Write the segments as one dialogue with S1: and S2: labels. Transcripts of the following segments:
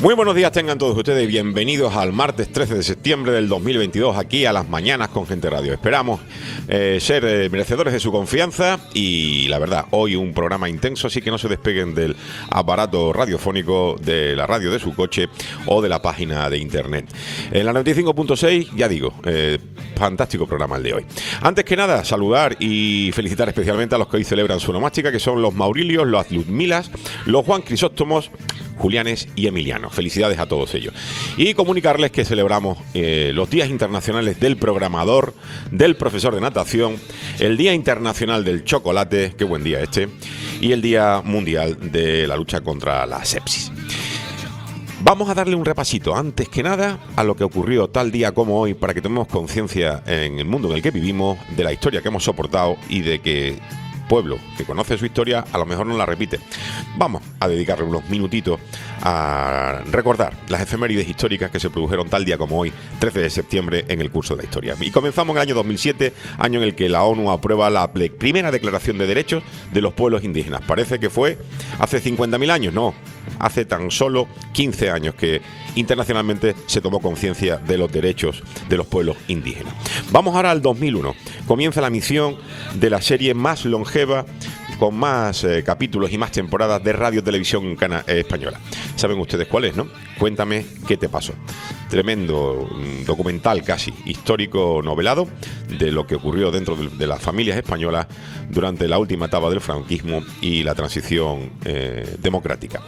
S1: Muy buenos días tengan todos ustedes, bienvenidos al martes 13 de septiembre del 2022 aquí a Las Mañanas con Gente Radio. Esperamos ser merecedores de su confianza y la verdad, hoy un programa intenso, así que no se despeguen del aparato radiofónico, de la radio de su coche o de la página de internet. En la 95.6, ya digo, fantástico programa el de hoy. Antes que nada, saludar y felicitar especialmente a los que hoy celebran su onomástica, que son los Maurilios, los Ludmilas, los Juan Crisóstomos, Julianes y Emiliano. Felicidades a todos ellos. Y comunicarles que celebramos los días internacionales del programador, del profesor de natación, el Día Internacional del Chocolate, qué buen día este, y el Día Mundial de la lucha contra la sepsis. Vamos a darle un repasito, antes que nada, a lo que ocurrió tal día como hoy, para que tomemos conciencia en el mundo en el que vivimos, de la historia que hemos soportado y de que pueblo que conoce su historia a lo mejor no la repite. Vamos a dedicarle unos minutitos a recordar las efemérides históricas que se produjeron tal día como hoy, 13 de septiembre, en el curso de la historia. Y comenzamos en el año 2007, año en el que la ONU aprueba la primera declaración de derechos de los pueblos indígenas. Parece que fue hace 50.000 años, no, hace tan solo 15 años que internacionalmente se tomó conciencia de los derechos de los pueblos indígenas. Vamos ahora al 2001. Comienza la emisión de la serie más longeva, con más capítulos y más temporadas de Radio Televisión Española. ¿Saben ustedes cuál es, no? Cuéntame qué te pasó. Tremendo documental casi histórico novelado de lo que ocurrió dentro de las familias españolas durante la última etapa del franquismo y la transición democrática.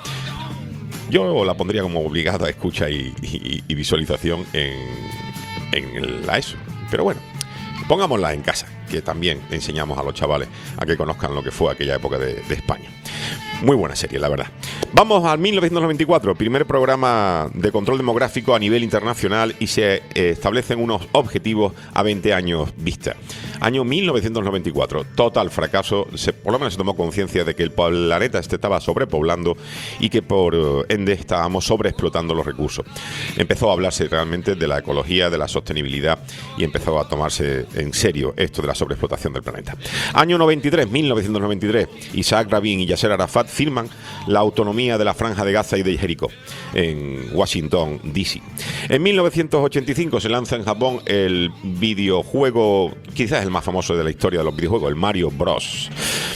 S1: Yo la pondría como obligada a escucha y visualización en la ESO. Pero bueno, pongámosla en casa, que también enseñamos a los chavales a que conozcan lo que fue aquella época de España. Muy buena serie, la verdad. Vamos al 1994, primer programa de control demográfico a nivel internacional, y se establecen unos objetivos a 20 años vista. Año 1994, total fracaso. Por lo menos se tomó conciencia de que el planeta estaba sobrepoblando y que por ende estábamos sobreexplotando los recursos. Empezó a hablarse realmente de la ecología, de la sostenibilidad, y empezó a tomarse en serio esto de la sobreexplotación del planeta. Año 1993, Isaac Rabin y Yasser Arafat firman la autonomía de la Franja de Gaza y de Jericó en Washington, D.C. En 1985 se lanza en Japón el videojuego, quizás el más famoso de la historia de los videojuegos, el Mario Bros.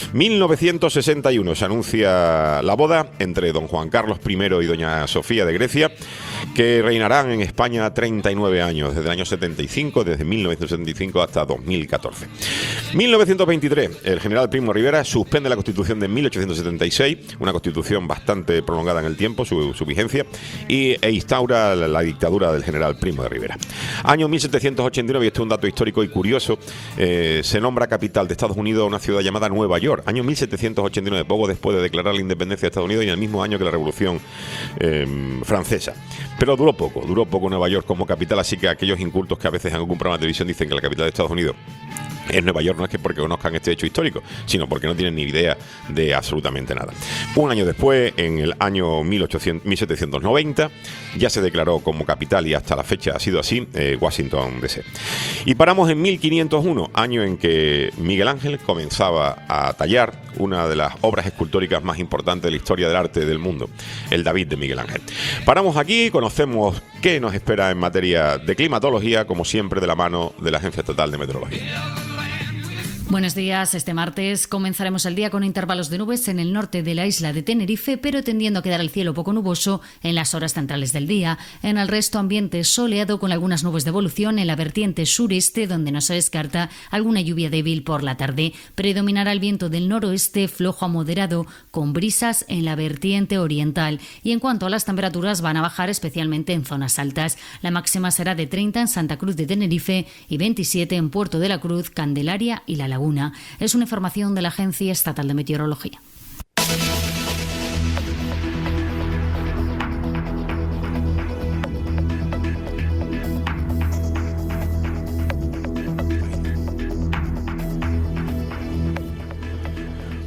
S1: 1961 se anuncia la boda entre don Juan Carlos I y doña Sofía de Grecia, que reinarán en España 39 años, desde el año 75, desde 1975 hasta 2014. 1923, el general Primo de Rivera suspende la Constitución de 1876, una constitución bastante prolongada en el tiempo, su vigencia, e instaura la dictadura del general Primo de Rivera. Año 1789, y este es un dato histórico y curioso, se nombra capital de Estados Unidos a una ciudad llamada Nueva York. Año 1789, poco después de declarar la independencia de Estados Unidos y en el mismo año que la Revolución Francesa. Pero duró poco Nueva York como capital, así que aquellos incultos que a veces en algún programa de televisión dicen que la capital de Estados Unidos es Nueva York, no es que porque conozcan este hecho histórico, sino porque no tienen ni idea de absolutamente nada. Un año después, en el año 1790, ya se declaró como capital, y hasta la fecha ha sido así, Washington D.C. Y paramos en 1501, año en que Miguel Ángel comenzaba a tallar una de las obras escultóricas más importantes de la historia del arte del mundo, el David de Miguel Ángel. Paramos aquí, conocemos qué nos espera en materia de climatología, como siempre de la mano de la Agencia Estatal de Meteorología.
S2: Buenos días. Este martes comenzaremos el día con intervalos de nubes en el norte de la isla de Tenerife, pero tendiendo a quedar el cielo poco nuboso en las horas centrales del día. En el resto, ambiente soleado con algunas nubes de evolución en la vertiente sureste, donde no se descarta alguna lluvia débil por la tarde. Predominará el viento del noroeste flojo a moderado, con brisas en la vertiente oriental. Y en cuanto a las temperaturas, van a bajar especialmente en zonas altas. La máxima será de 30 en Santa Cruz de Tenerife y 27 en Puerto de la Cruz, Candelaria y La Laguna. Es una información de la Agencia Estatal de Meteorología.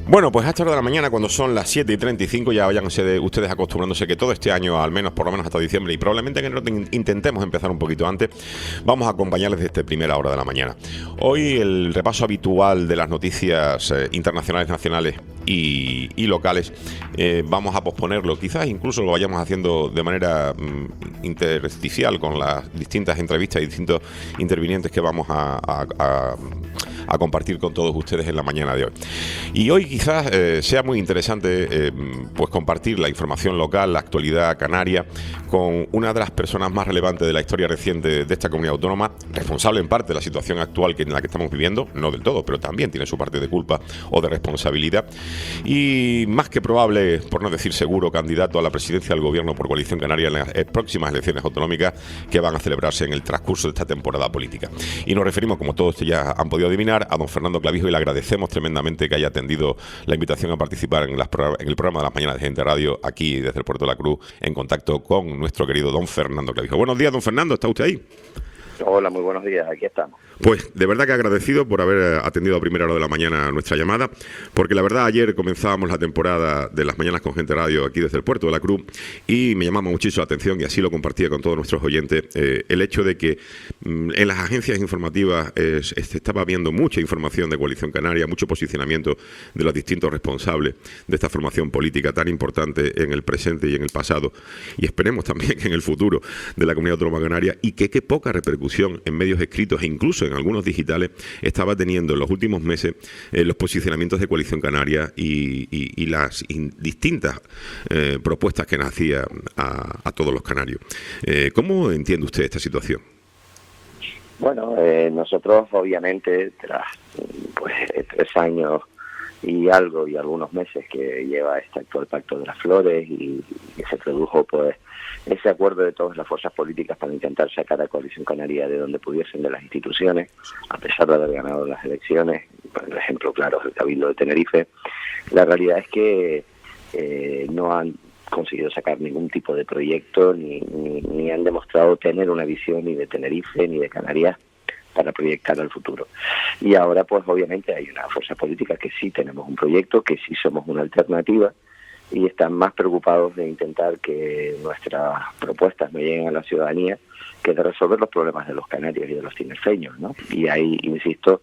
S1: Bueno, pues a esta hora de la mañana, cuando son las 7:35, ya váyanse ustedes acostumbrándose que todo este año, al menos por lo menos hasta diciembre, y probablemente que intentemos empezar un poquito antes, vamos a acompañarles desde primera hora de la mañana. Hoy el repaso habitual de las noticias internacionales, nacionales y locales, vamos a posponerlo. Quizás incluso lo vayamos haciendo de manera intersticial con las distintas entrevistas y distintos intervinientes que vamos a compartir con todos ustedes en la mañana de hoy. Y hoy quizás sea muy interesante pues compartir la información local, la actualidad canaria, con una de las personas más relevantes de la historia reciente de esta comunidad autónoma, responsable en parte de la situación actual en la que estamos viviendo, no del todo, pero también tiene su parte de culpa o de responsabilidad, y más que probable, por no decir seguro, candidato a la presidencia del gobierno por Coalición Canaria en las próximas elecciones autonómicas que van a celebrarse en el transcurso de esta temporada política. Y nos referimos, como todos ya han podido adivinar, a don Fernando Clavijo, y le agradecemos tremendamente que haya atendido la invitación a participar en el programa de las mañanas de Gente Radio, aquí desde el Puerto de la Cruz, en contacto con nuestro querido don Fernando Clavijo. Buenos días, don Fernando, ¿está usted ahí?
S3: Hola, muy buenos días, aquí estamos.
S1: Pues de verdad que agradecido por haber atendido a primera hora de la mañana nuestra llamada, porque la verdad ayer comenzábamos la temporada de las mañanas con Gente Radio aquí desde el Puerto de la Cruz, y me llamaba muchísimo la atención, y así lo compartía con todos nuestros oyentes, el hecho de que en las agencias informativas se estaba viendo mucha información de Coalición Canaria, mucho posicionamiento de los distintos responsables de esta formación política tan importante en el presente y en el pasado, y esperemos también que en el futuro, de la Comunidad Autónoma Canaria, y que qué poca repercusión en medios escritos e incluso en algunos digitales estaba teniendo en los últimos meses los posicionamientos de Coalición Canaria y las distintas propuestas que nacía a todos los canarios. ¿Cómo entiende usted esta situación?
S3: Bueno, nosotros obviamente tras 3 años y algo y algunos meses que lleva este actual Pacto de las Flores, y que se produjo pues ese acuerdo de todas las fuerzas políticas para intentar sacar a Coalición Canaria de donde pudiesen, de las instituciones, a pesar de haber ganado las elecciones, por ejemplo claro es el Cabildo de Tenerife. La realidad es que no han conseguido sacar ningún tipo de proyecto ni han demostrado tener una visión ni de Tenerife ni de Canarias para proyectar al futuro. Y ahora pues obviamente hay una fuerza política que sí tenemos un proyecto, que sí somos una alternativa, y están más preocupados de intentar que nuestras propuestas no lleguen a la ciudadanía que de resolver los problemas de los canarios y de los tinerfeños, ¿no? Y ahí, insisto,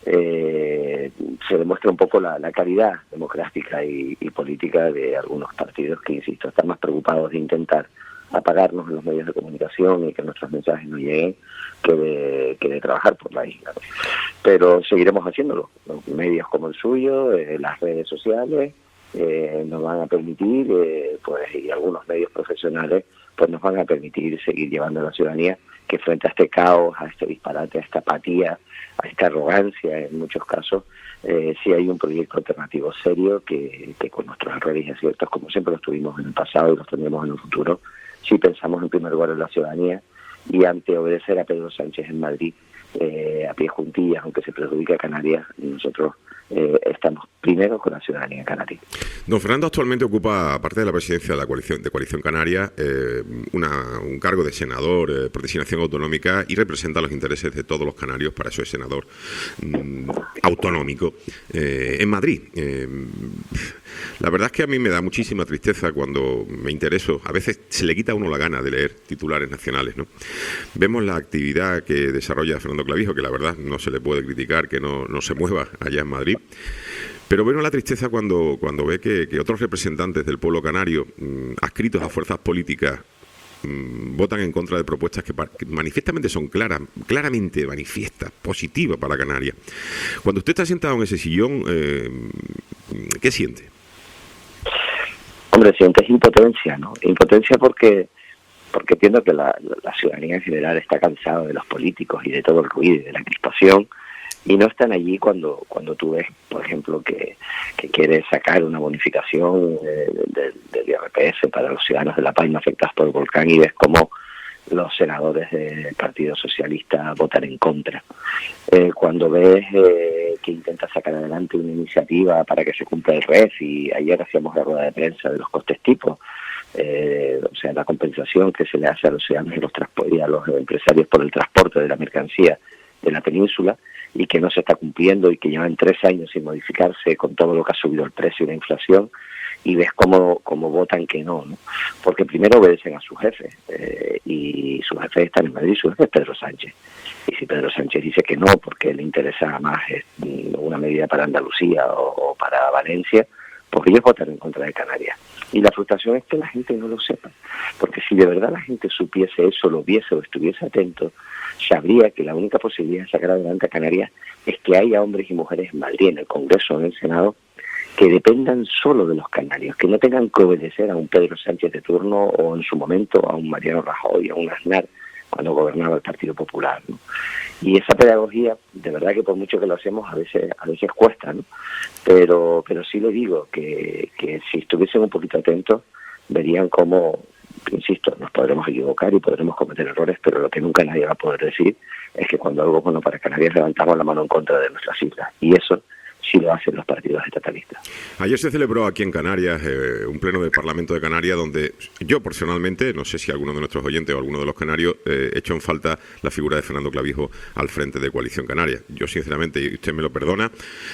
S3: se demuestra un poco la calidad democrática y política de algunos partidos que, insisto, están más preocupados de intentar apagarnos en los medios de comunicación y que nuestros mensajes no lleguen que de trabajar por la isla. Pero seguiremos haciéndolo. Los medios como el suyo, las redes sociales, nos van a permitir, y algunos medios profesionales pues nos van a permitir seguir llevando a la ciudadanía que frente a este caos, a este disparate, a esta apatía, a esta arrogancia en muchos casos, sí hay un proyecto alternativo serio que con nuestros errores y aciertos, como siempre los tuvimos en el pasado y los tendremos en el futuro, sí pensamos en primer lugar en la ciudadanía, y ante obedecer a Pedro Sánchez en Madrid a pie juntillas, aunque se perjudique a Canarias, nosotros estamos primero con la ciudadanía canaria.
S1: Don Fernando actualmente ocupa, aparte de la presidencia de la Coalición Canaria, un cargo de senador por designación autonómica, y representa los intereses de todos los canarios, para eso es senador autonómico en Madrid. La verdad es que a mí me da muchísima tristeza cuando me intereso. A veces se le quita a uno la gana de leer titulares nacionales, ¿no? Vemos la actividad que desarrolla Fernando Clavijo, que la verdad no se le puede criticar que no se mueva allá en Madrid. Pero bueno, la tristeza cuando ve que otros representantes del pueblo canario, adscritos a fuerzas políticas, votan en contra de propuestas que manifiestamente son claramente manifiestas, positivas para Canarias. Cuando usted está sentado en ese sillón, ¿qué siente?
S3: Hombre, sientes impotencia, ¿no? Impotencia porque entiendo que la ciudadanía en general está cansada de los políticos y de todo el ruido y de la crispación, y no están allí cuando tú ves, por ejemplo, que quiere sacar una bonificación del IRPF para los ciudadanos de La Palma afectados por el volcán, y ves cómo los senadores del Partido Socialista votan en contra. Cuando ves que intenta sacar adelante una iniciativa para que se cumpla el REF, y ayer hacíamos la rueda de prensa de los costes tipo, o sea, la compensación que se le hace a los ciudadanos y a los empresarios por el transporte de la mercancía de la península, y que no se está cumpliendo y que llevan 3 años sin modificarse con todo lo que ha subido el precio y la inflación, y ves cómo votan que no, ¿no? Porque primero obedecen a su jefe, y su jefe está en Madrid, su jefe es Pedro Sánchez. Y si Pedro Sánchez dice que no, porque le interesa más una medida para Andalucía o para Valencia, pues ellos votan en contra de Canarias. Y la frustración es que la gente no lo sepa, porque si de verdad la gente supiese eso, lo viese o estuviese atento, sabría que la única posibilidad de sacar adelante a Canarias es que haya hombres y mujeres en Madrid, en el Congreso o en el Senado, que dependan solo de los canarios, que no tengan que obedecer a un Pedro Sánchez de turno o en su momento a un Mariano Rajoy, a un Aznar, cuando gobernaba el Partido Popular, ¿no? Y esa pedagogía, de verdad que por mucho que lo hacemos, a veces cuesta, ¿no? Pero sí le digo que si estuviesen un poquito atentos, verían cómo, insisto, nos podremos equivocar y podremos cometer errores, pero lo que nunca nadie va a poder decir es que cuando algo es bueno para Canarias levantamos la mano en contra de nuestras islas. Y eso sí lo hacen los partidos estatalistas.
S1: Ayer se celebró aquí en Canarias un pleno del Parlamento de Canarias donde yo personalmente, no sé si alguno de nuestros oyentes o alguno de los canarios, echo en falta la figura de Fernando Clavijo al frente de Coalición Canaria. Yo sinceramente, y usted me lo perdona,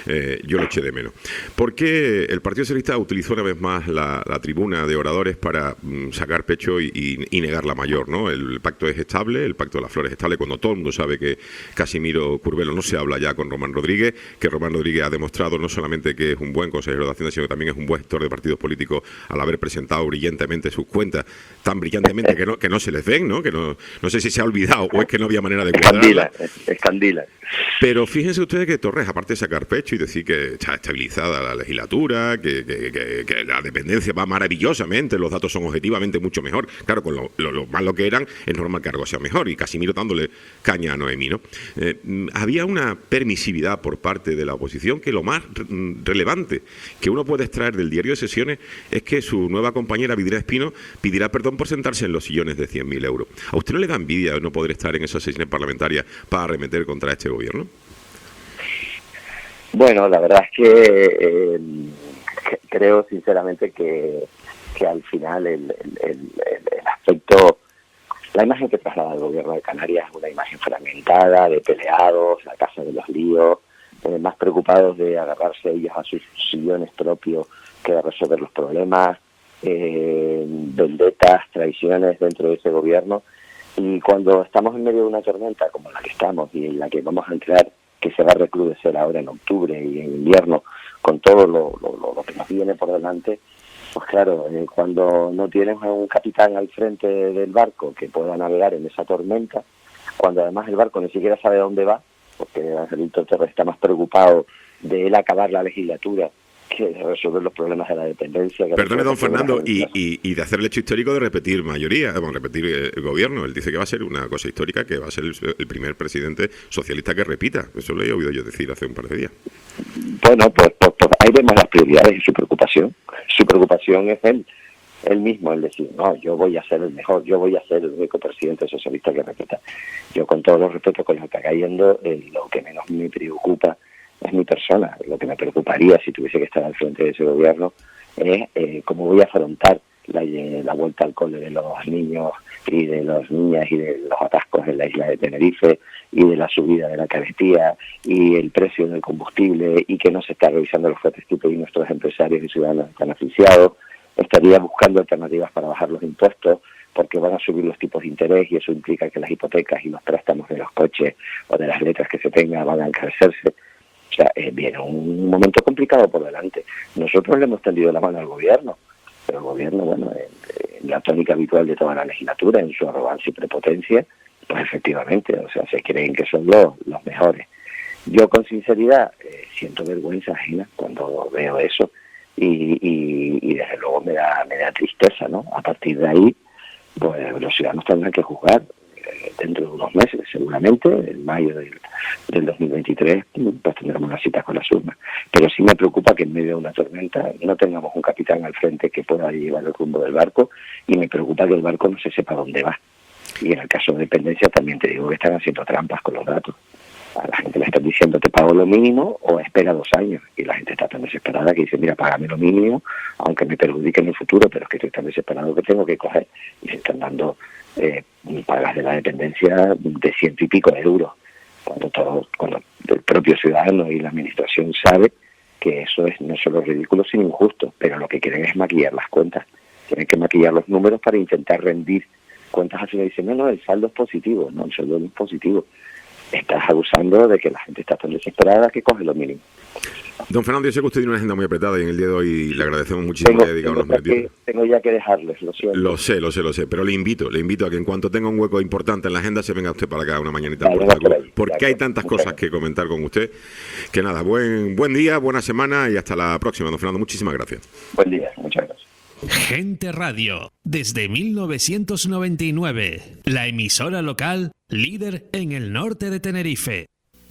S1: yo lo eché de menos. Porque el Partido Socialista utilizó una vez más la tribuna de oradores para sacar pecho y negar la mayor, ¿no? El pacto es estable, el pacto de las flores es estable, cuando todo el mundo sabe que Casimiro Curvelo no se habla ya con Román Rodríguez, que Román Rodríguez ha demostrado no solamente que es un buen consejero de Hacienda, sino que también es un buen gestor de partidos políticos al haber presentado brillantemente sus cuentas, tan brillantemente que no se les ven, ¿no? Que no sé si se ha olvidado o es que no había manera de cuadrarla.
S3: Escandila.
S1: Pero fíjense ustedes que Torres, aparte de sacar pecho y decir que está estabilizada la legislatura, que la dependencia va maravillosamente, los datos son objetivamente mucho mejor. Claro, con lo malo que eran, es normal que algo sea mejor. Y Casimiro dándole caña a Noemí, ¿no? Había una permisividad por parte de la oposición que lo más relevante que uno puede extraer del diario de sesiones es que su nueva compañera Vidriera Espino pedirá perdón por sentarse en los sillones de 100.000 euros. ¿A usted no le da envidia no poder estar en esas sesiones parlamentarias para arremeter contra este gobierno?
S3: Bueno, la verdad es que creo sinceramente que al final el aspecto, la imagen que traslada el gobierno de Canarias es una imagen fragmentada, de peleados, la casa de los líos, más preocupados de agarrarse ellos a sus sillones propios que de resolver los problemas, vendetas, traiciones dentro de ese gobierno. Y cuando estamos en medio de una tormenta como la que estamos y en la que vamos a entrar, que se va a recrudecer ahora en octubre y en invierno, con todo lo que nos viene por delante, pues claro, cuando no tienes a un capitán al frente del barco que pueda navegar en esa tormenta, cuando además el barco ni siquiera sabe dónde va, porque Angelito Torres está más preocupado de él acabar la legislatura que de resolver los problemas de la dependencia.
S1: Perdone, don Fernando, y de hacer el hecho histórico de repetir mayoría, repetir el gobierno. Él dice que va a ser una cosa histórica, que va a ser el primer presidente socialista que repita. Eso lo he oído yo decir hace un par de días.
S3: Bueno, pues ahí vemos las prioridades y su preocupación. Su preocupación es él mismo, el decir, no, yo voy a ser el mejor, yo voy a ser el único presidente socialista que repita. Yo, con todo los respetos con lo que está cayendo, lo que menos me preocupa es mi persona. Lo que me preocuparía si tuviese que estar al frente de ese gobierno es cómo voy a afrontar la vuelta al cole de los niños y de las niñas y de los atascos en la isla de Tenerife y de la subida de la carestía y el precio del combustible y que no se está revisando los fletes tipo y nuestros empresarios y ciudadanos están asfixiados. Estaría buscando alternativas para bajar los impuestos porque van a subir los tipos de interés y eso implica que las hipotecas y los préstamos de los coches o de las letras que se tengan van a encarecerse. O sea, viene un momento complicado por delante. Nosotros le hemos tendido la mano al gobierno, pero el gobierno, bueno, en la tónica habitual de toda la legislatura, en su arrogancia y prepotencia, pues efectivamente, o sea, se creen que son los mejores. Yo con sinceridad siento vergüenza ajena cuando veo eso y desde luego me da tristeza, ¿no? A partir de ahí, pues los ciudadanos tendrán que juzgar dentro de unos meses, seguramente, en mayo del 2023, pues tendremos una cita con las urnas. Pero sí me preocupa que en medio de una tormenta no tengamos un capitán al frente que pueda llevar el rumbo del barco y me preocupa que el barco no se sepa dónde va. Y en el caso de dependencia también te digo que están haciendo trampas con los datos. A la gente le están diciendo te pago lo mínimo o espera 2 años y la gente está tan desesperada que dice mira, págame lo mínimo aunque me perjudique en el futuro, pero es que estoy tan desesperado que tengo que coger y se están dando pagas de la dependencia de 100 y pico euros. cuando el propio ciudadano y la administración sabe que eso es no solo ridículo sino injusto, pero lo que quieren es maquillar las cuentas, tienen que maquillar los números para intentar rendir cuentas al final. Dicen, no, el saldo es positivo. No, el saldo no es positivo. Estás abusando de que la gente está tan desesperada que coge lo mínimo.
S1: Don Fernando, yo sé que usted tiene una agenda muy apretada y en el día de hoy le agradecemos muchísimo que haya dedicado unos minutitos.
S3: Tengo ya que dejarles, lo siento.
S1: Lo sé, pero le invito a que en cuanto tenga un hueco importante en la agenda se venga usted para acá una mañanita. Porque hay tantas cosas que comentar con usted. Que nada, buen día, buena semana y hasta la próxima, don Fernando. Muchísimas gracias.
S3: Buen día, muchas gracias.
S4: Gente Radio, desde 1999, la emisora local líder en el norte de Tenerife.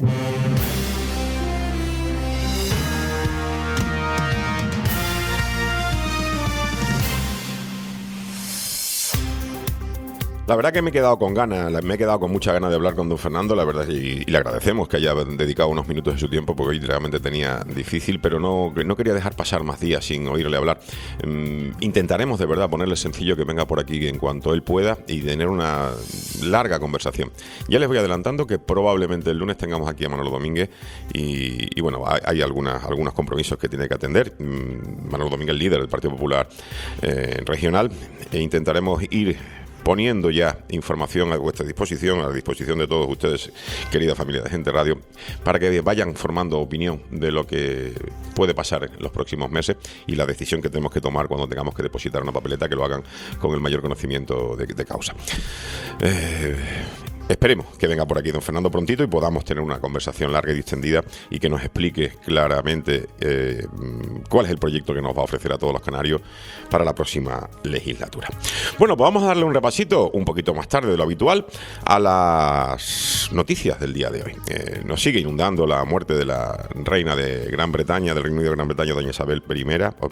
S1: La verdad que me he quedado con muchas ganas de hablar con don Fernando, la verdad, y le agradecemos que haya dedicado unos minutos de su tiempo, porque hoy realmente tenía difícil, pero no quería dejar pasar más días sin oírle hablar. Intentaremos de verdad ponerle sencillo que venga por aquí en cuanto él pueda y tener una larga conversación. Ya les voy adelantando que probablemente el lunes tengamos aquí a Manolo Domínguez y bueno, hay algunos compromisos que tiene que atender. Manolo Domínguez, líder del Partido Popular regional, e intentaremos ir poniendo ya información a vuestra disposición, a la disposición de todos ustedes, querida familia de Gente Radio, para que vayan formando opinión de lo que puede pasar en los próximos meses y la decisión que tenemos que tomar cuando tengamos que depositar una papeleta, que lo hagan con el mayor conocimiento de causa. Esperemos que venga por aquí don Fernando prontito y podamos tener una conversación larga y distendida y que nos explique claramente cuál es el proyecto que nos va a ofrecer a todos los canarios para la próxima legislatura. Bueno, pues vamos a darle un repasito un poquito más tarde de lo habitual a las noticias del día de hoy. Nos sigue inundando la muerte de la reina de Gran Bretaña, del Reino Unido de Gran Bretaña, doña Isabel I,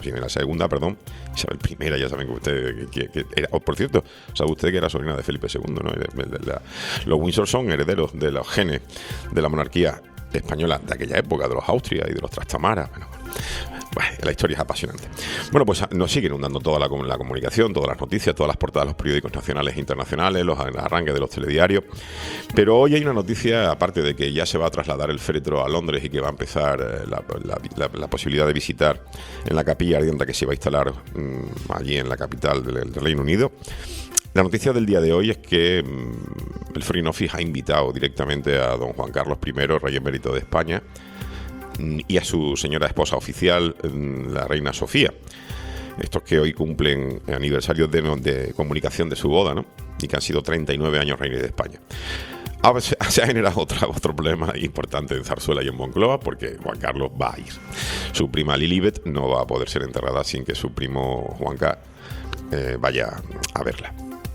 S1: Isabel I, ya saben que usted que era, por cierto, sabe usted que era sobrina de Felipe II, ¿no? Los Windsor son herederos de los genes de la monarquía española de aquella época, de los Austria y de los Trastamara. Bueno, la historia es apasionante. Bueno, pues nos sigue inundando toda la comunicación, todas las noticias, todas las portadas de los periódicos nacionales e internacionales, los arranques de los telediarios. Pero hoy hay una noticia, aparte de que ya se va a trasladar el féretro a Londres y que va a empezar la posibilidad de visitar en la capilla ardiente que se va a instalar allí en la capital del Reino Unido. La noticia del día de hoy es que el Foreign Office ha invitado directamente a don Juan Carlos I, rey emérito de España, y a su señora esposa oficial, la reina Sofía. Estos que hoy cumplen aniversarios de comunicación de su boda, ¿no? Y que han sido 39 años reyes de España. Se ha generado otro problema importante en Zarzuela y en Moncloa, porque Juan Carlos va a ir. Su prima Lilibet no va a poder ser enterrada sin que su primo Juanca vaya a verla.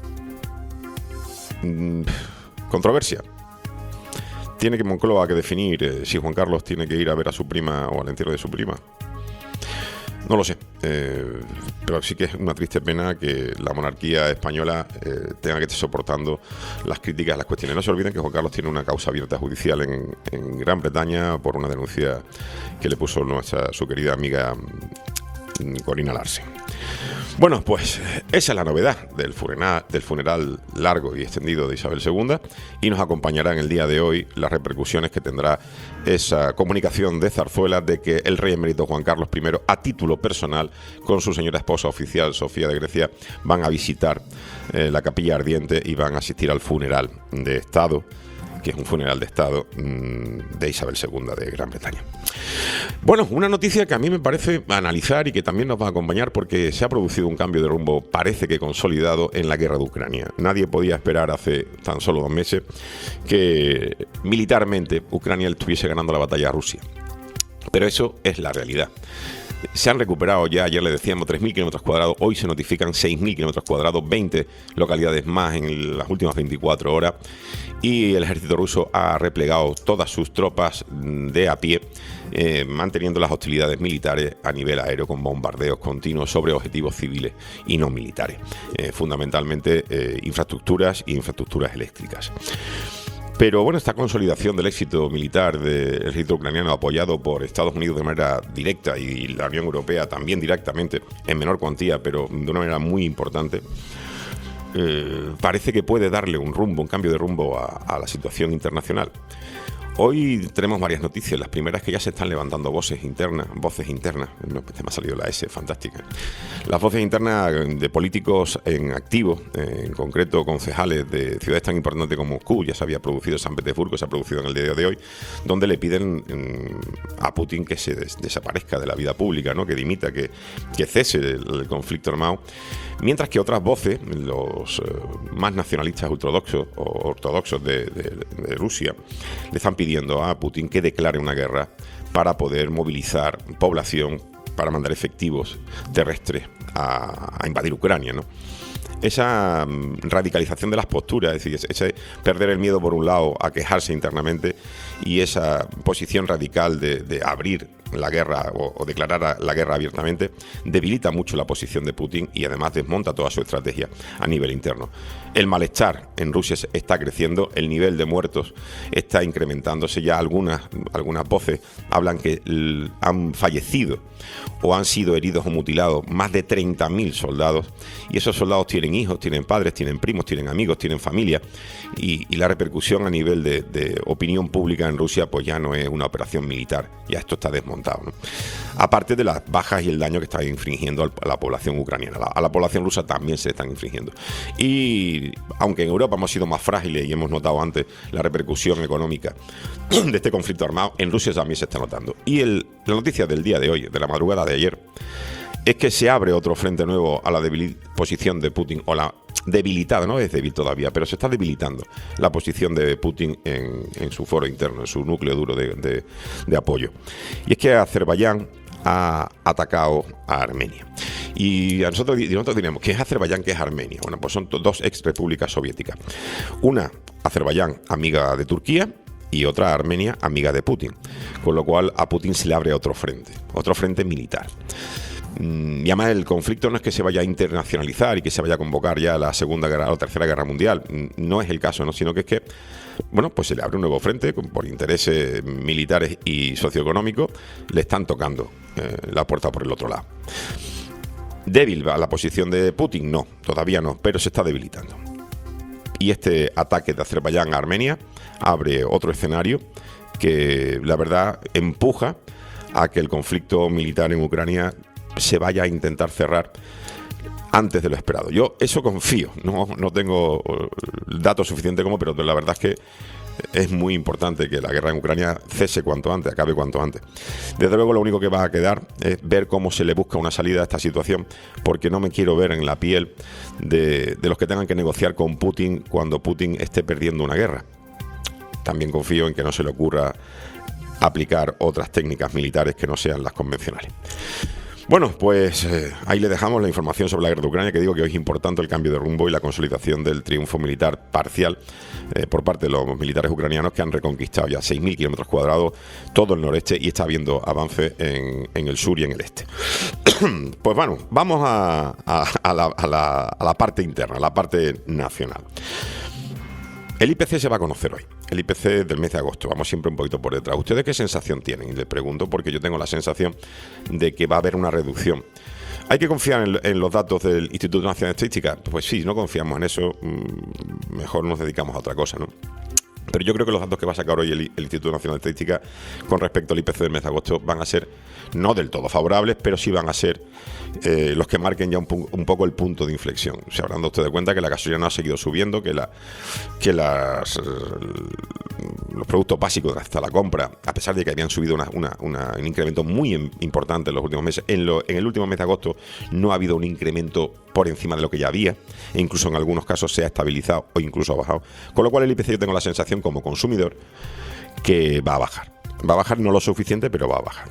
S1: Controversia. Tiene que Moncloa que definir si Juan Carlos tiene que ir a ver a su prima o al entierro de su prima. No lo sé, pero sí que es una triste pena que la monarquía española tenga que estar soportando las críticas a las cuestiones. No se olviden que Juan Carlos tiene una causa abierta judicial en Gran Bretaña por una denuncia que le puso su querida amiga Corina Larsen. Bueno, pues esa es la novedad del funeral largo y extendido de Isabel II, y nos acompañará en el día de hoy las repercusiones que tendrá esa comunicación de Zarzuela de que el rey emérito Juan Carlos I, a título personal, con su señora esposa oficial Sofía de Grecia, van a visitar la capilla ardiente y van a asistir al funeral de Estado, que es un funeral de Estado de Isabel II de Gran Bretaña. Bueno, una noticia que a mí me parece analizar y que también nos va a acompañar porque se ha producido un cambio de rumbo, parece que consolidado, en la guerra de Ucrania. Nadie podía esperar hace tan solo 2 meses que militarmente Ucrania estuviese ganando la batalla a Rusia. Pero eso es la realidad. Se han recuperado ya, ayer le decíamos, 3.000 kilómetros cuadrados, hoy se notifican 6.000 kilómetros cuadrados, 20 localidades más en las últimas 24 horas, y el ejército ruso ha replegado todas sus tropas de a pie, manteniendo las hostilidades militares a nivel aéreo con bombardeos continuos sobre objetivos civiles y no militares, fundamentalmente infraestructuras y infraestructuras eléctricas. Pero bueno, esta consolidación del éxito militar del ejército ucraniano, apoyado por Estados Unidos de manera directa y la Unión Europea también directamente, en menor cuantía, pero de una manera muy importante, parece que puede darle un cambio de rumbo a la situación internacional. Hoy tenemos varias noticias. Las primeras que ya se están levantando voces internas. No, me ha salido la S, fantástica. Las voces internas de políticos en activo, en concreto concejales de ciudades tan importantes como Moscú, ya se había producido en San Petersburgo, se ha producido en el día de hoy, donde le piden a Putin que se desaparezca de la vida pública, ¿no? Que dimita, que cese el conflicto armado. Mientras que otras voces, los más nacionalistas ortodoxos de Rusia, le están pidiendo a Putin que declare una guerra para poder movilizar población, para mandar efectivos terrestres a invadir Ucrania, ¿no? Esa radicalización de las posturas, es decir, ese perder el miedo por un lado a quejarse internamente y esa posición radical de abrir la guerra o declarar la guerra abiertamente, debilita mucho la posición de Putin y además desmonta toda su estrategia a nivel interno. El malestar en Rusia está creciendo, el nivel de muertos está incrementándose, ya algunas voces hablan que han fallecido o han sido heridos o mutilados más de 30.000 soldados, y esos soldados tienen hijos, tienen padres, tienen primos, tienen amigos, tienen familia, y la repercusión a nivel de opinión pública en Rusia pues ya no es una operación militar, ya esto está desmontado, ¿no? Aparte de las bajas y el daño que está infringiendo a la población ucraniana, a la población rusa también se están infringiendo. Y aunque en Europa hemos sido más frágiles y hemos notado antes la repercusión económica de este conflicto armado, en Rusia también se está notando. Y la noticia del día de hoy, de la madrugada de ayer, es que se abre otro frente nuevo a la posición de Putin, o la debilitada, no es débil todavía, pero se está debilitando la posición de Putin en su foro interno, en su núcleo duro de apoyo. Y es que Azerbaiyán ha atacado a Armenia. Y nosotros diremos, ¿qué es Azerbaiyán, qué es Armenia? Bueno, pues son dos ex repúblicas soviéticas. Una, Azerbaiyán, amiga de Turquía, y otra, Armenia, amiga de Putin. Con lo cual a Putin se le abre otro frente militar. Y además el conflicto no es que se vaya a internacionalizar y que se vaya a convocar ya la Segunda Guerra o Tercera Guerra Mundial, no es el caso, ¿no? Sino que es que, bueno, pues se le abre un nuevo frente por intereses militares y socioeconómicos, le están tocando la puerta por el otro lado. ¿Débil a la posición de Putin? No, todavía no, pero se está debilitando. Y este ataque de Azerbaiyán a Armenia abre otro escenario que, la verdad, empuja a que el conflicto militar en Ucrania se vaya a intentar cerrar antes de lo esperado. Yo eso confío, no tengo datos suficientes pero la verdad es que es muy importante que la guerra en Ucrania cese cuanto antes, acabe cuanto antes. Desde luego lo único que va a quedar es ver cómo se le busca una salida a esta situación, porque no me quiero ver en la piel de los que tengan que negociar con Putin cuando Putin esté perdiendo una guerra. También confío en que no se le ocurra aplicar otras técnicas militares que no sean las convencionales. Bueno, pues ahí le dejamos la información sobre la guerra de Ucrania, que digo que hoy es importante el cambio de rumbo y la consolidación del triunfo militar parcial por parte de los militares ucranianos, que han reconquistado ya 6.000 kilómetros cuadrados, todo el noreste, y está habiendo avance en el sur y en el este. Pues bueno, vamos a la parte interna, a la parte nacional. El IPC se va a conocer hoy, el IPC del mes de agosto, vamos siempre un poquito por detrás. ¿Ustedes qué sensación tienen? Y les pregunto porque yo tengo la sensación de que va a haber una reducción. ¿Hay que confiar en los datos del Instituto Nacional de Estadística? Pues sí, si no confiamos en eso, mejor nos dedicamos a otra cosa, ¿no? Pero yo creo que los datos que va a sacar hoy el Instituto Nacional de Estadística con respecto al IPC del mes de agosto van a ser no del todo favorables, pero sí van a ser los que marquen ya un poco el punto de inflexión. Se habrán dado ustedes cuenta que la gasolina no ha seguido subiendo, que los productos básicos hasta la compra, a pesar de que habían subido un incremento muy importante en los últimos meses, en el último mes de agosto no ha habido un incremento por encima de lo que ya había, e incluso en algunos casos se ha estabilizado o incluso ha bajado. Con lo cual el IPC yo tengo la sensación como consumidor que va a bajar. Va a bajar no lo suficiente, pero va a bajar.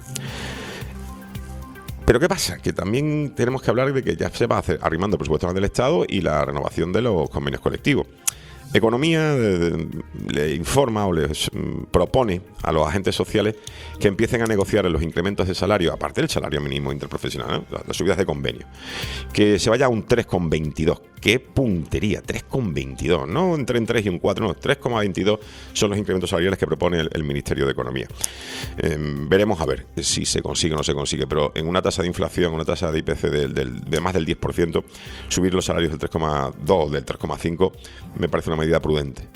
S1: Pero ¿qué pasa? Que también tenemos que hablar de que ya se va a hacer arrimando el presupuesto del Estado y la renovación de los convenios colectivos. Economía le informa o les propone a los agentes sociales que empiecen a negociar en los incrementos de salario, aparte del salario mínimo interprofesional, ¿no? Las subidas de convenio, que se vaya a un 3,22. ¡Qué puntería! 3,22, no entre un 3 y un 4, no, 3,22 son los incrementos salariales que propone el Ministerio de Economía. Veremos a ver si se consigue o no se consigue, pero en una tasa de inflación, una tasa de IPC de más del 10%, subir los salarios del 3,2 o del 3,5 me parece una medida prudente.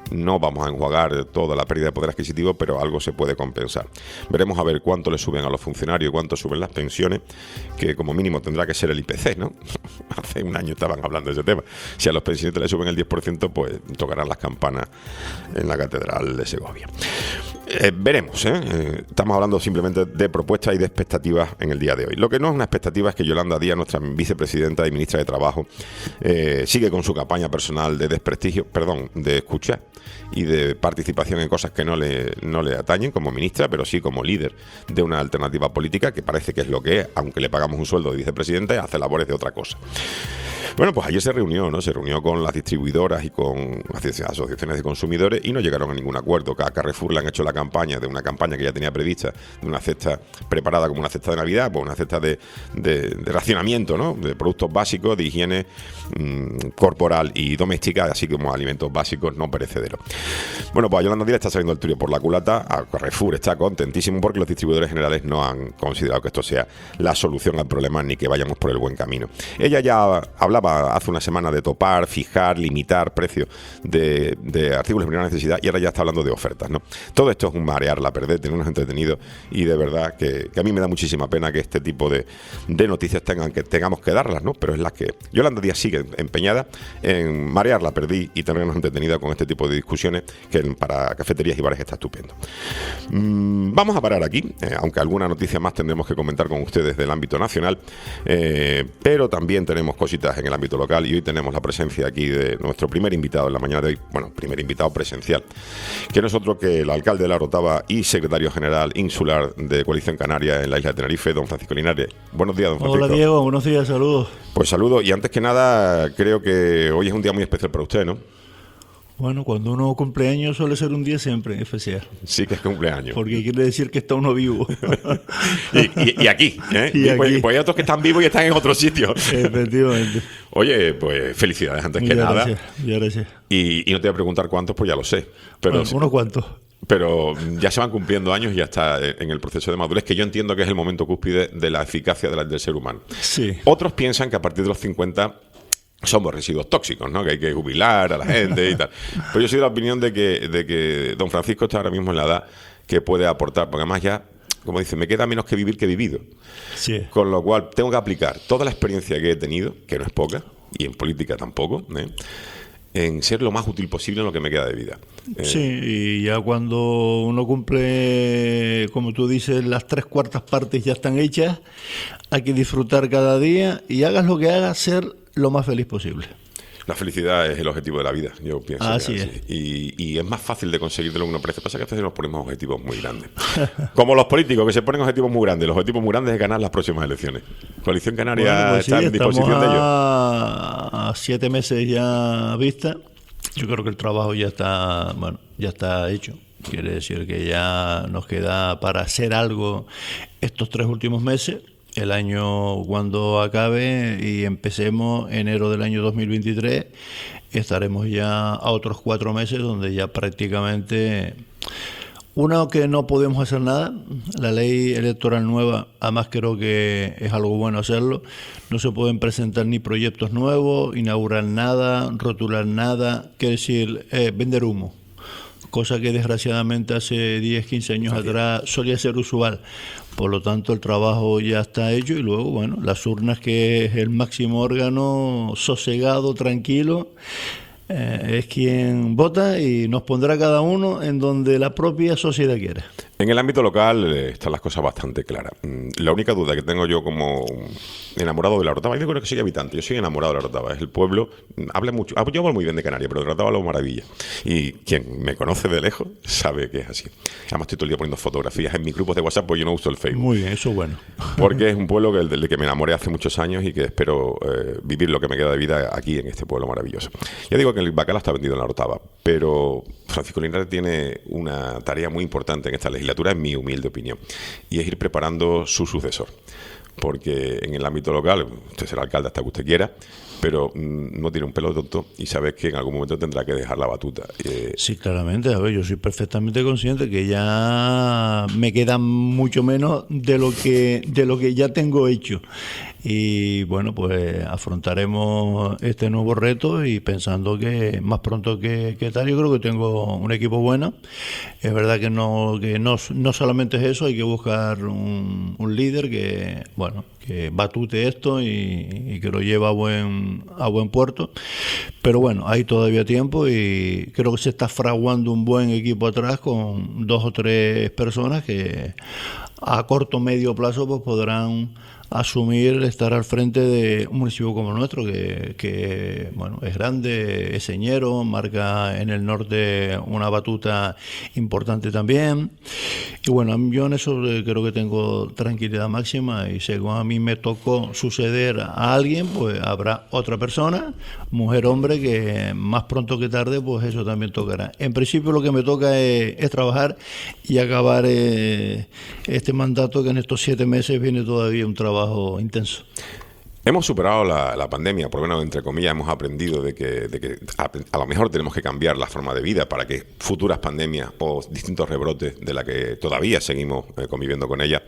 S1: No vamos a enjuagar toda la pérdida de poder adquisitivo, pero algo se puede compensar. Veremos a ver cuánto le suben a los funcionarios, cuánto suben las pensiones, que como mínimo tendrá que ser el IPC, ¿no? Hace un año estaban hablando de ese tema. Si a los pensionistas le suben el 10%, pues tocarán las campanas en la Catedral de Segovia. Veremos, estamos hablando simplemente de propuestas y de expectativas en el día de hoy. Lo que no es una expectativa es que Yolanda Díaz, nuestra vicepresidenta y ministra de Trabajo, sigue con su campaña personal de desprestigio, de escucha y de participación en cosas que no le atañen como ministra, pero sí como líder de una alternativa política, que parece que es lo que es, aunque le pagamos un sueldo de vicepresidenta, y hace labores de otra cosa. Bueno, pues ayer se reunió con las distribuidoras y con asociaciones de consumidores y no llegaron a ningún acuerdo. A Carrefour le han hecho la campaña de una campaña que ya tenía prevista, de una cesta preparada como una cesta de Navidad, pues una cesta de racionamiento, ¿no? De productos básicos, de higiene corporal y doméstica, así como alimentos básicos no perecederos. Bueno, pues a Yolanda Díaz está saliendo el tiro por la culata. A Carrefour está contentísimo porque los distribuidores generales no han considerado que esto sea la solución al problema ni que vayamos por el buen camino. Ella ya hablaba hace una semana de topar, fijar, limitar precios de artículos de primera necesidad, y ahora ya está hablando de ofertas, ¿no? Todo esto es un marear la perder, tenernos entretenidos, y de verdad que a mí me da muchísima pena que este tipo de noticias tengamos que darlas, ¿no? Pero es las que Yolanda Díaz sigue empeñada en marear la perdí y tenernos entretenidos con este tipo de discusiones que para cafeterías y bares está estupendo. Vamos a parar aquí, aunque alguna noticia más tendremos que comentar con ustedes del ámbito nacional, pero también tenemos cositas en el ámbito local, y hoy tenemos la presencia aquí de nuestro primer invitado en la mañana de hoy, primer invitado presencial, que no es otro que el alcalde de La Orotava y secretario general insular de Coalición Canaria en la isla de Tenerife, don Francisco Linares. Buenos días, don Francisco.
S5: Hola, Diego, buenos días, saludos.
S1: Pues saludos, y antes que nada, creo que hoy es un día muy especial para usted, ¿no?
S5: Bueno, cuando uno cumple años suele ser un día siempre especial.
S1: Sí que es cumpleaños.
S5: Porque quiere decir que está uno vivo.
S1: y aquí, ¿eh?
S5: Y aquí.
S1: Pues hay otros que están vivos y están en otro sitio.
S5: Efectivamente.
S1: Oye, pues felicidades antes que nada.
S5: Gracias.
S1: Y no te voy a preguntar cuántos, pues ya lo sé. Pero
S5: bueno, unos cuantos.
S1: Pero ya se van cumpliendo años y ya está en el proceso de madurez, que yo entiendo que es el momento cúspide de la eficacia del ser humano.
S5: Sí.
S1: Otros piensan que a partir de los 50... somos residuos tóxicos, ¿no? Que hay que jubilar a la gente y tal. Pero yo soy de la opinión de que don Francisco está ahora mismo en la edad que puede aportar, porque además ya, como dice, me queda menos que vivir que vivido. Sí. Con lo cual tengo que aplicar toda la experiencia que he tenido, que no es poca, y en política tampoco, en ser lo más útil posible en lo que me queda de vida.
S5: Sí, y ya cuando uno cumple, como tú dices, las 3/4 partes ya están hechas, hay que disfrutar cada día y hagas lo que hagas, ser lo más feliz posible.
S1: La felicidad es el objetivo de la vida, yo pienso.
S5: Así es.
S1: Y es más fácil de conseguir de lo que uno parece. Pasa que a veces nos ponemos objetivos muy grandes. Como los políticos, que se ponen objetivos muy grandes. Los objetivos muy grandes es ganar las próximas elecciones. Coalición Canaria está en disposición de ello.
S5: A 7 meses ya vista. Yo creo que el trabajo ya está hecho. Quiere decir que ya nos queda para hacer algo estos 3 últimos meses. El año cuando acabe y empecemos enero del año 2023, estaremos ya a otros 4 meses donde ya prácticamente... Uno, que no podemos hacer nada. La ley electoral nueva, además creo que es algo bueno hacerlo. No se pueden presentar ni proyectos nuevos, inaugurar nada, rotular nada, quiere decir, vender humo. Cosa que desgraciadamente hace 10, 15 años atrás solía ser usual. Por lo tanto, el trabajo ya está hecho y luego, bueno, las urnas, que es el máximo órgano sosegado, tranquilo, es quien vota y nos pondrá cada uno en donde la propia sociedad quiera.
S1: En el ámbito local están las cosas bastante claras. La única duda que tengo yo como enamorado de La Orotava, yo creo que soy habitante, yo soy enamorado de La Orotava, es el pueblo, habla mucho, yo hablo muy bien de Canarias, pero de La Orotava hablo maravilla. Y quien me conoce de lejos sabe que es así. Además estoy todo el día poniendo fotografías en mis grupos de WhatsApp, porque yo no uso el Facebook.
S5: Muy bien, eso es bueno.
S1: Porque es un pueblo del que me enamoré hace muchos años y que espero vivir lo que me queda de vida aquí en este pueblo maravilloso. Ya digo que el bacalao está vendido en La Orotava, pero Francisco Linares tiene una tarea muy importante en esta legislatura, en mi humilde opinión, y es ir preparando su sucesor. Porque en el ámbito local, usted será alcalde hasta que usted quiera, pero no tiene un pelo tonto y sabes que en algún momento tendrá que dejar la batuta.
S5: Sí, claramente. A ver, yo soy perfectamente consciente que ya me queda mucho menos de lo que ya tengo hecho. y bueno, pues afrontaremos este nuevo reto y pensando que más pronto que tal, yo creo que tengo un equipo bueno. Es verdad que no solamente es eso, hay que buscar un líder que batute esto y que lo lleve a buen puerto, pero bueno, hay todavía tiempo y creo que se está fraguando un buen equipo atrás con 2 o 3 personas que a corto o medio plazo pues podrán asumir estar al frente de un municipio como el nuestro, que bueno, es grande, es señero, marca en el norte una batuta importante también. Y bueno, yo en eso creo que tengo tranquilidad máxima, y según a mí me tocó suceder a alguien, pues habrá otra persona, mujer, hombre, que más pronto que tarde, pues eso también tocará. En principio lo que me toca es trabajar y acabar este mandato, que en estos 7 meses viene todavía un trabajo intenso.
S1: Hemos superado la pandemia, por lo menos entre comillas hemos aprendido de que a lo mejor tenemos que cambiar la forma de vida para que futuras pandemias o distintos rebrotes de la que todavía seguimos conviviendo con ellas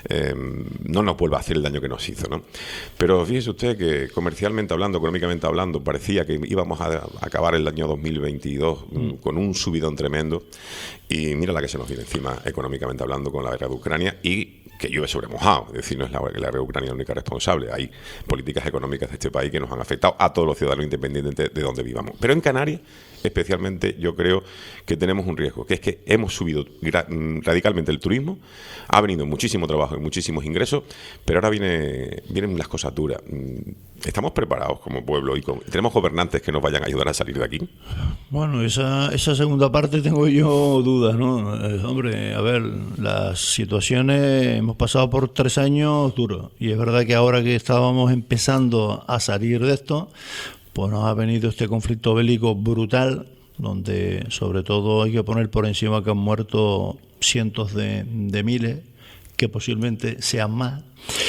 S1: no nos vuelva a hacer el daño que nos hizo, ¿no? Pero fíjese usted que comercialmente hablando, económicamente hablando, parecía que íbamos a acabar el año 2022 con un subidón tremendo, y mira la que se nos viene encima económicamente hablando con la guerra de Ucrania, y que llueve sobre mojado. Es decir, no es la guerra de Ucrania la única responsable. Hay políticas económicas de este país que nos han afectado a todos los ciudadanos, independientemente de donde vivamos. Pero en Canarias, especialmente, yo creo que tenemos un riesgo, que es que hemos subido radicalmente el turismo, ha venido muchísimo trabajo y muchísimos ingresos, pero ahora vienen las cosas duras. ¿Estamos preparados como pueblo y tenemos gobernantes que nos vayan a ayudar a salir de aquí?
S5: Bueno, esa segunda parte tengo yo dudas, ¿no? Hombre, a ver, las situaciones, hemos pasado por 3 años duros, y es verdad que ahora que estábamos empezando a salir de esto, pues nos ha venido este conflicto bélico brutal, donde sobre todo hay que poner por encima que han muerto cientos de miles, que posiblemente sean más.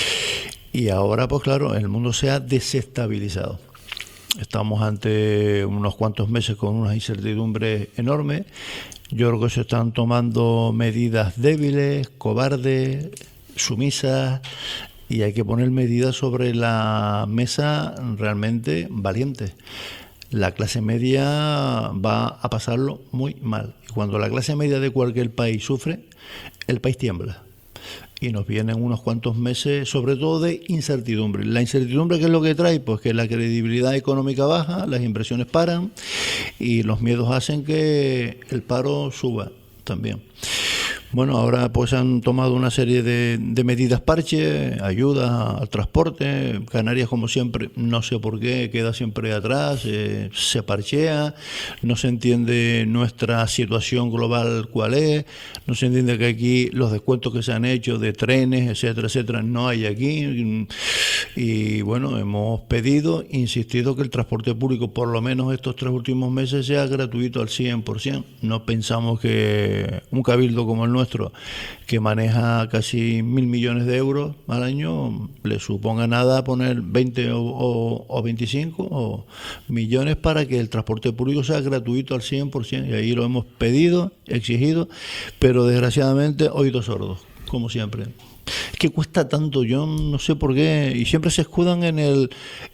S5: Y ahora, pues claro, el mundo se ha desestabilizado. Estamos ante unos cuantos meses con unas incertidumbres enormes. Yo creo que se están tomando medidas débiles, cobardes, sumisas, y hay que poner medidas sobre la mesa realmente valientes. La clase media va a pasarlo muy mal. Y cuando la clase media de cualquier país sufre, el país tiembla. Y nos vienen unos cuantos meses, sobre todo de incertidumbre. La incertidumbre, ¿qué es lo que trae? Pues que la credibilidad económica baja, las inversiones paran, y los miedos hacen que el paro suba también. Bueno, ahora pues han tomado una serie de medidas parche, ayuda al transporte. Canarias, como siempre, no sé por qué, queda siempre atrás, se parchea, no se entiende nuestra situación global cuál es, no se entiende que aquí los descuentos que se han hecho de trenes, etcétera, etcétera, no hay aquí. Y bueno, hemos insistido que el transporte público, por lo menos estos 3 últimos meses, sea gratuito al 100%. No pensamos que un cabildo como el nuestro, que maneja casi 1.000 millones de euros al año, le suponga nada poner 20 o 25 millones para que el transporte público sea gratuito al 100%. Y ahí lo hemos pedido, exigido, pero desgraciadamente oídos sordos, como siempre. Es que cuesta tanto, yo no sé por qué, y siempre se escudan en el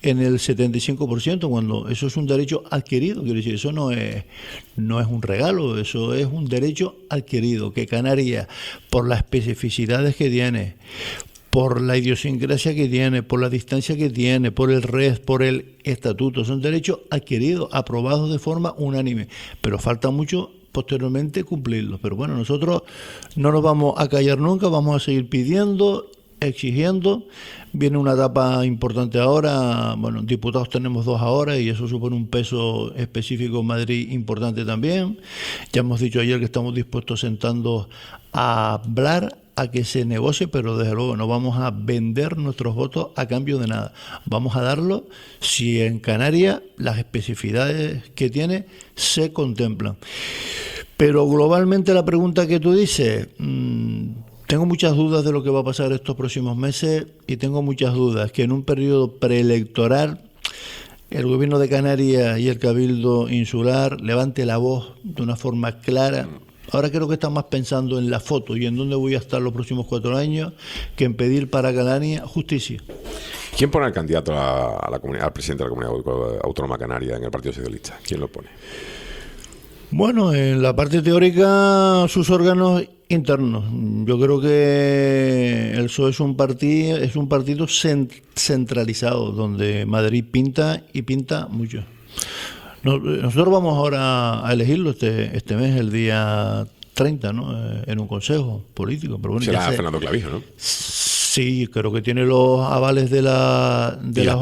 S5: 75%, cuando eso es un derecho adquirido. Quiero decir, eso no es un regalo, eso es un derecho adquirido, que Canarias, por las especificidades que tiene, por la idiosincrasia que tiene, por la distancia que tiene, por el RES, por el estatuto, son derechos adquiridos, aprobados de forma unánime, pero falta mucho posteriormente cumplirlos. Pero bueno, nosotros no nos vamos a callar nunca, vamos a seguir pidiendo, exigiendo. Viene una etapa importante ahora, bueno, diputados tenemos 2 ahora, y eso supone un peso específico en Madrid importante también. Ya hemos dicho ayer que estamos dispuestos, sentando a hablar, a que se negocie, pero desde luego no vamos a vender nuestros votos a cambio de nada. Vamos a darlo si en Canarias las especificidades que tiene se contemplan. Pero globalmente la pregunta que tú dices, tengo muchas dudas de lo que va a pasar estos próximos meses, y tengo muchas dudas que en un periodo preelectoral el gobierno de Canarias y el Cabildo Insular levante la voz de una forma clara. Ahora creo que están más pensando en la foto y en dónde voy a estar los próximos 4 años que en pedir para Canarias justicia.
S1: ¿Quién pone al candidato al presidente de la Comunidad Autónoma Canaria en el Partido Socialista? ¿Quién lo pone?
S5: Bueno, en la parte teórica, sus órganos internos. Yo creo que el PSOE es un partido centralizado, donde Madrid pinta y pinta mucho. Nosotros vamos ahora a elegirlo este mes, el día 30, ¿no? En un consejo político. Pero bueno,
S1: será Fernando Clavijo, ¿no?
S5: Sí, creo que tiene los avales de las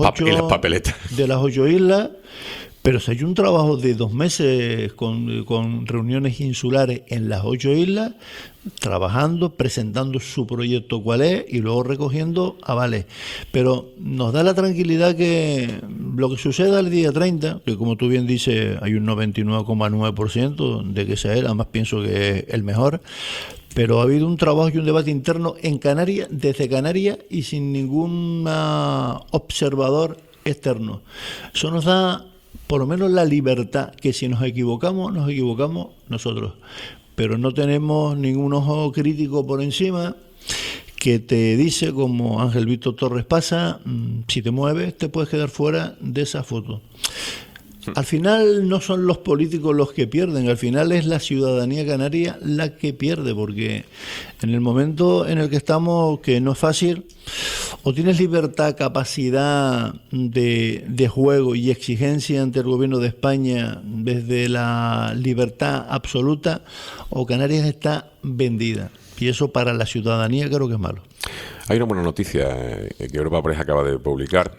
S5: 8 islas. Pero se ha hecho un trabajo de 2 meses con reuniones insulares en las 8 islas, trabajando, presentando su proyecto cuál es y luego recogiendo avales. Pero nos da la tranquilidad que lo que suceda el día 30, que como tú bien dices, hay un 99,9% de que sea él, además pienso que es el mejor, pero ha habido un trabajo y un debate interno en Canarias, desde Canarias y sin ningún observador externo. Eso nos da por lo menos la libertad, que si nos equivocamos nosotros, pero no tenemos ningún ojo crítico por encima que te dice, como Ángel Víctor Torres pasa, si te mueves te puedes quedar fuera de esa foto. Al final no son los políticos los que pierden, al final es la ciudadanía canaria la que pierde, porque en el momento en el que estamos, que no es fácil, o tienes libertad, capacidad de juego y exigencia ante el gobierno de España desde la libertad absoluta, o Canarias está vendida. Y eso para la ciudadanía creo que es malo.
S1: Hay una buena noticia que Europa Press acaba de publicar.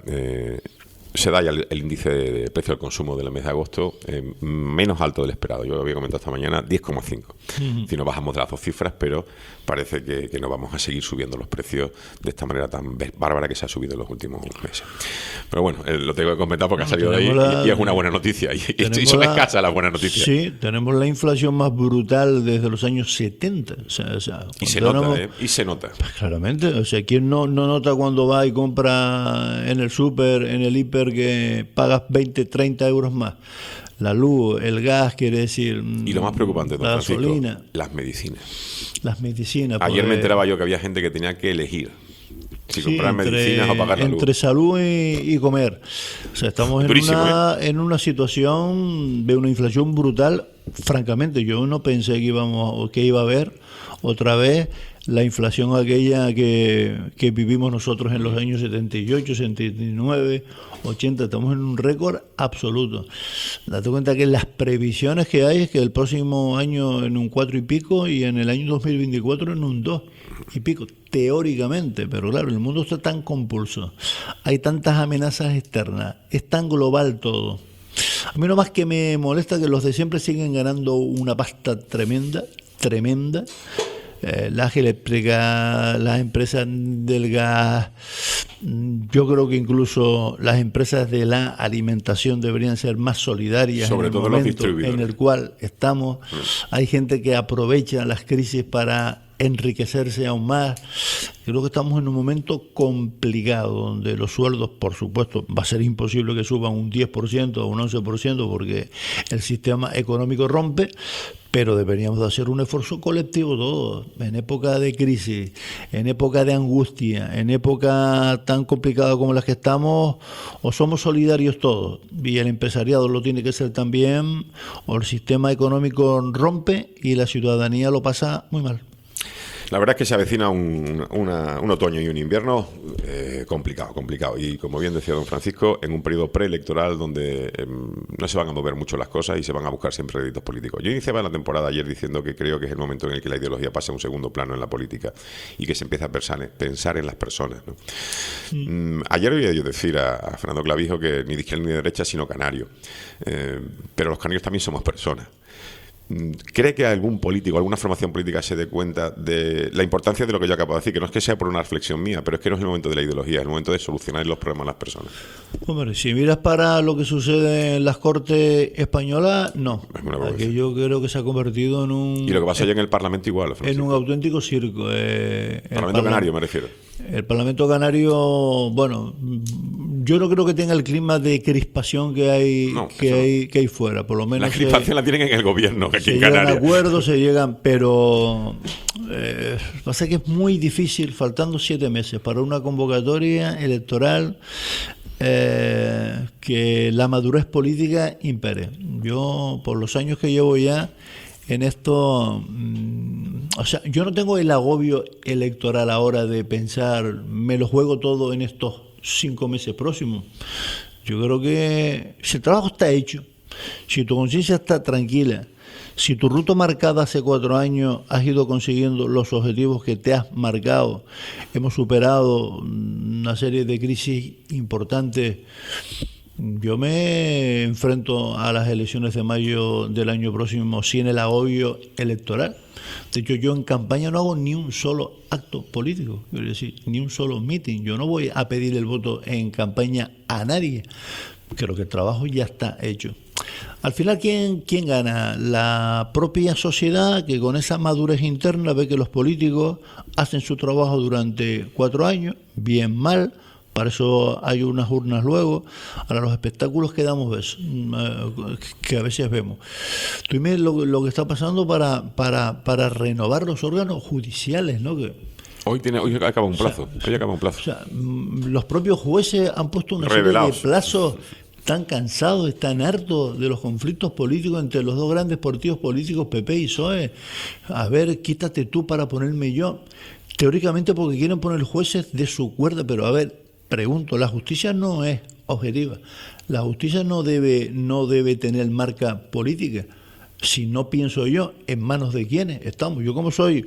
S1: Se da ya el índice de precio al consumo del mes de agosto menos alto del esperado. Yo lo había comentado esta mañana, 10,5. Si no bajamos de las 2 cifras, pero parece que no vamos a seguir subiendo los precios de esta manera tan bárbara que se ha subido en los últimos meses. Pero bueno, lo tengo que comentar porque ha salido de ahí y es una buena noticia. Y son escasas las buenas noticias.
S5: Sí, tenemos la inflación más brutal desde los años 70.
S1: Y se nota, y se nota.
S5: Pues claramente, o sea, ¿quién no nota cuando va y compra en el súper, en el hiper, que pagas 20, 30 euros más? La luz, el gas, quiere decir.
S1: Y lo más preocupante, don
S5: la
S1: Francisco,
S5: gasolina,
S1: las medicinas.
S5: Las medicinas.
S1: Ayer me enteraba yo que había gente que tenía que elegir si comprar medicinas o pagar la luz.
S5: Entre salud y comer. O sea, estamos en una situación de una inflación brutal. Francamente, yo no pensé que iba a haber otra vez la inflación aquella que vivimos nosotros en los años 78, 79, 80. Estamos en un récord absoluto. Date cuenta que las previsiones que hay es que el próximo año en un 4 y pico y en el año 2024 en un 2 y pico, teóricamente. Pero claro, el mundo está tan compulso, hay tantas amenazas externas, es tan global todo. A mí no más que me molesta que los de siempre siguen ganando una pasta tremenda. Las eléctricas, las empresas del gas, yo creo que incluso las empresas de la alimentación deberían ser más solidarias, sobre todo en el momento en el cual estamos. Hay gente que aprovecha las crisis para enriquecerse aún más. Creo que estamos en un momento complicado donde los sueldos, por supuesto, va a ser imposible que suban un 10% o un 11% porque el sistema económico rompe, pero deberíamos de hacer un esfuerzo colectivo todos, en época de crisis, en época de angustia, en época tan complicada como las que estamos, o somos solidarios todos, y el empresariado lo tiene que ser también, o el sistema económico rompe y la ciudadanía lo pasa muy mal.
S1: La verdad es que se avecina un otoño y un invierno complicado. Y como bien decía don Francisco, en un periodo preelectoral donde no se van a mover mucho las cosas y se van a buscar siempre réditos políticos. Yo iniciaba la temporada ayer diciendo que creo que es el momento en el que la ideología pasa a un segundo plano en la política y que se empieza a pensar en las personas, ¿no? Ayer oía yo decir a Fernando Clavijo que ni de izquierda ni de derecha, sino canario. Pero los canarios también somos personas. ¿Cree que algún político, alguna formación política se dé cuenta de la importancia de lo que yo acabo de decir? Que no es que sea por una reflexión mía, pero es que no es el momento de la ideología, es el momento de solucionar los problemas de las personas.
S5: Hombre, si miras para lo que sucede en las Cortes españolas, no. Aquí yo creo que se ha convertido en un...
S1: Y lo que pasa allá en el Parlamento igual, Francisco.
S5: En un auténtico circo.
S1: El Parlamento Canario, me refiero.
S5: El Parlamento Canario, bueno, yo no creo que tenga el clima de crispación que hay que hay fuera, por lo menos.
S1: La crispación la tienen en el gobierno, que aquí en
S5: Canarias.
S1: Canarias.
S5: Se llegan acuerdos, pero pasa que es muy difícil, faltando 7 meses para una convocatoria electoral, que la madurez política impere. Yo, por los años que llevo ya en esto, o sea, yo no tengo el agobio electoral ahora de pensar, me lo juego todo en estos 5 meses próximos. Yo creo que si el trabajo está hecho, si tu conciencia está tranquila, si tu ruta marcada hace 4 años has ido consiguiendo los objetivos que te has marcado, hemos superado una serie de crisis importantes. Yo me enfrento a las elecciones de mayo del año próximo sin el agobio electoral. De hecho, yo en campaña no hago ni un solo acto político, quiero decir, ni un solo meeting. Yo no voy a pedir el voto en campaña a nadie. Creo que el trabajo ya está hecho. Al final, ¿quién gana? La propia sociedad, que con esa madurez interna ve que los políticos hacen su trabajo durante 4 años, bien, mal. Para eso hay unas urnas luego. Ahora, los espectáculos que damos, que a veces vemos. Tú dime lo que está pasando para renovar los órganos judiciales, ¿no?
S1: Hoy acaba un plazo.
S5: O sea, los propios jueces han puesto una serie de plazos. Están cansados, están hartos de los conflictos políticos entre los dos grandes partidos políticos, PP y PSOE. A ver, quítate tú para ponerme yo. Teóricamente porque quieren poner jueces de su cuerda, pero a ver, pregunto, la justicia no es objetiva. La justicia no debe tener marca política. Si no pienso yo, ¿en manos de quiénes estamos? Yo, como soy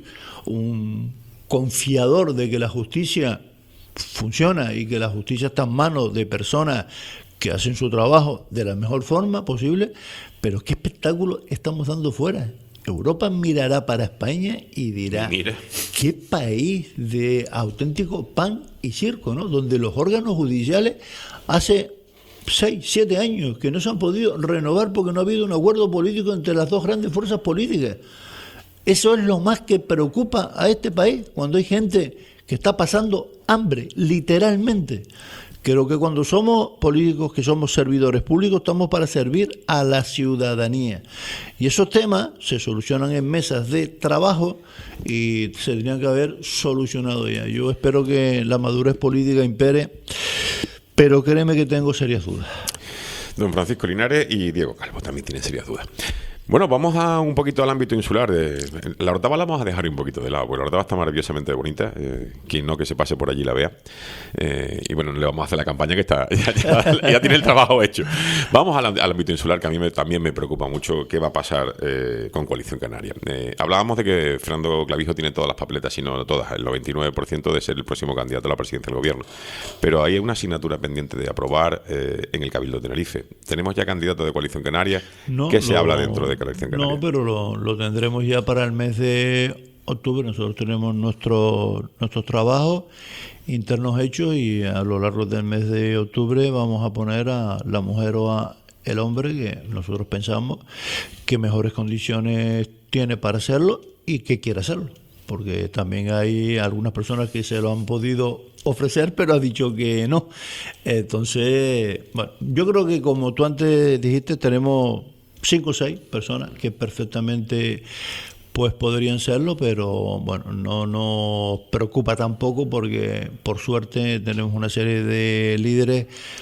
S5: un confiador de que la justicia funciona y que la justicia está en manos de personas que hacen su trabajo de la mejor forma posible, pero ¿qué espectáculo estamos dando fuera? Europa mirará para España y dirá, qué país de auténtico pan y circo, ¿no? Donde los órganos judiciales hace 6, 7 años que no se han podido renovar porque no ha habido un acuerdo político entre las dos grandes fuerzas políticas. Eso es lo más que preocupa a este país, cuando hay gente que está pasando hambre, literalmente. Creo que cuando somos políticos, que somos servidores públicos, estamos para servir a la ciudadanía. Y esos temas se solucionan en mesas de trabajo y se tendrían que haber solucionado ya. Yo espero que la madurez política impere, pero créeme que tengo serias dudas.
S1: Don Francisco Linares y Diego Calvo también tienen serias dudas. Bueno, vamos un poquito al ámbito insular. La Orotava la vamos a dejar un poquito de lado, porque la Orotava está maravillosamente bonita. Quien no, que se pase por allí la vea. Y bueno, le vamos a hacer la campaña que está ya tiene el trabajo hecho. Vamos al ámbito insular, que a mí también me preocupa mucho qué va a pasar con Coalición Canaria. Hablábamos de que Fernando Clavijo tiene todas las papeletas, si no todas, el 99% de ser el próximo candidato a la presidencia del gobierno. Pero hay una asignatura pendiente de aprobar en el Cabildo de Tenerife. Tenemos ya candidato de Coalición Canaria. ¿Qué se habla dentro de Coalición Canaria?
S5: No, pero lo tendremos ya para el mes de octubre. Nosotros tenemos nuestros trabajos internos hechos y a lo largo del mes de octubre vamos a poner a la mujer o a el hombre que nosotros pensamos que mejores condiciones tiene para hacerlo y que quiere hacerlo. Porque también hay algunas personas que se lo han podido ofrecer, pero ha dicho que no. Entonces, bueno, yo creo que como tú antes dijiste, tenemos 5 o 6 personas que perfectamente pues podrían serlo, pero bueno, no nos preocupa tampoco porque por suerte tenemos una serie de líderes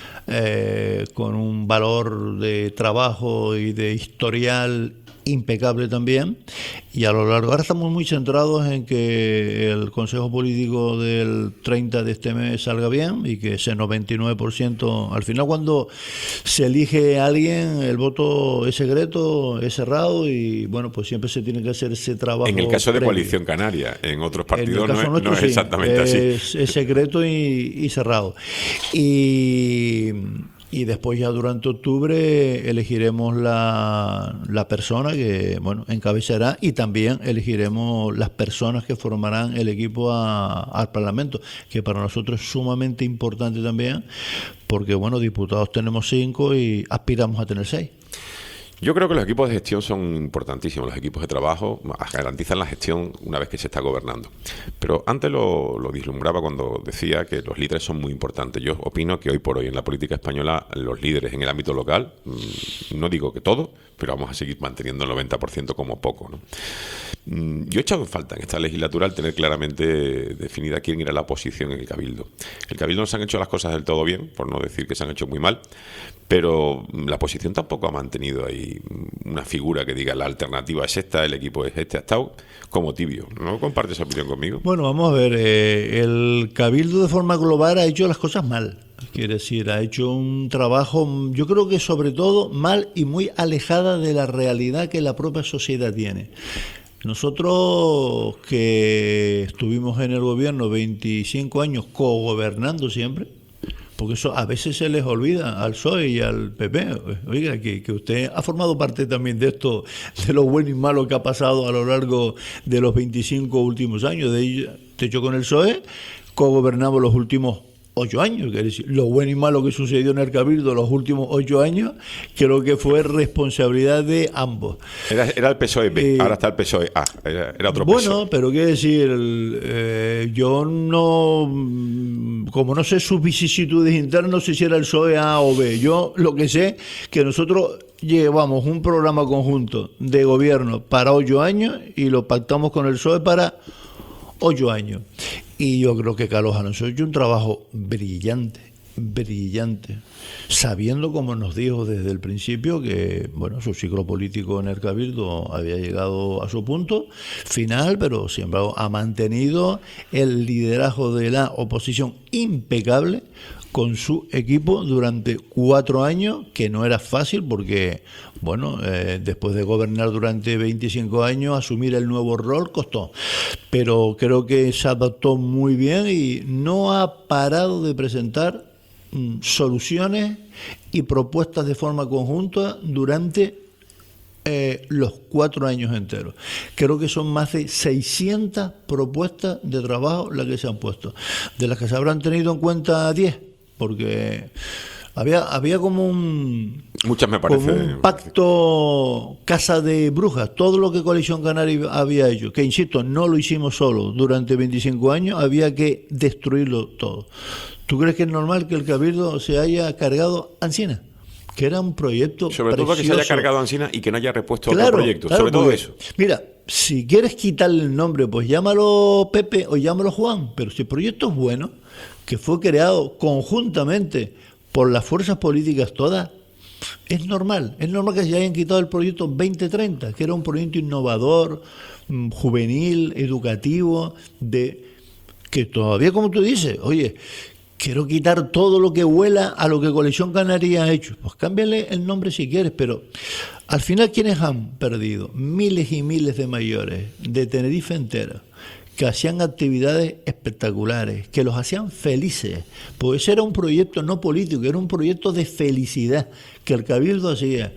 S5: con un valor de trabajo y de historial impecable también, y a lo largo, ahora estamos muy centrados en que el Consejo Político del 30 de este mes salga bien y que ese 99%, al final cuando se elige a alguien, el voto es secreto, es cerrado y bueno, pues siempre se tiene que hacer ese trabajo.
S1: En el caso de
S5: previo.
S1: Coalición Canaria, en otros partidos no es
S5: sí,
S1: exactamente así.
S5: Es secreto y cerrado. Y después ya durante octubre elegiremos la persona que encabezará y también elegiremos las personas que formarán el equipo al Parlamento, que para nosotros es sumamente importante también, porque diputados tenemos 5 y aspiramos a tener 6.
S1: Yo creo que los equipos de gestión son importantísimos. Los equipos de trabajo garantizan la gestión una vez que se está gobernando. Pero antes lo vislumbraba cuando decía que los líderes son muy importantes. Yo opino que hoy por hoy en la política española los líderes en el ámbito local, no digo que todo, pero vamos a seguir manteniendo el 90% como poco, ¿no? Yo he echado en falta en esta legislatura el tener claramente definida quién era la oposición en el Cabildo. El Cabildo no se han hecho las cosas del todo bien, por no decir que se han hecho muy mal, pero la oposición tampoco ha mantenido ahí una figura que diga la alternativa es esta, el equipo es este. Ha estado como tibio. ¿No comparte esa opinión conmigo?
S5: Bueno, vamos a ver. El Cabildo de forma global ha hecho las cosas mal. Quiere decir, ha hecho un trabajo, yo creo que sobre todo mal y muy alejada de la realidad que la propia sociedad tiene. Nosotros que estuvimos en el gobierno 25 años cogobernando siempre, porque eso a veces se les olvida al PSOE y al PP. Oiga, que usted ha formado parte también de esto, de lo bueno y malo que ha pasado a lo largo de los 25 últimos años. De hecho, con el PSOE cogobernamos los últimos 8 años, quiere decir, lo bueno y malo que sucedió en el Cabildo los últimos 8 años, creo que fue responsabilidad de ambos.
S1: Era el PSOE B, ahora está el PSOE A, era otro PSOE.
S5: Bueno, pero quiere decir, yo no, como no sé sus vicisitudes internas, no sé si era el PSOE A o B. Yo lo que sé que nosotros llevamos un programa conjunto de gobierno para 8 años y lo pactamos con el PSOE para 8 años. Y yo creo que Carlos Alonso ha hecho un trabajo brillante, sabiendo, como nos dijo desde el principio, que bueno, su ciclo político en el Cabildo había llegado a su punto final, pero siempre ha mantenido el liderazgo de la oposición impecable con su equipo durante 4 años, que no era fácil porque, bueno, después de gobernar durante 25 años, asumir el nuevo rol costó. Pero creo que se adaptó muy bien y no ha parado de presentar soluciones y propuestas de forma conjunta durante los 4 años enteros. Creo que son más de 600 propuestas de trabajo las que se han puesto, de las que se habrán tenido en cuenta 10, porque había como
S1: muchas me parece,
S5: como un pacto casa de brujas, todo lo que Coalición Canaria había hecho, que insisto, no lo hicimos solo durante 25 años, había que destruirlo todo. ¿Tú crees que es normal que el Cabildo se haya cargado Ancina? Que era un proyecto
S1: sobre
S5: precioso.
S1: todo que se haya cargado Ancina y que no haya repuesto
S5: Claro,
S1: otro proyecto,
S5: claro,
S1: sobre todo
S5: porque,
S1: eso.
S5: Mira, si quieres quitarle el nombre, pues llámalo Pepe o llámalo Juan, pero si el proyecto es bueno, que fue creado conjuntamente por las fuerzas políticas todas, es normal que se hayan quitado el proyecto 2030, que era un proyecto innovador, juvenil, educativo, que todavía, como tú dices, oye, quiero quitar todo lo que huela a lo que Coalición Canaria ha hecho. Pues cámbiale el nombre si quieres, pero al final, ¿quiénes han perdido? Miles y miles de mayores de Tenerife entera, que hacían actividades espectaculares, que los hacían felices, pues ese era un proyecto no político, era un proyecto de felicidad que el Cabildo hacía.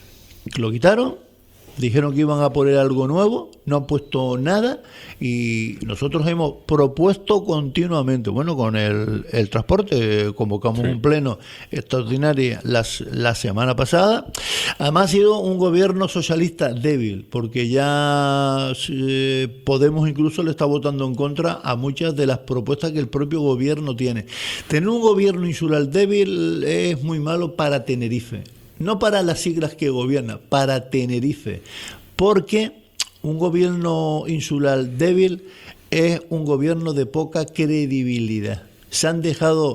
S5: Lo quitaron, dijeron que iban a poner algo nuevo, no han puesto nada y nosotros hemos propuesto continuamente. Bueno, con el transporte convocamos un pleno extraordinario la semana pasada. Además ha sido un gobierno socialista débil, porque ya Podemos incluso le está votando en contra a muchas de las propuestas que el propio gobierno tiene. Tener un gobierno insular débil es muy malo para Tenerife. No para las siglas que gobierna, para Tenerife, porque un gobierno insular débil es un gobierno de poca credibilidad. Se han dejado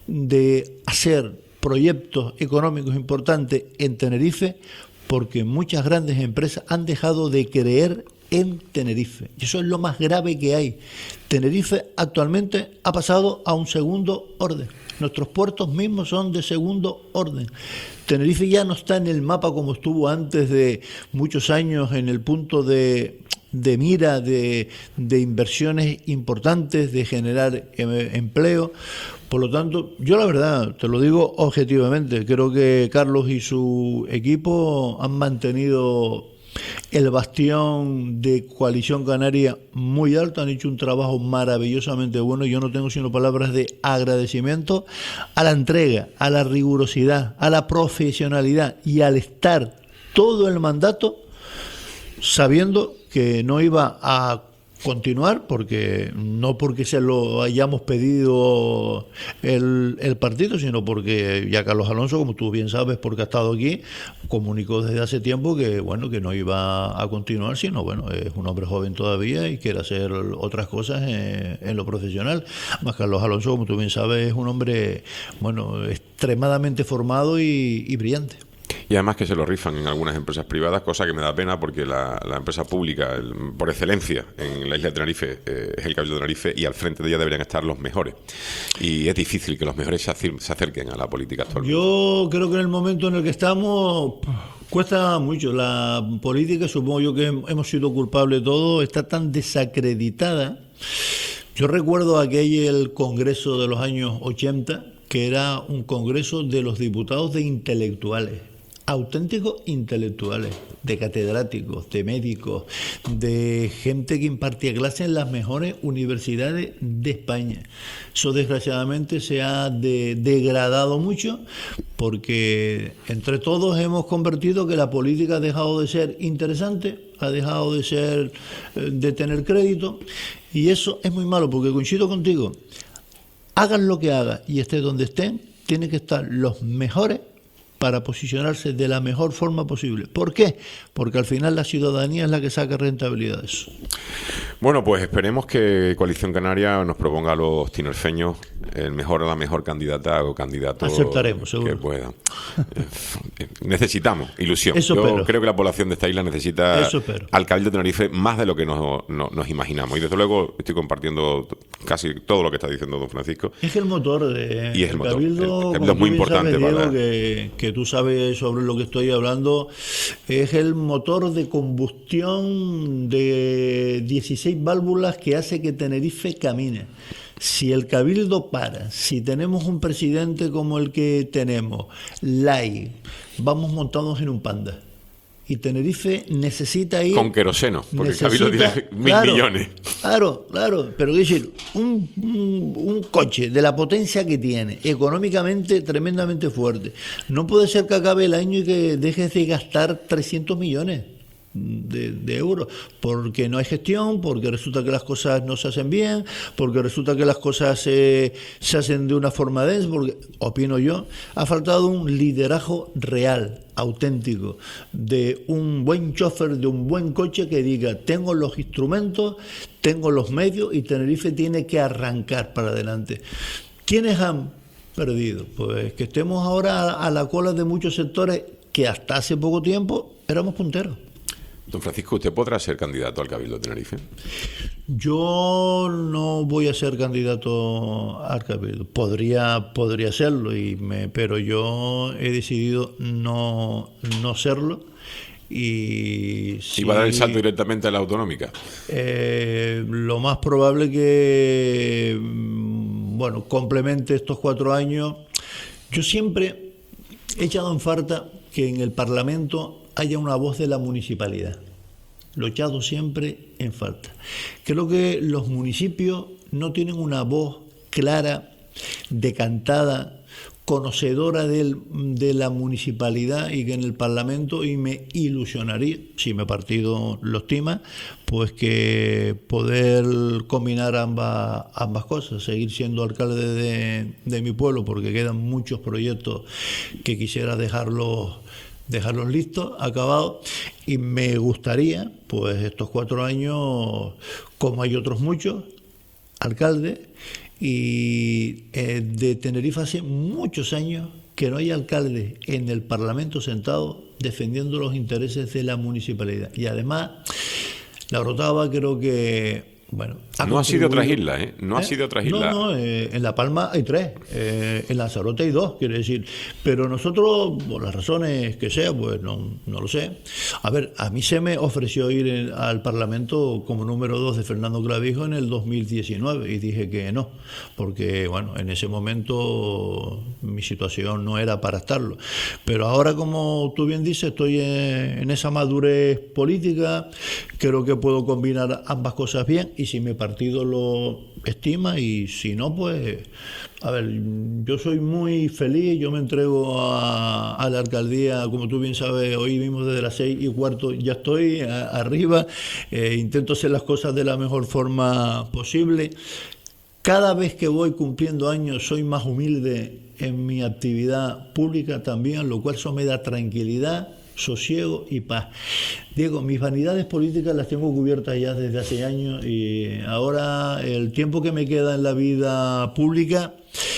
S5: de hacer proyectos económicos importantes en Tenerife porque muchas grandes empresas han dejado de creer en Tenerife. Y eso es lo más grave que hay. Tenerife actualmente ha pasado a un segundo orden. Nuestros puertos mismos son de segundo orden. Tenerife ya no está en el mapa como estuvo antes de muchos años, en el punto de mira de inversiones importantes, de generar empleo. Por lo tanto, yo la verdad, te lo digo objetivamente, creo que Carlos y su equipo han mantenido el bastión de Coalición Canaria muy alto, han hecho un trabajo maravillosamente bueno. Yo no tengo sino palabras de agradecimiento a la entrega, a la rigurosidad, a la profesionalidad y al estar todo el mandato sabiendo que no iba a continuar, porque no porque se lo hayamos pedido el partido, sino porque ya Carlos Alonso, como tú bien sabes, porque ha estado aquí, comunicó desde hace tiempo que bueno, que no iba a continuar, sino bueno, es un hombre joven todavía y quiere hacer otras cosas en lo profesional. Más Carlos Alonso, como tú bien sabes, es un hombre bueno, extremadamente formado y brillante.
S1: Y además que se lo rifan en algunas empresas privadas, cosa que me da pena porque la empresa pública, por excelencia en la isla de Tenerife, es el Cabildo de Tenerife, y al frente de ella deberían estar los mejores. Y es difícil que los mejores se acerquen a la política actualmente.
S5: Yo creo que en el momento en el que estamos cuesta mucho. La política, supongo yo que hemos sido culpables todos, está tan desacreditada. Yo recuerdo aquel congreso de los años 80, que era un congreso de los diputados de intelectuales, auténticos intelectuales, de catedráticos, de médicos, de gente que impartía clases en las mejores universidades de España. Eso desgraciadamente se ha degradado mucho porque entre todos hemos convertido que la política ha dejado de ser interesante, ha dejado de ser de tener crédito, y eso es muy malo porque coincido contigo. Hagan lo que hagan y estén donde estén, tienen que estar los mejores para posicionarse de la mejor forma posible. ¿Por qué? Porque al final la ciudadanía es la que saca rentabilidad de eso.
S1: Bueno, pues esperemos que Coalición Canaria nos proponga a los tinerfeños el mejor o la mejor candidata o candidato.
S5: Aceptaremos, seguro.
S1: Que pueda. Necesitamos ilusión.
S5: Eso
S1: Yo
S5: espero.
S1: creo que la población de esta isla necesita al Cabildo de Tenerife más de lo que nos imaginamos. Y desde luego estoy compartiendo casi todo lo que está diciendo don Francisco.
S5: Es que el motor de
S1: y es el motor.
S5: Cabildo,
S1: El Cabildo es muy importante
S5: sabes,
S1: para...
S5: Diego, que tú sabes sobre lo que estoy hablando, es el motor de combustión de 16 válvulas que hace que Tenerife camine. Si el Cabildo para, si tenemos un presidente como el que tenemos, vamos montados en un Panda. Y Tenerife necesita ir...
S1: Con queroseno, porque el Cabildo tiene 1.000 millones.
S5: Claro, pero es decir, un coche de la potencia que tiene, económicamente tremendamente fuerte, no puede ser que acabe el año y que dejes de gastar 300 millones de euros, porque no hay gestión, porque resulta que las cosas no se hacen bien, porque resulta que las cosas se hacen de una forma densa, porque, opino yo, ha faltado un liderazgo real, auténtico, de un buen chofer, de un buen coche que diga, tengo los instrumentos, tengo los medios y Tenerife tiene que arrancar para adelante. ¿Quiénes han perdido? Pues que estemos ahora a la cola de muchos sectores que hasta hace poco tiempo éramos punteros.
S1: Don Francisco, ¿usted podrá ser candidato al Cabildo de Tenerife?
S5: Yo no voy a ser candidato al Cabildo. Podría serlo, pero yo he decidido no serlo. Y
S1: va a dar el salto directamente a la autonómica?
S5: Lo más probable que, complemente estos 4 años. Yo siempre he echado en falta que en el Parlamento haya una voz de la municipalidad. Lo he echado siempre en falta. Creo que los municipios no tienen una voz clara, decantada, conocedora de la municipalidad, y que en el Parlamento, y me ilusionaría, si mi partido lo estima, pues que poder combinar ambas cosas, seguir siendo alcalde de mi pueblo, porque quedan muchos proyectos que quisiera dejarlos listos, acabados, y me gustaría, pues estos 4 años, como hay otros muchos alcaldes, y de Tenerife hace muchos años que no hay alcalde en el Parlamento sentado defendiendo los intereses de la municipalidad. Y además, la Orotava creo que...
S1: no ha sido otras islas, ¿eh? No ha sido otras islas.
S5: No, en La Palma hay 3, en Lanzarote hay 2, quiere decir. Pero nosotros, por las razones que sea, pues no lo sé. A ver, a mí se me ofreció ir al Parlamento como número 2 de Fernando Clavijo en el 2019 y dije que no, porque en ese momento mi situación no era para estarlo. Pero ahora, como tú bien dices, estoy en esa madurez política, creo que puedo combinar ambas cosas bien. y si mi partido lo estima, y si no, pues, a ver, yo soy muy feliz, yo me entrego a la alcaldía, como tú bien sabes, hoy mismo desde las 6:15 ya estoy arriba, intento hacer las cosas de la mejor forma posible. Cada vez que voy cumpliendo años soy más humilde en mi actividad pública también, lo cual eso me da tranquilidad, sosiego y paz. Diego, mis vanidades políticas las tengo cubiertas ya desde hace años, y ahora el tiempo que me queda en la vida pública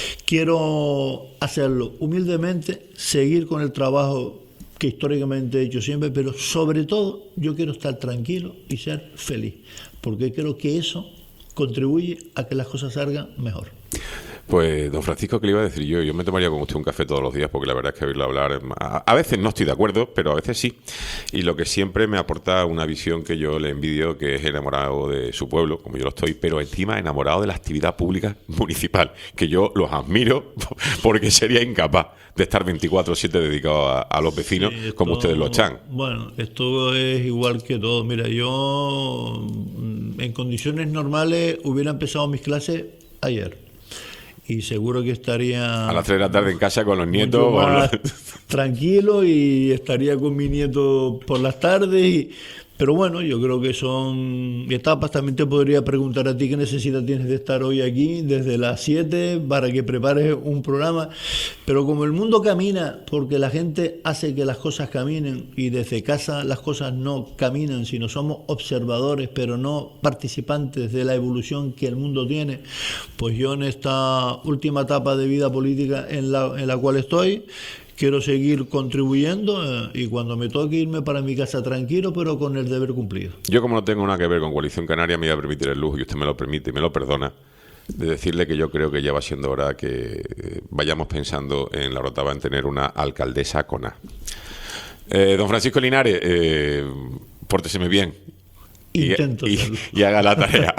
S5: quiero hacerlo humildemente, seguir con el trabajo que históricamente he hecho siempre, pero sobre todo yo quiero estar tranquilo y ser feliz, porque creo que eso contribuye a que las cosas salgan mejor.
S1: Pues, don Francisco, ¿qué le iba a decir yo? Yo me tomaría con usted un café todos los días, porque la verdad es que oírlo hablar, a veces no estoy de acuerdo, pero a veces sí. Y lo que siempre me aporta una visión que yo le envidio, que es enamorado de su pueblo, como yo lo estoy, pero encima enamorado de la actividad pública municipal, que yo los admiro porque sería incapaz de estar 24/7 dedicado a los vecinos, sí, como ustedes lo están.
S5: Bueno, esto es igual que todo. Mira, yo en condiciones normales hubiera empezado mis clases ayer. Y seguro que estaría
S1: a las 3 de la tarde en casa con los nietos
S5: tranquilo, y estaría con mi nieto por las tardes. Pero bueno, yo creo que son etapas. También te podría preguntar a ti qué necesidad tienes de estar hoy aquí desde las 7 para que prepares un programa. Pero como el mundo camina, porque la gente hace que las cosas caminen, y desde casa las cosas no caminan, sino somos observadores, pero no participantes de la evolución que el mundo tiene, pues yo en esta última etapa de vida política en la cual estoy, quiero seguir contribuyendo, y cuando me toque irme para mi casa tranquilo, pero con el deber cumplido.
S1: Yo, como no tengo nada que ver con Coalición Canaria, me voy a permitir el lujo, y usted me lo permite y me lo perdona, de decirle que yo creo que ya va siendo hora que vayamos pensando en la Orotava en tener una alcaldesa con A. Don Francisco Linares, pórteseme bien.
S5: Intento
S1: y haga la tarea,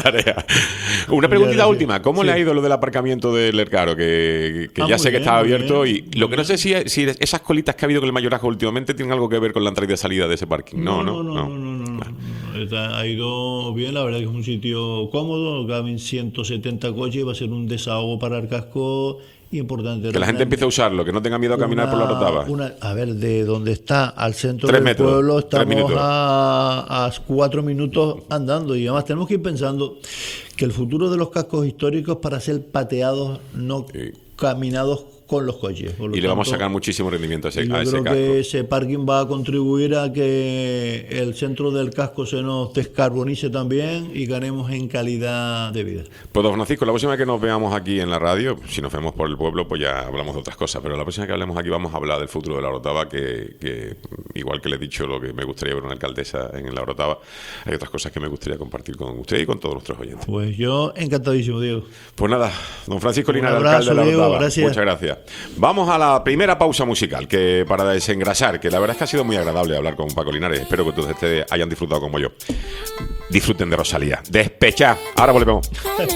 S1: Una preguntita última. ¿Cómo le ha ido lo del aparcamiento del Ercaro? Que ya sé que estaba abierto, y lo que no sé si esas colitas que ha habido con el mayorazgo últimamente tienen algo que ver con la entrada y salida de ese parking. No.
S5: Ha ido bien, la verdad que es un sitio cómodo, caben 170 coches, va a ser un desahogo para el casco importante.
S1: Que la gente empiece a usarlo, que no tenga miedo a caminar por la Orotava.
S5: A ver, de donde está al centro del pueblo estamos a 4 minutos andando, y además tenemos que ir pensando que el futuro de los cascos históricos para ser pateados, no caminados con los coches.
S1: Y le vamos a sacar muchísimo rendimiento a ese casco.
S5: Yo creo que ese parking va a contribuir a que el centro del casco se nos descarbonice también y ganemos en calidad de vida.
S1: Pues, don Francisco, la próxima vez que nos veamos aquí en la radio, si nos vemos por el pueblo, pues ya hablamos de otras cosas, pero la próxima vez que hablemos aquí vamos a hablar del futuro de la Orotava, que igual que le he dicho lo que me gustaría ver una alcaldesa en la Orotava, hay otras cosas que me gustaría compartir con usted y con todos nuestros oyentes.
S5: Pues yo encantadísimo, Diego.
S1: Pues nada, don Francisco Linares, alcalde de la Orotava. Gracias. Muchas gracias. Vamos a la primera pausa musical, que para desengrasar, que la verdad es que ha sido muy agradable hablar con Paco Linares. Espero que todos ustedes hayan disfrutado como yo. Disfruten de Rosalía. Despecha. Ahora volvemos.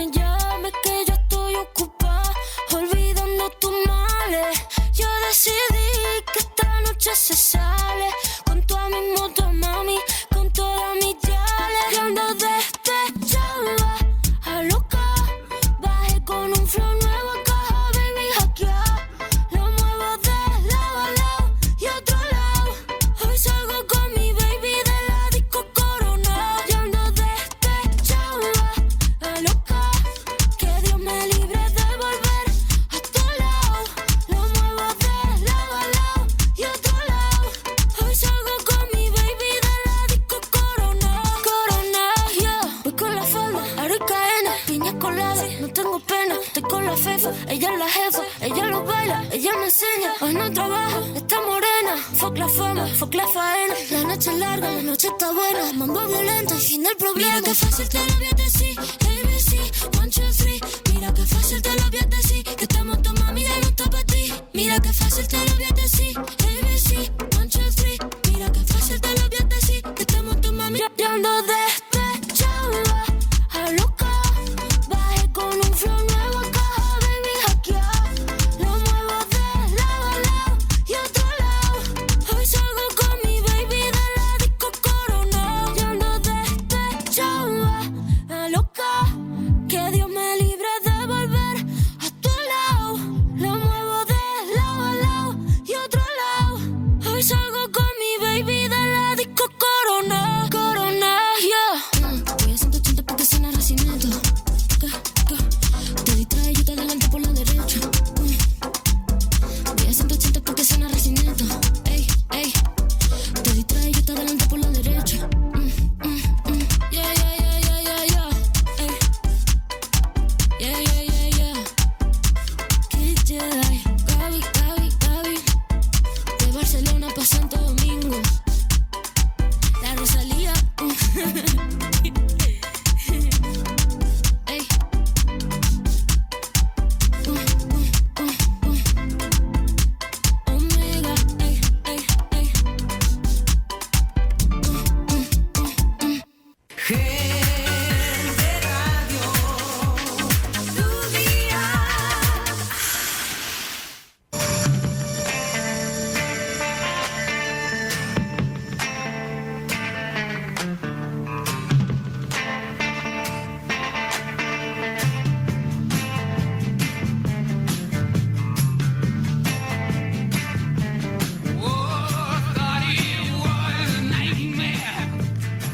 S6: Yo decidí que esta noche se sale con toda mi moto, mami, con todas mis diales. Yo ando despechada, a loca, bajé con un flow nuevo acá, baby, hackear. Lo muevo de lado a lado y otro lado. Hoy salgo con mi baby de la disco Corona. Yo ando despechada, a loca, que Dios me libre de volver a tu lado. Lo muevo de lado a lado y otro lado. Hoy salgo con mi baby de la disco Corona. Corona, yeah. Voy con la falda, aro y cadena, piña colada, no tengo pena. Estoy con la fefa, ella es la jefa, ella lo baila, ella me enseña. Hoy no trabaja, está morena. Fuck la fama, fuck la faena. La noche es larga, la noche está buena. Mambo violento y fin del problema. Mira que fácil te lo voy a decir, ABC, 1, 2, 3. Mira que fácil te lo voy a decir, que estamos tu mami de no está para ti. Mira que fácil te lo voy a decir, ABC, 1, 2, 3. Mira que fácil te lo voy a decir, que estamos tu mami. Yo ando despechada, a loca, bajé con un flow nuevo acá, baby, hackear. Lo muevo de lado a lado y otro lado. Hoy salgo con mi baby de la disco Corona. Yo ando despechada, a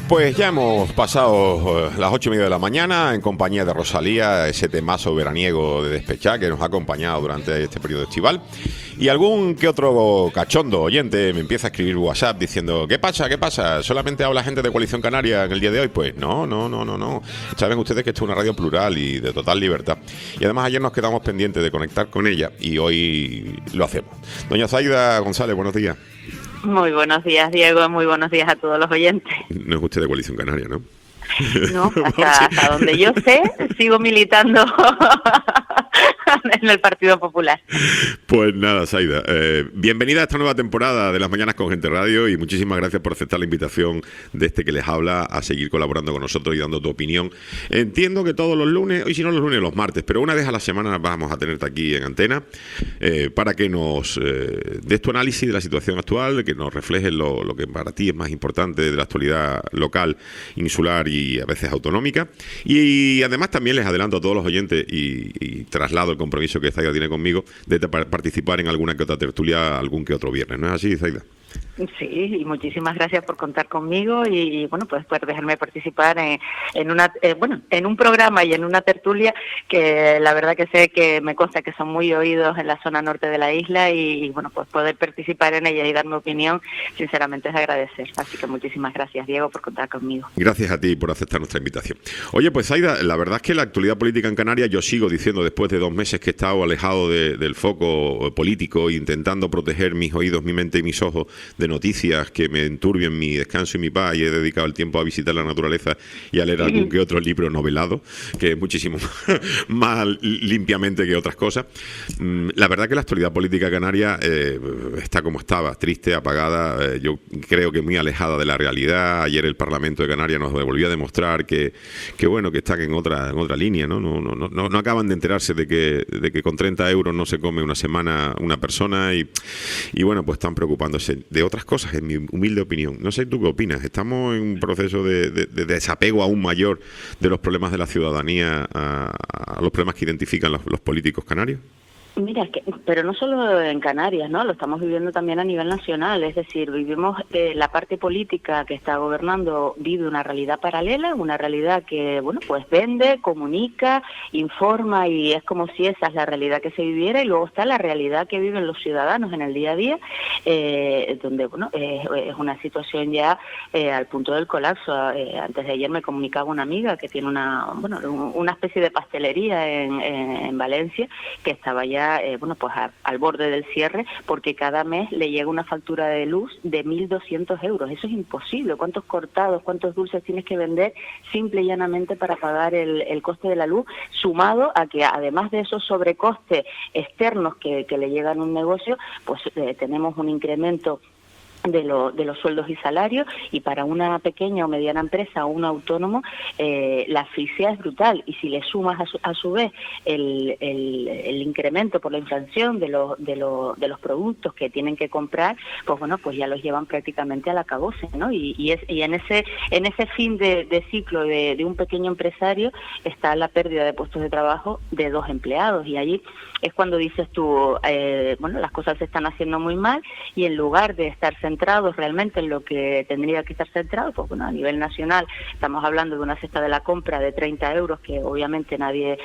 S1: Pues ya hemos pasado las 8:30 de la mañana en compañía de Rosalía, ese temazo veraniego de Despechá que nos ha acompañado durante este periodo estival. Y algún que otro cachondo oyente me empieza a escribir WhatsApp diciendo ¿qué pasa? ¿Qué pasa? ¿Solamente habla gente de Coalición Canaria en el día de hoy? Pues no. Saben ustedes que esto es una radio plural y de total libertad. Y además ayer nos quedamos pendientes de conectar con ella y hoy lo hacemos. Doña Zaida González, buenos días.
S7: Muy buenos días, Diego. Muy buenos días a todos los oyentes.
S1: No es usted de Coalición Canaria, ¿no?
S7: No, hasta donde yo sé, sigo militando en el Partido Popular.
S1: Pues nada, Zaida, bienvenida a esta nueva temporada de Las Mañanas con Gente Radio y muchísimas gracias por aceptar la invitación de este que les habla a seguir colaborando con nosotros y dando tu opinión. Entiendo que todos los lunes, hoy si no los lunes, los martes, pero una vez a la semana vamos a tenerte aquí en antena para que nos des tu análisis de la situación actual, que nos reflejes lo que para ti es más importante de la actualidad local, insular y a veces autonómica. Y además también les adelanto a todos los oyentes y traslado el compromiso que Zaida tiene conmigo de participar en alguna que otra tertulia algún que otro viernes. ¿No es así, Zaida?
S7: Sí, y muchísimas gracias por contar conmigo y bueno, pues por dejarme participar en un programa y en una tertulia que la verdad que sé que me consta que son muy oídos en la zona norte de la isla y bueno, pues poder participar en ella y dar mi opinión, sinceramente es agradecer. Así que muchísimas gracias, Diego, por contar conmigo.
S1: Gracias a ti por aceptar nuestra invitación. Oye, pues Zaida, la verdad es que la actualidad política en Canarias, yo sigo diciendo después de 2 meses que he estado alejado del foco político, intentando proteger mis oídos, mi mente y mis ojos de noticias que me enturbien mi descanso y mi paz, y he dedicado el tiempo a visitar la naturaleza y a leer algún que otro libro novelado, que es muchísimo más limpiamente que otras cosas. La verdad que la actualidad política canaria está como estaba, triste, apagada, yo creo que muy alejada de la realidad. Ayer el Parlamento de Canarias nos volvió a demostrar que bueno, que están en otra línea, ¿no? No acaban de enterarse de que con 30 euros no se come una semana una persona y bueno, pues están preocupándose de otras cosas, en mi humilde opinión. No sé tú qué opinas. ¿Estamos en un proceso de desapego aún mayor de los problemas de la ciudadanía a los problemas que identifican los políticos canarios?
S7: Mira, pero no solo en Canarias, ¿no? Lo estamos viviendo también a nivel nacional, es decir, vivimos la parte política que está gobernando vive una realidad paralela, una realidad que, bueno, pues vende, comunica, informa y es como si esa es la realidad que se viviera y luego está la realidad que viven los ciudadanos en el día a día, donde, bueno, es una situación ya al punto del colapso. Antes de ayer me comunicaba una amiga que tiene una especie de pastelería en Valencia que estaba ya pues al borde del cierre porque cada mes le llega una factura de luz de 1.200 euros. Eso es imposible. ¿Cuántos cortados, cuántos dulces tienes que vender simple y llanamente para pagar el coste de la luz? Sumado a que además de esos sobrecostes externos que le llegan a un negocio, pues tenemos un incremento de los sueldos y salarios y para una pequeña o mediana empresa o un autónomo la asfixia es brutal y si le sumas a su vez el incremento por la inflación de los productos que tienen que comprar, pues bueno, pues ya los llevan prácticamente al acabose, ¿no? Y en ese fin de ciclo de un pequeño empresario está la pérdida de puestos de trabajo de 2 empleados y allí es cuando dices tú, las cosas se están haciendo muy mal y en lugar de estar centrados realmente en lo que tendría que estar centrado, pues bueno, a nivel nacional estamos hablando de una cesta de la compra de 30 euros que obviamente nadie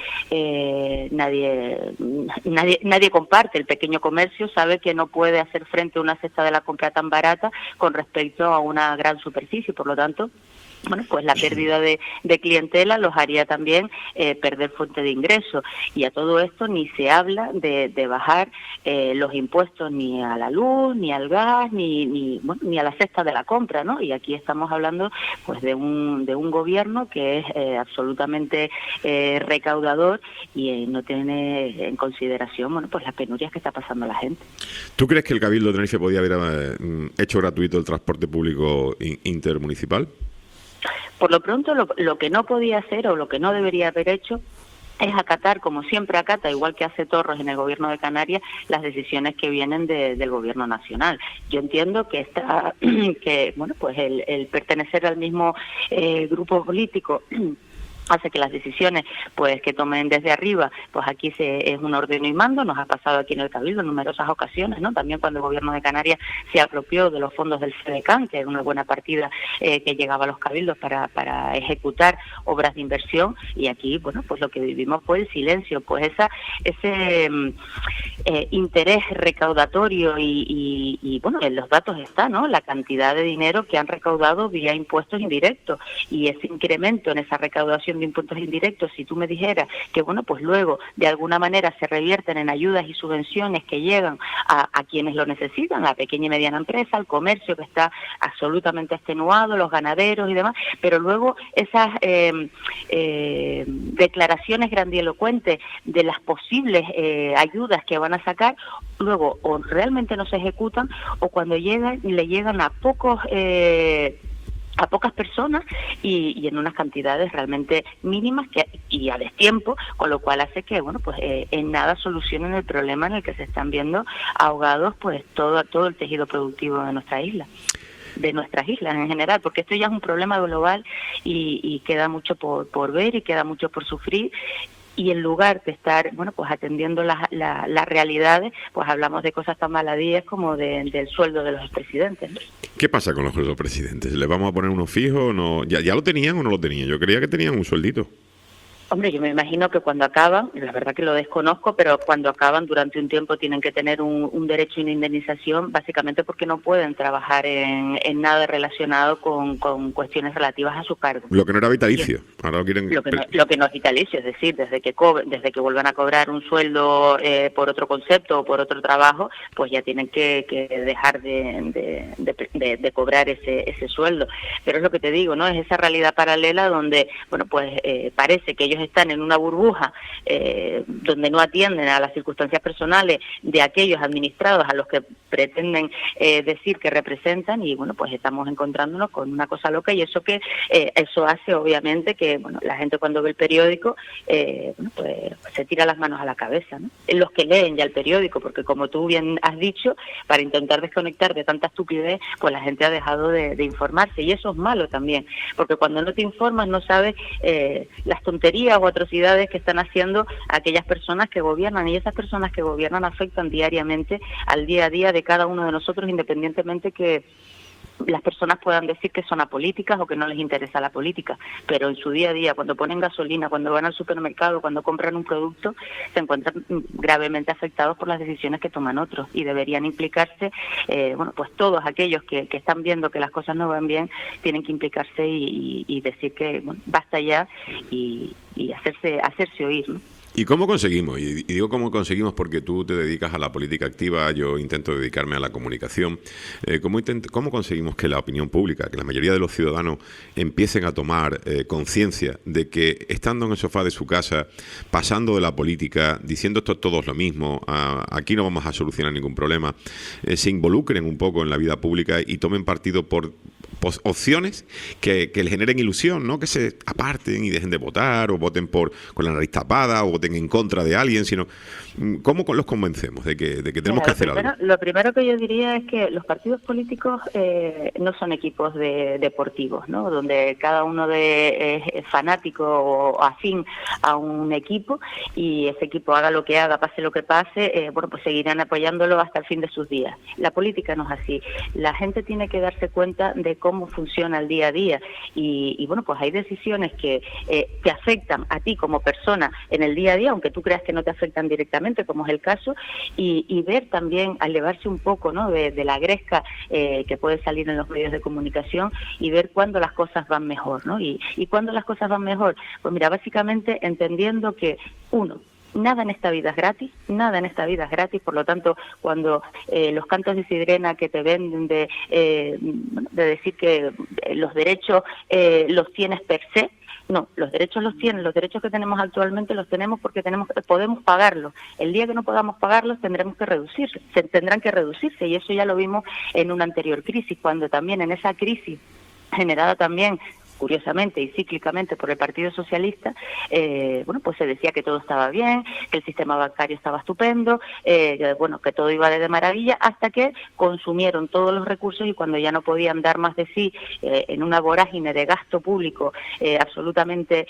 S7: comparte. El pequeño comercio sabe que no puede hacer frente a una cesta de la compra tan barata con respecto a una gran superficie, por lo tanto, bueno, pues la pérdida de clientela los haría también perder fuente de ingreso y a todo esto ni se habla de bajar los impuestos ni a la luz, ni al gas, ni a la cesta de la compra, ¿no? Y aquí estamos hablando pues de un gobierno que es absolutamente recaudador y no tiene en consideración, bueno, pues las penurias que está pasando la gente.
S1: ¿Tú crees que el Cabildo de Tenerife podía haber hecho gratuito el transporte público intermunicipal?
S7: Por lo pronto, lo que no podía hacer o lo que no debería haber hecho es acatar, como siempre acata, igual que hace Torres en el gobierno de Canarias, las decisiones que vienen del gobierno nacional. Yo entiendo que el pertenecer al mismo grupo político hace que las decisiones pues que tomen desde arriba, pues aquí es un ordeno y mando. Nos ha pasado aquí en el Cabildo en numerosas ocasiones, ¿no? También cuando el Gobierno de Canarias se apropió de los fondos del FEDECAN, que era una buena partida que llegaba a los cabildos para ejecutar obras de inversión, y aquí, bueno, pues lo que vivimos fue el silencio, pues ese interés recaudatorio y bueno, en los datos está, ¿no? La cantidad de dinero que han recaudado vía impuestos indirectos, y ese incremento en esa recaudación de impuestos indirectos, si tú me dijeras que, bueno, pues luego de alguna manera se revierten en ayudas y subvenciones que llegan a quienes lo necesitan, a la pequeña y mediana empresa, al comercio que está absolutamente extenuado, los ganaderos y demás, pero luego esas declaraciones grandilocuentes de las posibles ayudas que van a sacar, luego o realmente no se ejecutan, o cuando llegan, le llegan a pocas personas y en unas cantidades realmente mínimas y a destiempo, con lo cual hace que, bueno, pues en nada solucionen el problema en el que se están viendo ahogados pues todo el tejido productivo de nuestra isla, de nuestras islas en general, porque esto ya es un problema global y queda mucho por ver y queda mucho por sufrir. Y en lugar de estar, bueno, pues atendiendo las realidades, pues hablamos de cosas tan maladíes como del sueldo de los expresidentes, ¿no?
S1: ¿Qué pasa con los sueldos presidentes? ¿Les vamos a poner uno fijo? No, ¿Ya lo tenían o no lo tenían? Yo creía que tenían un sueldito.
S7: Hombre, yo me imagino que cuando acaban, la verdad que lo desconozco, pero cuando acaban durante un tiempo tienen que tener un derecho a una indemnización, básicamente porque no pueden trabajar en nada relacionado con cuestiones relativas a su cargo.
S1: Lo que no era vitalicio. Ahora lo quieren...
S7: Lo que no es vitalicio, es decir, desde que vuelvan a cobrar un sueldo por otro concepto o por otro trabajo, pues ya tienen que dejar de cobrar ese sueldo. Pero es lo que te digo, ¿no? Es esa realidad paralela donde, bueno, pues parece que ellos están en una burbuja donde no atienden a las circunstancias personales de aquellos administrados a los que pretenden decir que representan, y bueno, pues estamos encontrándonos con una cosa loca, y eso hace obviamente que, bueno, la gente cuando ve el periódico bueno, pues se tira las manos a la cabeza, ¿no? Los que leen ya el periódico, porque como tú bien has dicho, para intentar desconectar de tanta estupidez, pues la gente ha dejado de informarse, y eso es malo también, porque cuando no te informas no sabes las tonterías o atrocidades que están haciendo aquellas personas que gobiernan, y esas personas que gobiernan afectan diariamente al día a día de cada uno de nosotros, independientemente que las personas puedan decir que son apolíticas o que no les interesa la política, pero en su día a día, cuando ponen gasolina, cuando van al supermercado, cuando compran un producto, se encuentran gravemente afectados por las decisiones que toman otros, y deberían implicarse, bueno, pues todos aquellos que están viendo que las cosas no van bien, tienen que implicarse y decir que, bueno, basta ya y hacerse oír, ¿no?
S1: ¿Y cómo conseguimos? Y digo cómo conseguimos porque tú te dedicas a la política activa, yo intento dedicarme a la comunicación. ¿Cómo conseguimos que la opinión pública, que la mayoría de los ciudadanos empiecen a tomar conciencia de que estando en el sofá de su casa, pasando de la política, diciendo esto es todos lo mismo, aquí no vamos a solucionar ningún problema, se involucren un poco en la vida pública y tomen partido por opciones que les generen ilusión, no que se aparten y dejen de votar o voten con la nariz tapada o voten en contra de alguien, sino ¿cómo los convencemos de que tenemos que hacer algo?
S7: Lo primero que yo diría es que los partidos políticos no son equipos deportivos, ¿no? Donde cada uno es fanático o afín a un equipo, y ese equipo haga lo que haga, pase lo que pase, bueno, pues seguirán apoyándolo hasta el fin de sus días. La política no es así. La gente tiene que darse cuenta de cómo funciona el día a día, y bueno, pues hay decisiones que te afectan a ti como persona en el día a día, aunque tú creas que no te afectan directamente, como es el caso, y ver también, elevarse un poco, ¿no?, de la gresca que puede salir en los medios de comunicación, y ver cuándo las cosas van mejor, ¿no? Y cuándo las cosas van mejor, pues mira, básicamente entendiendo que, uno, nada en esta vida es gratis, por lo tanto, cuando los cantos de sirena que te venden de decir que los derechos los tienes per se, no, los derechos los tienen, los derechos que tenemos actualmente los tenemos porque podemos pagarlos. El día que no podamos pagarlos tendrán que reducirse, y eso ya lo vimos en una anterior crisis, cuando también en esa crisis generada también curiosamente y cíclicamente por el Partido Socialista, bueno, pues se decía que todo estaba bien, que el sistema bancario estaba estupendo, bueno, que todo iba de maravilla, hasta que consumieron todos los recursos y cuando ya no podían dar más de sí en una vorágine de gasto público absolutamente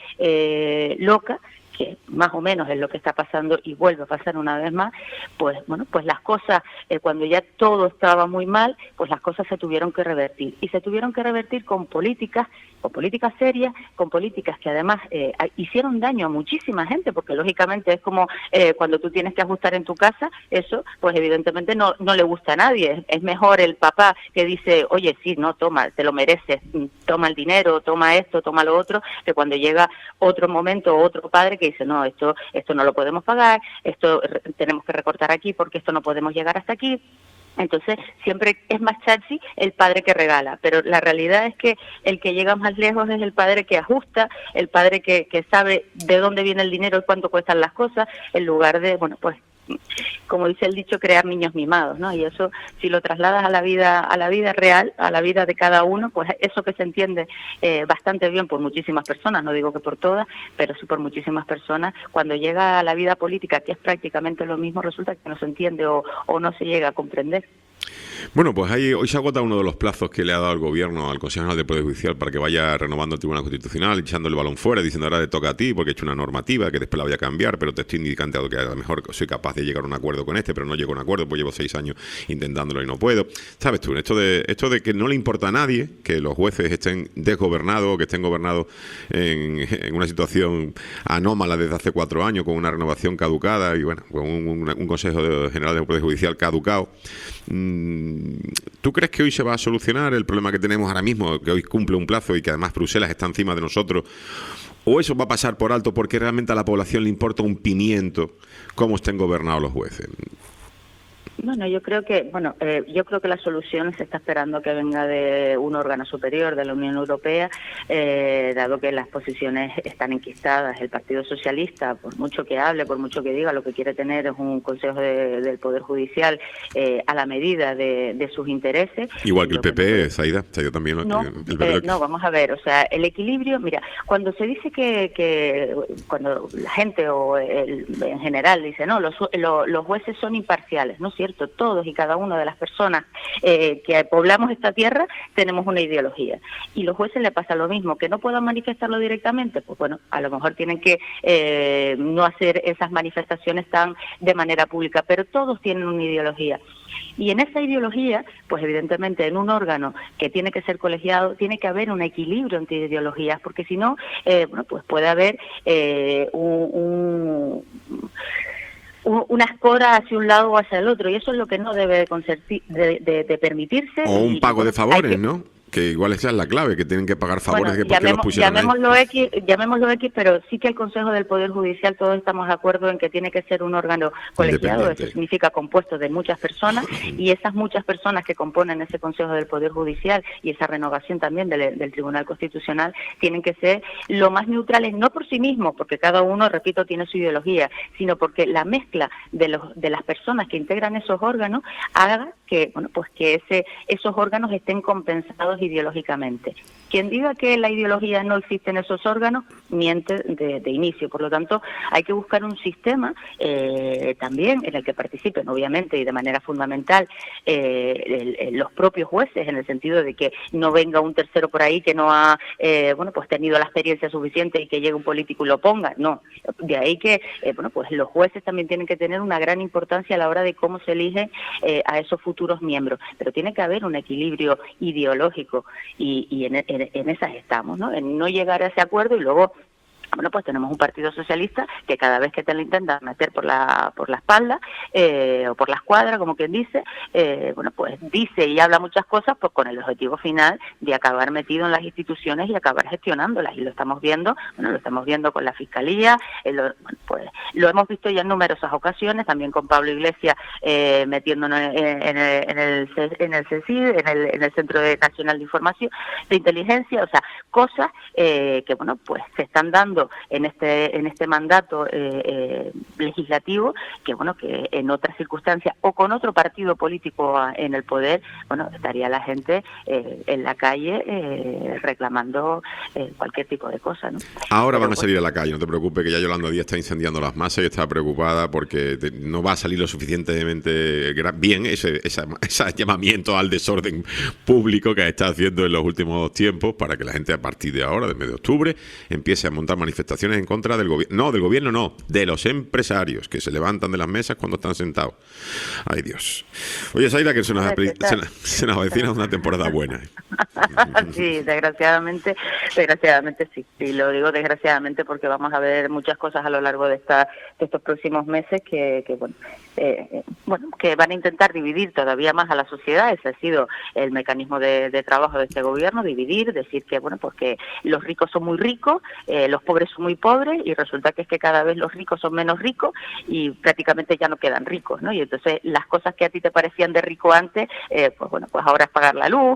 S7: loca, que más o menos es lo que está pasando y vuelve a pasar una vez más, pues bueno, pues las cosas, cuando ya todo estaba muy mal, pues las cosas se tuvieron que revertir. Y se tuvieron que revertir con políticas serias, con políticas que además hicieron daño a muchísima gente, porque lógicamente es como cuando tú tienes que ajustar en tu casa, eso pues evidentemente no le gusta a nadie. Es mejor el papá que dice, oye, sí, no, toma, te lo mereces, toma el dinero, toma esto, toma lo otro, que cuando llega otro momento, otro padre que dice, no, esto no lo podemos pagar, esto tenemos que recortar aquí porque esto no podemos llegar hasta aquí. Entonces siempre es más chachi el padre que regala, pero la realidad es que el que llega más lejos es el padre que ajusta, el padre que sabe de dónde viene el dinero y cuánto cuestan las cosas, en lugar de, bueno, pues como dice el dicho, crear niños mimados, ¿no? Y eso, si lo trasladas a la vida real, a la vida de cada uno, pues eso que se entiende bastante bien por muchísimas personas, no digo que por todas, pero sí por muchísimas personas, cuando llega a la vida política, que es prácticamente lo mismo, resulta que no se entiende o no se llega a comprender.
S1: Bueno, pues hoy se agota uno de los plazos que le ha dado el Gobierno al Consejo General del Poder Judicial para que vaya renovando el Tribunal Constitucional, echando el balón fuera, diciendo ahora le toca a ti porque he hecho una normativa que después la voy a cambiar, pero te estoy indicando que a lo mejor soy capaz de llegar a un acuerdo con pero no llego a un acuerdo, pues llevo 6 años intentándolo y no puedo. ¿Sabes tú? Esto de que no le importa a nadie que los jueces estén desgobernados, que estén gobernados en una situación anómala desde hace 4 años, con una renovación caducada y bueno, con un Consejo General del Poder Judicial caducado. ¿Tú crees que hoy se va a solucionar el problema que tenemos ahora mismo, que hoy cumple un plazo y que además Bruselas está encima de nosotros? ¿O eso va a pasar por alto porque realmente a la población le importa un pimiento cómo estén gobernados los jueces?
S7: Bueno, yo creo que la solución se está esperando que venga de un órgano superior de la Unión Europea, dado que las posiciones están enquistadas. El Partido Socialista, por mucho que hable, por mucho que diga, lo que quiere tener es un Consejo del Poder Judicial a la medida de sus intereses.
S1: Igual que el PP, Saida también. El PP
S7: no, vamos a ver, o sea, el equilibrio, mira, cuando se dice que cuando la gente o en general dice, no, los jueces son imparciales, ¿no es cierto? Todos y cada una de las personas que poblamos esta tierra tenemos una ideología y los jueces le pasa lo mismo, que no puedan manifestarlo directamente, pues bueno, a lo mejor tienen que no hacer esas manifestaciones tan de manera pública, pero todos tienen una ideología. Y en esa ideología, pues evidentemente en un órgano que tiene que ser colegiado, tiene que haber un equilibrio entre ideologías, porque si no, bueno, pues puede haber una escora hacia un lado o hacia el otro, y eso es lo que no debe de permitirse.
S1: O un pago de favores, ¿no? Que igual esa es la clave, que tienen que pagar favores que porque los pusieron
S7: llamémoslo X, pero sí que el Consejo del Poder Judicial todos estamos de acuerdo en que tiene que ser un órgano colegiado, eso significa compuesto de muchas personas, y esas muchas personas que componen ese Consejo del Poder Judicial y esa renovación también del Tribunal Constitucional tienen que ser lo más neutrales, no por sí mismos, porque cada uno, repito, tiene su ideología, sino porque la mezcla de las personas que integran esos órganos haga que, bueno, pues que esos órganos estén compensados ideológicamente. Quien diga que la ideología no existe en esos órganos, miente de inicio. Por lo tanto, hay que buscar un sistema también en el que participen, obviamente, y de manera fundamental, los propios jueces, en el sentido de que no venga un tercero por ahí que no ha pues tenido la experiencia suficiente y que llegue un político y lo ponga. No, de ahí que pues los jueces también tienen que tener una gran importancia a la hora de cómo se eligen a esos futuros miembros. Pero tiene que haber un equilibrio ideológico y en esas estamos, ¿no? En no llegar a ese acuerdo y luego, bueno, pues tenemos un Partido Socialista que cada vez que te lo intentan meter por la espalda o por la escuadra, como quien dice, bueno, pues dice y habla muchas cosas pues con el objetivo final de acabar metido en las instituciones y acabar gestionándolas, y lo estamos viendo con la Fiscalía, pues lo hemos visto ya en numerosas ocasiones, también con Pablo Iglesias metiéndonos en el CSID, en el Centro Nacional de Información de Inteligencia, o sea, cosas que, bueno, pues se están dando demostrado en este mandato legislativo que bueno, que en otras circunstancias o con otro partido político en el poder, bueno, estaría la gente en la calle reclamando cualquier tipo de cosa, ¿no?
S1: Ahora van a salir a la calle, no te preocupes, que ya Yolanda Díaz está incendiando las masas y está preocupada porque no va a salir lo suficientemente bien ese llamamiento al desorden público que está haciendo en los últimos tiempos para que la gente a partir de ahora, del mes de octubre, empiece a montar manifestaciones en contra del gobierno, de los empresarios que se levantan de las mesas cuando están sentados. Ay, Dios. Oye, Zaida, que se nos avecina una temporada buena.
S7: Sí, desgraciadamente sí. Y lo digo desgraciadamente porque vamos a ver muchas cosas a lo largo de estos próximos meses que van a intentar dividir todavía más a la sociedad. Ese ha sido el mecanismo de trabajo de este gobierno, dividir, decir que bueno, porque los ricos son muy ricos, los pobres son muy pobres, y resulta que es que cada vez los ricos son menos ricos y prácticamente ya no quedan ricos, ¿no? Y entonces las cosas que a ti te parecían de rico antes, pues ahora es pagar la luz,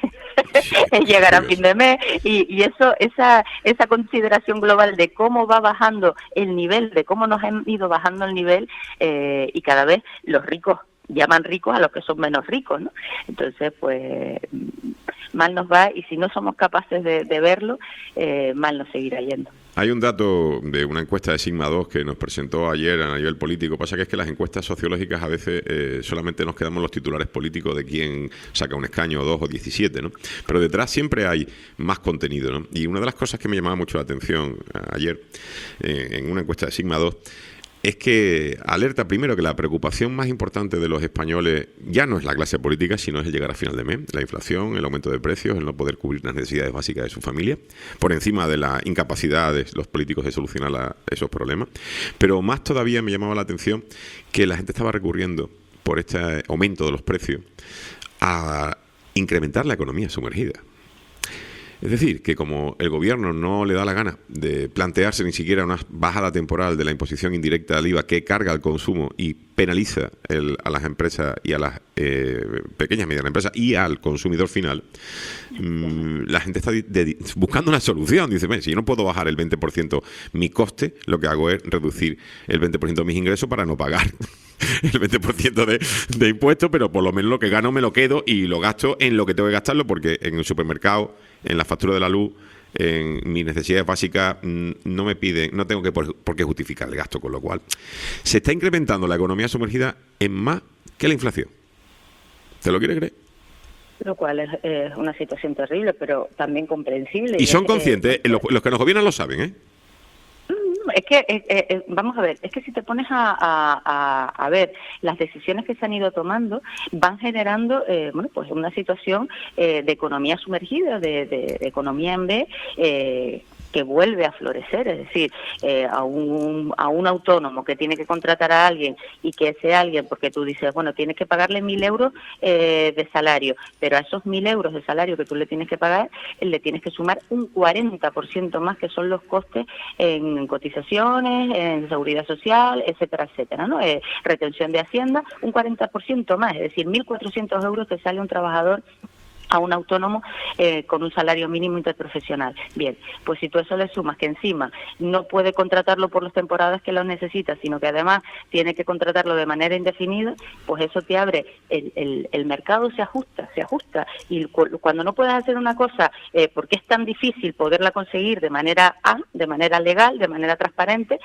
S7: es llegar a fin de mes, y esa consideración global de cómo va bajando el nivel, de cómo nos han ido bajando el nivel, y cada vez los ricos llaman ricos a los que son menos ricos, ¿no? Entonces, pues mal nos va, y si no somos capaces de verlo, mal nos seguirá yendo.
S1: Hay un dato de una encuesta de Sigma 2 que nos presentó ayer a nivel político. Pasa que es que las encuestas sociológicas a veces solamente nos quedamos los titulares políticos de quién saca un escaño, o 2 o 17, ¿no? Pero detrás siempre hay más contenido, ¿no? Y una de las cosas que me llamaba mucho la atención ayer en una encuesta de Sigma 2 es que alerta primero que la preocupación más importante de los españoles ya no es la clase política, sino es el llegar a final de mes, la inflación, el aumento de precios, el no poder cubrir las necesidades básicas de su familia, por encima de la incapacidad de los políticos de solucionar esos problemas. Pero más todavía me llamaba la atención que la gente estaba recurriendo, por este aumento de los precios, a incrementar la economía sumergida. Es decir, que como el gobierno no le da la gana de plantearse ni siquiera una bajada temporal de la imposición indirecta al IVA que carga el consumo y penaliza a las empresas y a las pequeñas y medianas empresas y al consumidor final, la gente está buscando una solución. Dice, si yo no puedo bajar el 20% mi coste, lo que hago es reducir el 20% de mis ingresos para no pagar el 20% de impuestos, pero por lo menos lo que gano me lo quedo y lo gasto en lo que tengo que gastarlo, porque en el supermercado, en la factura de la luz, en mis necesidades básicas no me piden, no tengo por qué justificar el gasto, con lo cual se está incrementando la economía sumergida en más que la inflación. ¿Te lo quieres creer?
S7: Lo cual es una situación terrible, pero también comprensible.
S1: Y son conscientes, los que nos gobiernan lo saben, ¿eh?
S7: Es que, vamos a ver, es que si te pones a ver las decisiones que se han ido tomando, van generando, pues una situación de economía sumergida, de economía en B, que vuelve a florecer. Es decir, a un autónomo que tiene que contratar a alguien y que ese alguien, porque tú dices, bueno, tienes que pagarle 1.000 euros de salario, pero a esos 1.000 euros de salario que tú le tienes que pagar, le tienes que sumar un 40% más, que son los costes en cotizaciones, en seguridad social, etcétera, etcétera, ¿no? Retención de Hacienda, un 40% más, es decir, 1.400 euros que sale un trabajador a un autónomo con un salario mínimo interprofesional. Bien, pues si tú eso le sumas que encima no puede contratarlo por las temporadas que lo necesita, sino que además tiene que contratarlo de manera indefinida, pues eso te abre, el mercado se ajusta, y cuando no puedes hacer una cosa porque es tan difícil poderla conseguir de manera de manera legal, de manera transparente,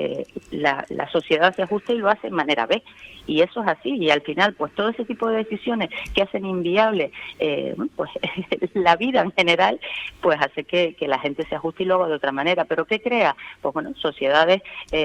S7: la sociedad se ajusta y lo hace de manera B. Y eso es así, y al final, pues todo ese tipo de decisiones que hacen inviable pues la vida en general, pues hace que la gente se ajuste y lo haga de otra manera. ¿Pero qué crea? Pues bueno, sociedades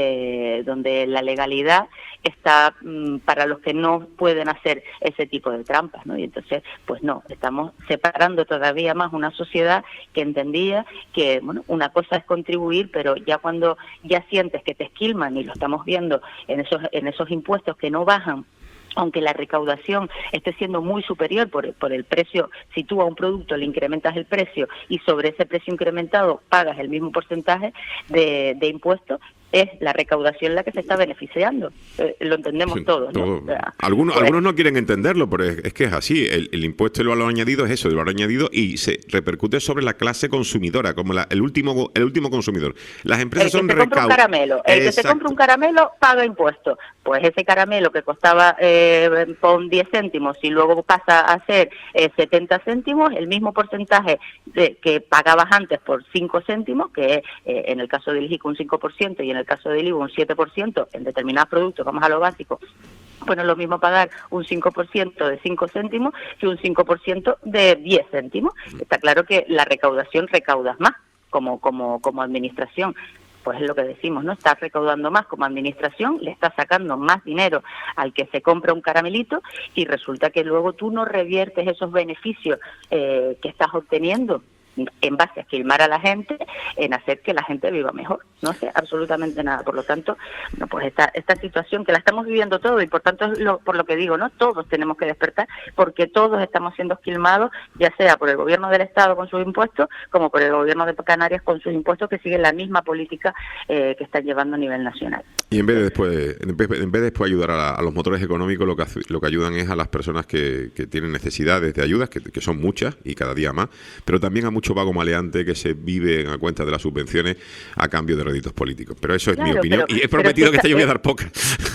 S7: donde la legalidad está para los que no pueden hacer ese tipo de trampas, ¿no? Y entonces, pues no, estamos separando todavía más una sociedad que entendía que, bueno, una cosa es contribuir, pero ya cuando ya sientes que te esquilman, y lo estamos viendo en esos impuestos que no bajan, aunque la recaudación esté siendo muy superior por el precio, si tú a un producto le incrementas el precio y sobre ese precio incrementado pagas el mismo porcentaje de impuestos, es la recaudación la que se está beneficiando. Lo entendemos todos, ¿no?
S1: Todo.
S7: O sea,
S1: Algunos no quieren entenderlo, pero es que es así. El impuesto del valor añadido es eso, el valor añadido, y se repercute sobre la clase consumidora, como el último consumidor. Las empresas son
S7: el que se compra un caramelo paga impuestos. Pues ese caramelo que costaba con 10 céntimos y luego pasa a ser 70 céntimos, el mismo porcentaje que pagabas antes por 5 céntimos, que en el caso del IGIC un 5% y en el caso del IVA un 7%, en determinados productos, vamos a lo básico, pues no es lo mismo pagar un 5% de 5 céntimos que un 5% de 10 céntimos. Está claro que la recaudación recaudas más como administración. Pues es lo que decimos, ¿no? Estás recaudando más como administración, le estás sacando más dinero al que se compra un caramelito y resulta que luego tú no reviertes esos beneficios que estás obteniendo en base a esquilmar a la gente, en hacer que la gente viva mejor. No hace absolutamente nada. Por lo tanto, no, pues esta situación que la estamos viviendo todos, y por tanto es por lo que digo, ¿no? Todos tenemos que despertar, porque todos estamos siendo esquilmados, ya sea por el gobierno del Estado con sus impuestos, como por el gobierno de Canarias con sus impuestos, que siguen la misma política que están llevando a nivel nacional.
S1: Y en vez de después ayudar a los motores económicos, lo que ayudan es a las personas que tienen necesidades de ayudas, que son muchas y cada día más, pero también a mucho vago maleante que se vive a cuenta de las subvenciones a cambio de réditos políticos. Pero eso es mi opinión, y he prometido que esta yo voy a dar poca.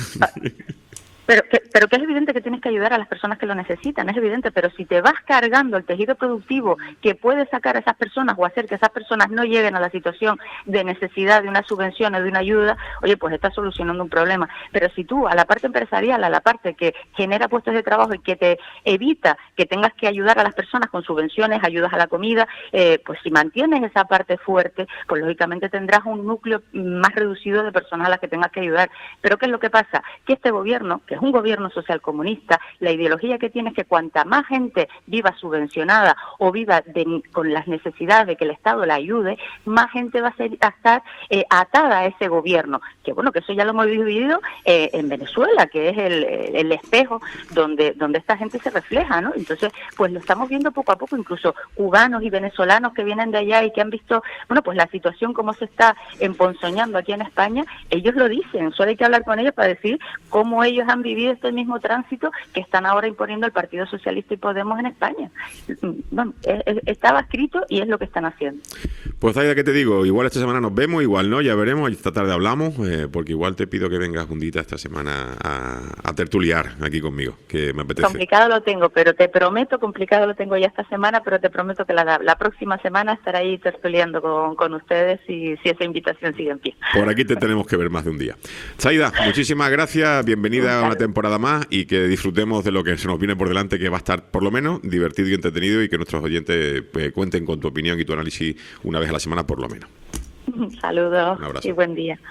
S7: Pero que es evidente que tienes que ayudar a las personas que lo necesitan, es evidente, pero si te vas cargando el tejido productivo que puede sacar a esas personas o hacer que esas personas no lleguen a la situación de necesidad de una subvención o de una ayuda, oye, pues estás solucionando un problema. Pero si tú a la parte empresarial, a la parte que genera puestos de trabajo y que te evita que tengas que ayudar a las personas con subvenciones, ayudas a la comida, pues si mantienes esa parte fuerte, pues lógicamente tendrás un núcleo más reducido de personas a las que tengas que ayudar. Pero ¿qué es lo que pasa? Que este gobierno, que es un gobierno social comunista, la ideología que tiene es que cuanta más gente viva subvencionada o viva con las necesidades de que el Estado la ayude, más gente va a estar atada a ese gobierno. Que bueno, que eso ya lo hemos vivido en Venezuela, que es el espejo donde esta gente se refleja, ¿no? Entonces, pues lo estamos viendo poco a poco, incluso cubanos y venezolanos que vienen de allá y que han visto, bueno, pues la situación cómo se está emponzoñando aquí en España, ellos lo dicen, solo hay que hablar con ellos para decir cómo ellos han vivido este mismo tránsito que están ahora imponiendo el Partido Socialista y Podemos en España. Bueno, estaba escrito y es lo que están haciendo.
S1: Pues Zaida, ¿qué te digo? Igual esta semana nos vemos, igual no, ya veremos, esta tarde hablamos, porque igual te pido que vengas un día esta semana a tertuliar aquí conmigo, que me apetece.
S7: Complicado lo tengo, pero te prometo, complicado lo tengo ya esta semana, pero te prometo que la próxima semana estaré ahí tertuliando con ustedes si esa invitación sigue en pie.
S1: Por aquí te tenemos que ver más de un día. Zaida, muchísimas gracias, bienvenida a una temporada más y que disfrutemos de lo que se nos viene por delante, que va a estar por lo menos divertido y entretenido, y que nuestros oyentes cuenten con tu opinión y tu análisis una vez a la semana por lo menos.
S7: Saludos y buen día.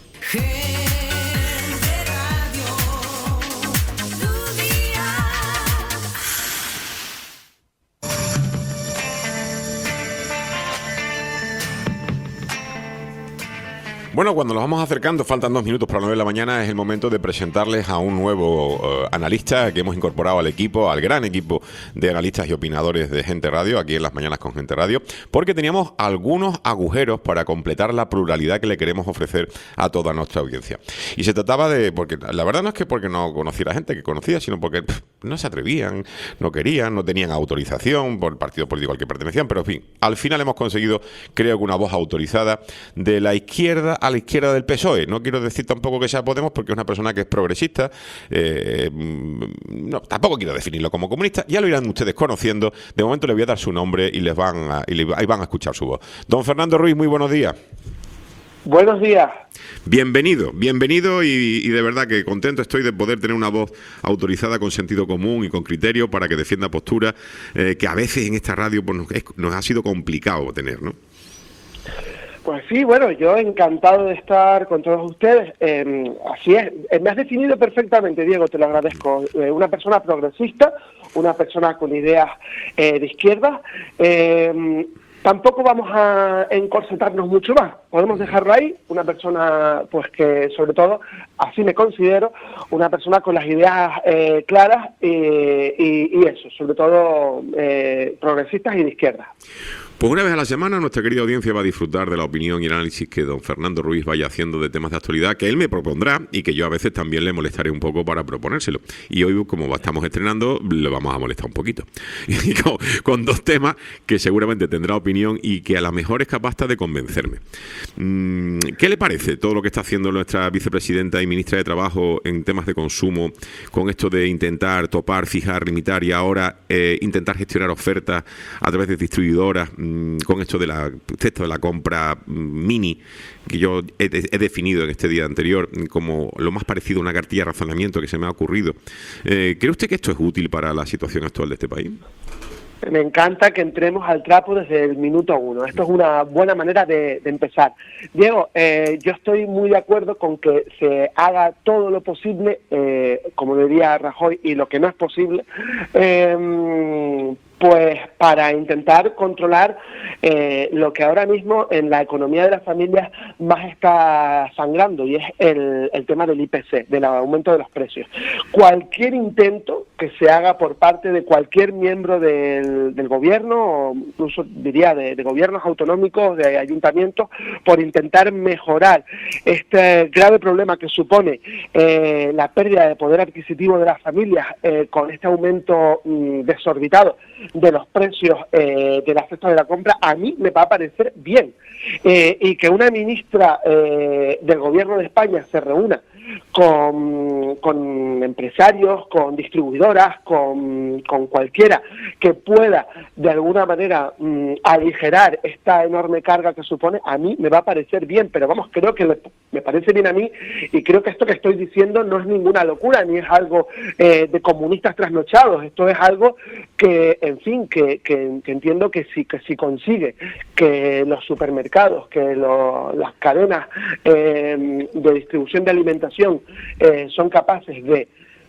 S1: Bueno, cuando nos vamos acercando, faltan 2 minutos para las 9 de la mañana, es el momento de presentarles a un nuevo analista que hemos incorporado al equipo, al gran equipo de analistas y opinadores de Gente Radio, aquí en Las Mañanas con Gente Radio, porque teníamos algunos agujeros para completar la pluralidad que le queremos ofrecer a toda nuestra audiencia. Y se trataba porque la verdad no es que porque no conociera gente que conocía, sino porque no se atrevían, no querían, no tenían autorización por el partido político al que pertenecían, pero en fin, al final hemos conseguido, creo que una voz autorizada de la izquierda a la izquierda del PSOE. No quiero decir tampoco que sea Podemos, porque es una persona que es progresista. No, tampoco quiero definirlo como comunista. Ya lo irán ustedes conociendo. De momento le voy a dar su nombre y van a escuchar su voz. Don Fernando Ruiz, muy buenos días.
S8: Buenos días.
S1: Bienvenido y de verdad que contento estoy de poder tener una voz autorizada con sentido común y con criterio para que defienda posturas que a veces en esta radio pues, nos ha sido complicado tener, ¿no?
S8: Pues sí, bueno, yo encantado de estar con todos ustedes. Así es, me has definido perfectamente, Diego, te lo agradezco. Una persona progresista, una persona con ideas de izquierda. Tampoco vamos a encorsetarnos mucho más, podemos dejarlo ahí, una persona pues que sobre todo, así me considero, una persona con las ideas claras y eso, sobre todo progresistas y de izquierda.
S1: Pues una vez a la semana nuestra querida audiencia va a disfrutar de la opinión y el análisis que don Fernando Ruiz vaya haciendo de temas de actualidad que él me propondrá y que yo a veces también le molestaré un poco para proponérselo. Y hoy, como estamos estrenando, le vamos a molestar un poquito. Y con dos temas que seguramente tendrá opinión y que a lo mejor es capaz hasta de convencerme. ¿Qué le parece todo lo que está haciendo nuestra vicepresidenta y ministra de Trabajo en temas de consumo con esto de intentar topar, fijar, limitar y ahora intentar gestionar ofertas a través de distribuidoras, con esto de la cesta de la compra mini, que yo he definido en este día anterior como lo más parecido a una cartilla de razonamiento que se me ha ocurrido? ¿Cree usted que esto es útil para la situación actual de este país?
S8: Me encanta que entremos al trapo desde el minuto 1. Esto es una buena manera de empezar. Diego, yo estoy muy de acuerdo con que se haga todo lo posible, como diría Rajoy, y lo que no es posible, pues para intentar controlar lo que ahora mismo en la economía de las familias más está sangrando, y es el tema del IPC, del aumento de los precios. Cualquier intento que se haga por parte de cualquier miembro del gobierno, o incluso diría de gobiernos autonómicos, de ayuntamientos, por intentar mejorar este grave problema que supone la pérdida de poder adquisitivo de las familias con este aumento desorbitado de los precios de la cesta de la compra, a mí me va a parecer bien. Y que una ministra del gobierno de España se reúna con empresarios, con distribuidoras, con cualquiera que pueda de alguna manera aligerar esta enorme carga que supone, a mí me va a parecer bien, pero vamos, creo que me parece bien a mí, y creo que esto que estoy diciendo no es ninguna locura, ni es algo de comunistas trasnochados. Esto es algo que, en fin, que entiendo que si consigue que los supermercados, que las cadenas de distribución de alimentación son capaces de,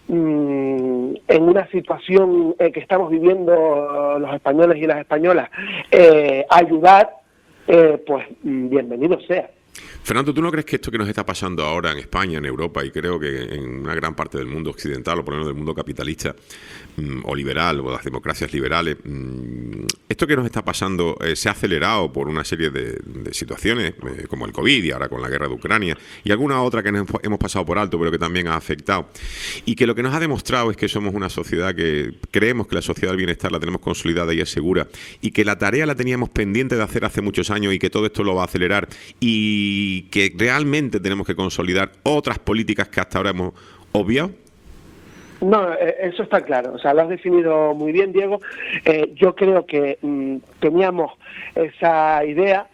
S8: en una situación que estamos viviendo los españoles y las españolas, ayudar, pues bienvenido sea.
S1: Fernando, ¿tú no crees que esto que nos está pasando ahora en España, en Europa y creo que en una gran parte del mundo occidental, o por lo menos del mundo capitalista o liberal, o las democracias liberales, esto que nos está pasando se ha acelerado por una serie de situaciones como el COVID y ahora con la guerra de Ucrania y alguna otra que nos hemos pasado por alto pero que también ha afectado, y que lo que nos ha demostrado es que somos una sociedad que creemos que la sociedad del bienestar la tenemos consolidada y es segura, y que la tarea la teníamos pendiente de hacer hace muchos años y que todo esto lo va a acelerar, y que realmente tenemos que consolidar otras políticas que hasta ahora hemos obviado?
S8: No, eso está claro. O sea, lo has definido muy bien, Diego. Yo creo que teníamos esa idea,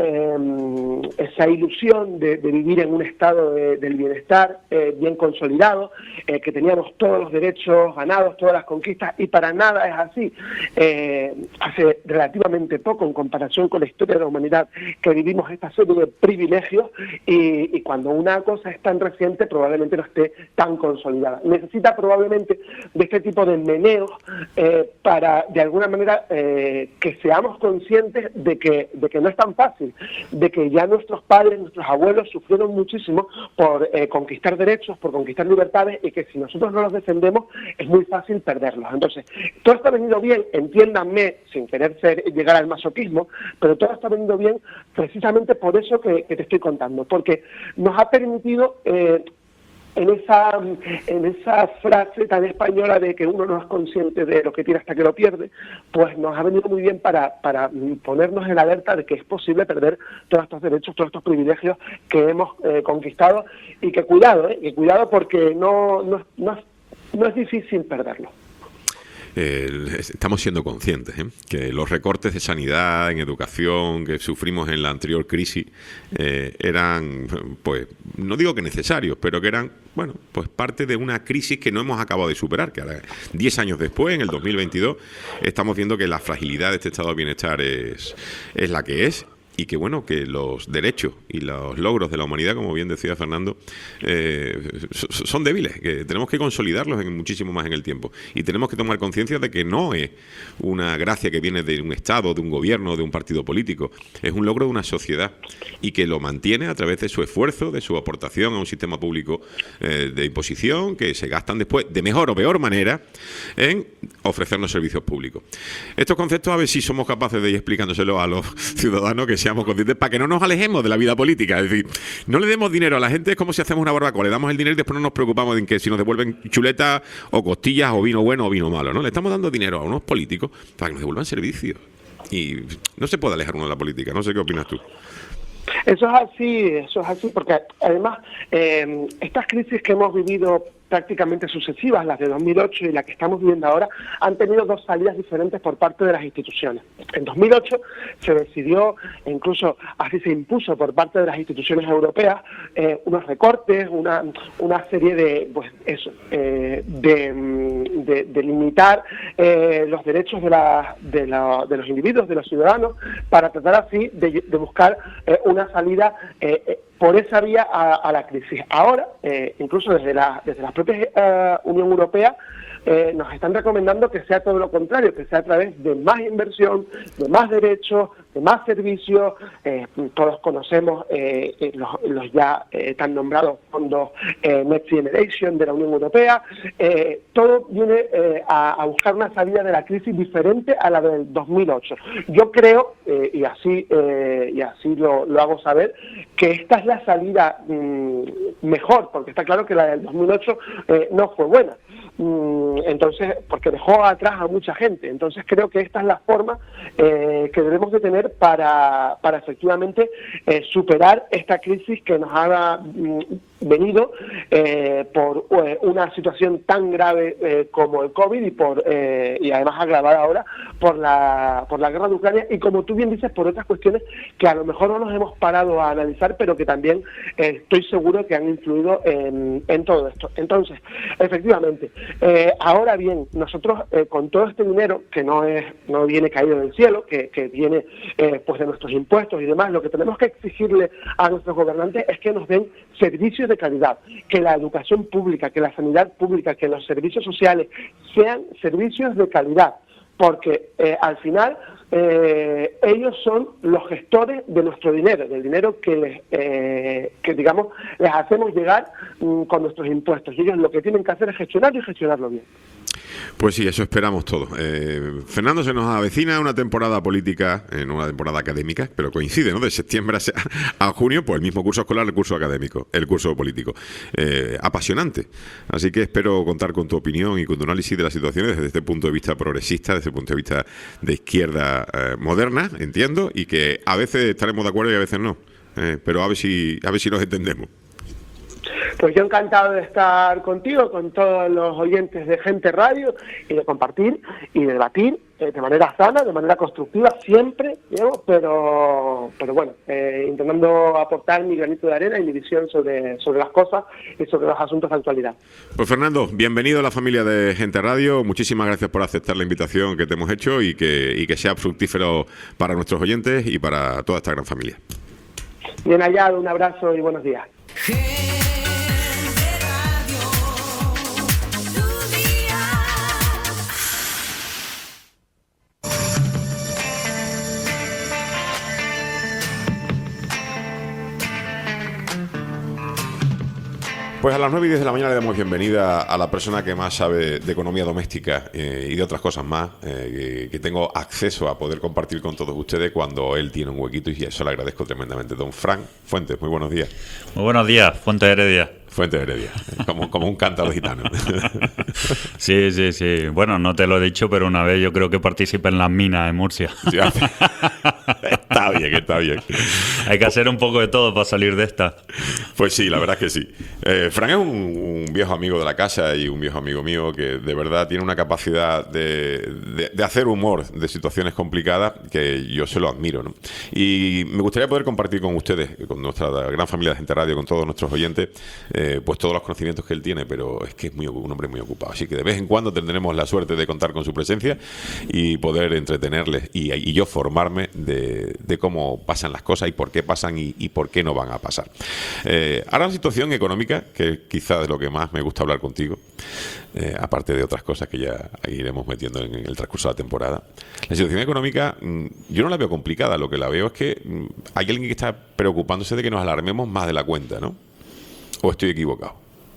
S8: esa ilusión de vivir en un estado del bienestar bien consolidado, que teníamos todos los derechos ganados, todas las conquistas, y para nada es así. Hace relativamente poco, en comparación con la historia de la humanidad, que vivimos esta serie de privilegios, y cuando una cosa es tan reciente probablemente no esté tan consolidada. Necesita probablemente de este tipo de meneos para, de alguna manera, que seamos conscientes de que no es tan fácil, de que ya nuestros padres, nuestros abuelos sufrieron muchísimo por conquistar derechos, por conquistar libertades, y que si nosotros no los defendemos es muy fácil perderlos. Entonces, todo esto ha venido bien, entiéndanme, sin querer llegar al masoquismo, pero todo esto ha venido bien precisamente por eso que te estoy contando, porque nos ha permitido en esa frase tan española de que uno no es consciente de lo que tiene hasta que lo pierde, pues nos ha venido muy bien para ponernos en alerta de que es posible perder todos estos derechos, todos estos privilegios que hemos conquistado, y que cuidado porque no es difícil perderlo.
S1: Estamos siendo conscientes que los recortes de sanidad, en educación que sufrimos en la anterior crisis eran, pues, no digo que necesarios, pero que eran, bueno, pues parte de una crisis que no hemos acabado de superar, que ahora, 10 años después, en el 2022, estamos viendo que la fragilidad de este estado de bienestar es la que es. y que bueno, que los derechos y los logros de la humanidad, como bien decía Fernando, son débiles, que tenemos que consolidarlos muchísimo más en el tiempo, y tenemos que tomar conciencia de que no es una gracia que viene de un Estado, de un gobierno, de un partido político, es un logro de una sociedad, y que lo mantiene a través de su esfuerzo, de su aportación a un sistema público de imposición, que se gastan después de mejor o peor manera en ofrecernos servicios públicos. Estos conceptos, a ver si somos capaces de ir explicándoselo a los ciudadanos, que seamos conscientes, para que no nos alejemos de la vida política. Es decir, no le demos dinero a la gente, es como si hacemos una barbacoa, le damos el dinero y después no nos preocupamos de que si nos devuelven chuletas o costillas o vino bueno o vino malo, ¿no? Le estamos dando dinero a unos políticos para que nos devuelvan servicios. Y no se puede alejar uno de la política. No sé qué opinas tú.
S8: Eso es así, porque además estas crisis que hemos vivido prácticamente sucesivas, las de 2008 y la que estamos viviendo ahora, han tenido dos salidas diferentes por parte de las instituciones. En 2008 se decidió, e incluso así se impuso por parte de las instituciones europeas, unos recortes, una serie de, pues eso, de limitar los derechos de los individuos, de los ciudadanos, para tratar así de buscar una salida por esa vía a la crisis. Ahora, incluso desde la propia Unión Europea, nos están recomendando que sea todo lo contrario, que sea a través de más inversión, de más derechos, de más servicios. Todos conocemos los ya tan nombrados fondos Next Generation de la Unión Europea. Todo viene a buscar una salida de la crisis diferente a la del 2008. Yo creo, y así lo hago saber, que esta es la salida mejor, porque está claro que la del 2008 no fue buena. Entonces, porque dejó atrás a mucha gente. Entonces creo que esta es la forma que debemos de tener para efectivamente superar esta crisis que nos ha venido por una situación tan grave como el COVID y además agravada ahora por la guerra de Ucrania, y como tú bien dices, por otras cuestiones que a lo mejor no nos hemos parado a analizar, pero que también estoy seguro que han influido en todo esto. Entonces, efectivamente, ahora bien, nosotros con todo este dinero que no viene caído del cielo, que viene pues de nuestros impuestos y demás, lo que tenemos que exigirle a nuestros gobernantes es que nos den servicios de calidad, que la educación pública, que la sanidad pública, que los servicios sociales sean servicios de calidad, porque al final ellos son los gestores de nuestro dinero, del dinero que digamos les hacemos llegar con nuestros impuestos, y ellos lo que tienen que hacer es gestionarlo y gestionarlo bien.
S1: Pues sí, eso esperamos todos. Fernando, se nos avecina una temporada política, no una temporada académica, pero coincide, ¿no? De septiembre a junio, pues el mismo curso escolar, el curso académico, el curso político. Apasionante. Así que espero contar con tu opinión y con tu análisis de las situaciones desde este punto de vista progresista, desde el punto de vista de izquierda moderna, entiendo, y que a veces estaremos de acuerdo y a veces no. Pero a ver si nos entendemos.
S8: Pues yo encantado de estar contigo, con todos los oyentes de Gente Radio, y de compartir y de debatir de manera sana, de manera constructiva, siempre, digamos, pero bueno, intentando aportar mi granito de arena y mi visión sobre las cosas y sobre los asuntos de actualidad.
S1: Pues Fernando, bienvenido a la familia de Gente Radio, muchísimas gracias por aceptar la invitación que te hemos hecho y que sea fructífero para nuestros oyentes y para toda esta gran familia.
S8: Bien hallado, un abrazo y buenos días.
S1: Pues a las 9:10 de la mañana le damos bienvenida a la persona que más sabe de economía doméstica y de otras cosas más, que tengo acceso a poder compartir con todos ustedes cuando él tiene un huequito, y eso le agradezco tremendamente. Don Fran Fuentes, muy buenos días.
S9: Muy buenos días, Fuentes Heredia.
S1: Fuentes Heredia, como un cántaro gitano.
S9: Sí. Bueno, no te lo he dicho, pero una vez yo creo que participé en las minas en Murcia. Sí,
S1: está bien.
S9: Hay que hacer un poco de todo para salir de esta.
S1: Pues sí, la verdad es que sí. Fran es un viejo amigo de la casa y un viejo amigo mío que de verdad tiene una capacidad de hacer humor de situaciones complicadas que yo se lo admiro, ¿no? Y me gustaría poder compartir con ustedes, con nuestra gran familia de Gente Radio, con todos nuestros oyentes, pues todos los conocimientos que él tiene, pero es que es un hombre muy ocupado. Así que de vez en cuando tendremos la suerte de contar con su presencia y poder entretenerles y yo formarme de cómo cómo pasan las cosas y por qué pasan y por qué no van a pasar. Ahora la situación económica, que quizás es lo que más me gusta hablar contigo, aparte de otras cosas que ya iremos metiendo en el transcurso de la temporada. La situación económica yo no la veo complicada, lo que la veo es que hay alguien que está preocupándose de que nos alarmemos más de la cuenta, ¿no? ¿O estoy equivocado?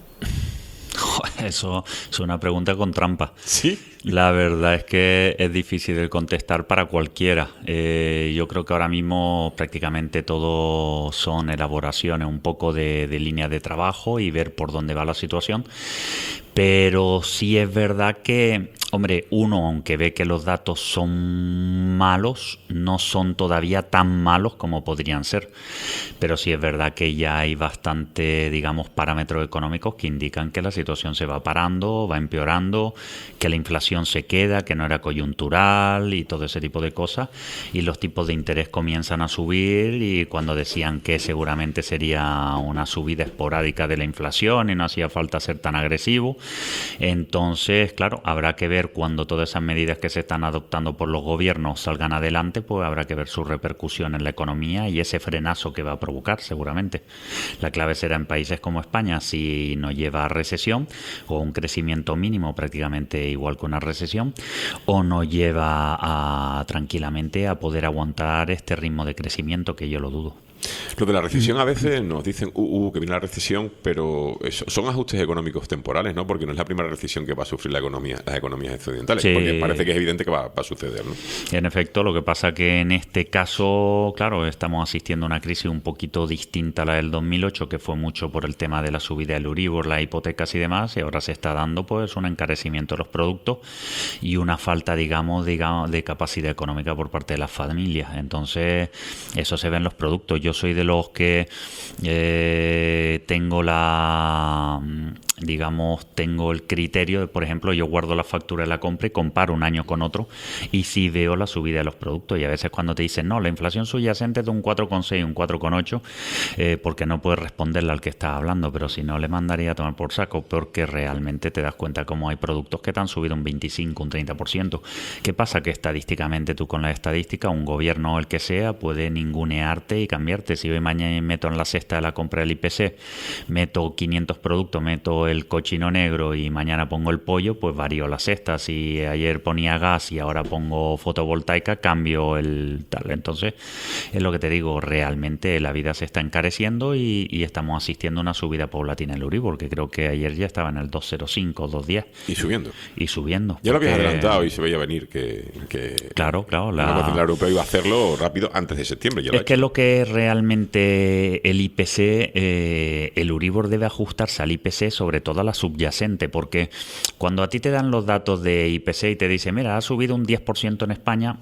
S9: Eso es una pregunta con trampa.
S1: ¿Sí?
S9: La verdad es que es difícil de contestar para cualquiera. Yo creo que ahora mismo prácticamente todo son elaboraciones un poco de líneas de trabajo y ver por dónde va la situación. Pero sí es verdad que, hombre, uno, aunque ve que los datos son malos, no son todavía tan malos como podrían ser. Pero sí es verdad que ya hay bastante, digamos, parámetros económicos que indican que la situación se va parando, va empeorando, que la inflación se queda, que no era coyuntural y todo ese tipo de cosas. Y los tipos de interés comienzan a subir, y cuando decían que seguramente sería una subida esporádica de la inflación y no hacía falta ser tan agresivo. Entonces, claro, habrá que ver cuando todas esas medidas que se están adoptando por los gobiernos salgan adelante, pues habrá que ver su repercusión en la economía y ese frenazo que va a provocar seguramente. La clave será en países como España si nos lleva a recesión o un crecimiento mínimo prácticamente igual que una recesión, o nos lleva a tranquilamente a poder aguantar este ritmo de crecimiento, que yo lo dudo.
S1: Lo de la recesión a veces nos dicen que viene la recesión, pero son ajustes económicos temporales, ¿no? Porque no es la primera recesión que va a sufrir las economías occidentales,
S9: sí.
S1: Porque parece que es evidente que va a suceder, ¿no?
S9: En efecto, lo que pasa que en este caso, claro, estamos asistiendo a una crisis un poquito distinta a la del 2008, que fue mucho por el tema de la subida del Euribor, las hipotecas y demás, y ahora se está dando pues un encarecimiento de los productos y una falta, digamos, de capacidad económica por parte de las familias. Entonces, eso se ve en los productos. Yo soy de los que tengo tengo el criterio de, por ejemplo, yo guardo la factura de la compra y comparo un año con otro y sí veo la subida de los productos. Y a veces cuando te dicen, no, la inflación subyacente es de un 4,6, un 4,8, porque no puedes responderle al que está hablando, pero si no le mandaría a tomar por saco, porque realmente te das cuenta cómo hay productos que te han subido un 25, un 30%. ¿Qué pasa? Que estadísticamente tú con la estadística, un gobierno o el que sea puede ningunearte y cambiarte. Si hoy mañana meto en la cesta de la compra del IPC, meto 500 productos, meto el cochino negro y mañana pongo el pollo, pues varío la cesta. Si ayer ponía gas y ahora pongo fotovoltaica, cambio el tal. Entonces, es lo que te digo, realmente la vida se está encareciendo y estamos asistiendo a una subida paulatina en el Euribor, porque creo que ayer ya estaba en el 2,05, 2,10. Y subiendo.
S1: Ya lo habías adelantado y se veía venir que
S9: claro,
S1: el Banco Central Europeo iba a hacerlo rápido antes de septiembre. Ya
S9: es que lo que realmente el IPC, el Euribor debe ajustarse al IPC, sobre todo a la subyacente, porque cuando a ti te dan los datos de IPC y te dicen, mira, ha subido un 10% en España,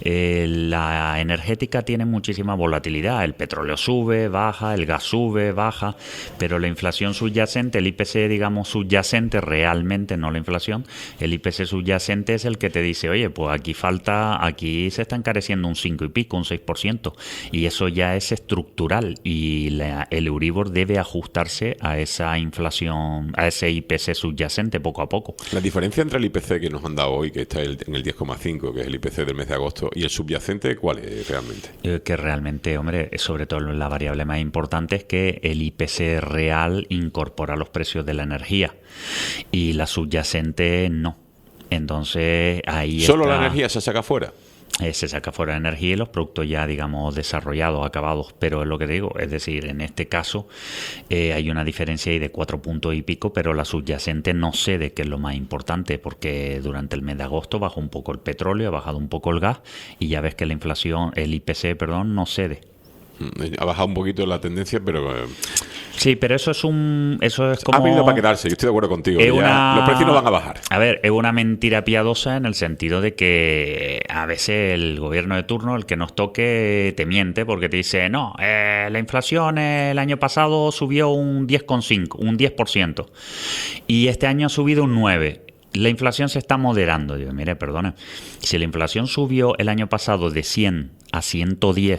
S9: la energética tiene muchísima volatilidad, el petróleo sube, baja, el gas sube, baja, pero la inflación subyacente, el IPC, digamos, subyacente, realmente no la inflación, el IPC subyacente es el que te dice, oye, pues aquí se está encareciendo un 5 y pico, un 6%, y eso ya es estructural, y el Euribor debe ajustarse a esa inflación, a ese IPC subyacente poco a poco.
S1: La diferencia entre el IPC que nos han dado hoy, que está en el 10,5, que es el IPC del mes de agosto, y el subyacente, ¿cuál es realmente?
S9: Que realmente, hombre, sobre todo la variable más importante es que el IPC real incorpora los precios de la energía y la subyacente no. Entonces ahí
S1: ¿Solo la energía se saca fuera?
S9: Se saca fuera de energía y los productos ya, digamos, desarrollados, acabados, pero es lo que digo, es decir, en este caso hay una diferencia ahí de 4 puntos y pico, pero la subyacente no cede, que es lo más importante, porque durante el mes de agosto bajó un poco el petróleo, ha bajado un poco el gas y ya ves que la inflación, el IPC, no cede.
S1: Ha bajado un poquito la tendencia, pero...
S9: Sí, pero eso es como...
S1: Ha venido para quedarse, yo estoy de acuerdo contigo. Los precios no van a bajar.
S9: A ver, es una mentira piadosa en el sentido de que a veces el gobierno de turno, el que nos toque, te miente porque te dice, no, la inflación el año pasado subió un 10,5, un 10%, y este año ha subido un 9%. La inflación se está moderando. Digo, mire, perdone, si la inflación subió el año pasado de 100 a 110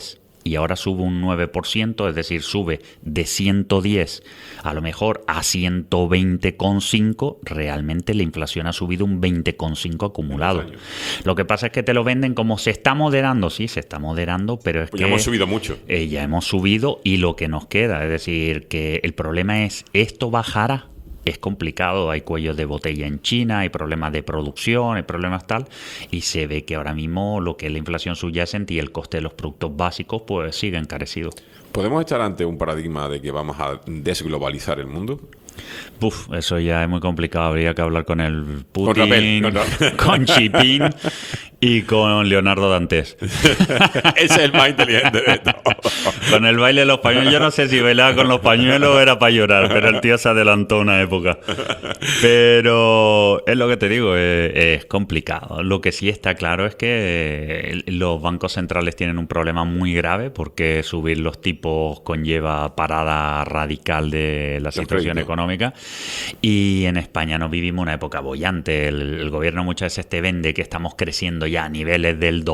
S9: y ahora sube un 9%, es decir, sube de 110 a lo mejor a 120,5, realmente la inflación ha subido un 20,5 acumulado. Lo que pasa es que te lo venden como se está moderando, sí, se está moderando, pero es
S1: Pues
S9: que
S1: ya hemos subido mucho.
S9: Ya hemos subido y lo que nos queda, es decir, que el problema es, ¿esto bajará? Es complicado, hay cuellos de botella en China, hay problemas de producción, hay problemas tal, y se ve que ahora mismo lo que es la inflación subyacente y el coste de los productos básicos pues sigue encarecido.
S1: ¿Podemos estar ante un paradigma de que vamos a desglobalizar el mundo?
S9: Eso ya es muy complicado. Habría que hablar con el Putin,
S1: Con Rapel,
S9: con Xi Jinping y con Leonardo Dantes.
S1: Ese es el más inteligente de todos.
S9: Con el baile de los pañuelos. Yo no sé si bailaba con los pañuelos o era para llorar, pero el tío se adelantó una época. Pero es lo que te digo, es complicado. Lo que sí está claro es que los bancos centrales tienen un problema muy grave, porque subir los tipos conlleva parada radical de la situación económica, y en España no vivimos una época boyante. El gobierno muchas veces te vende que estamos creciendo ya a niveles del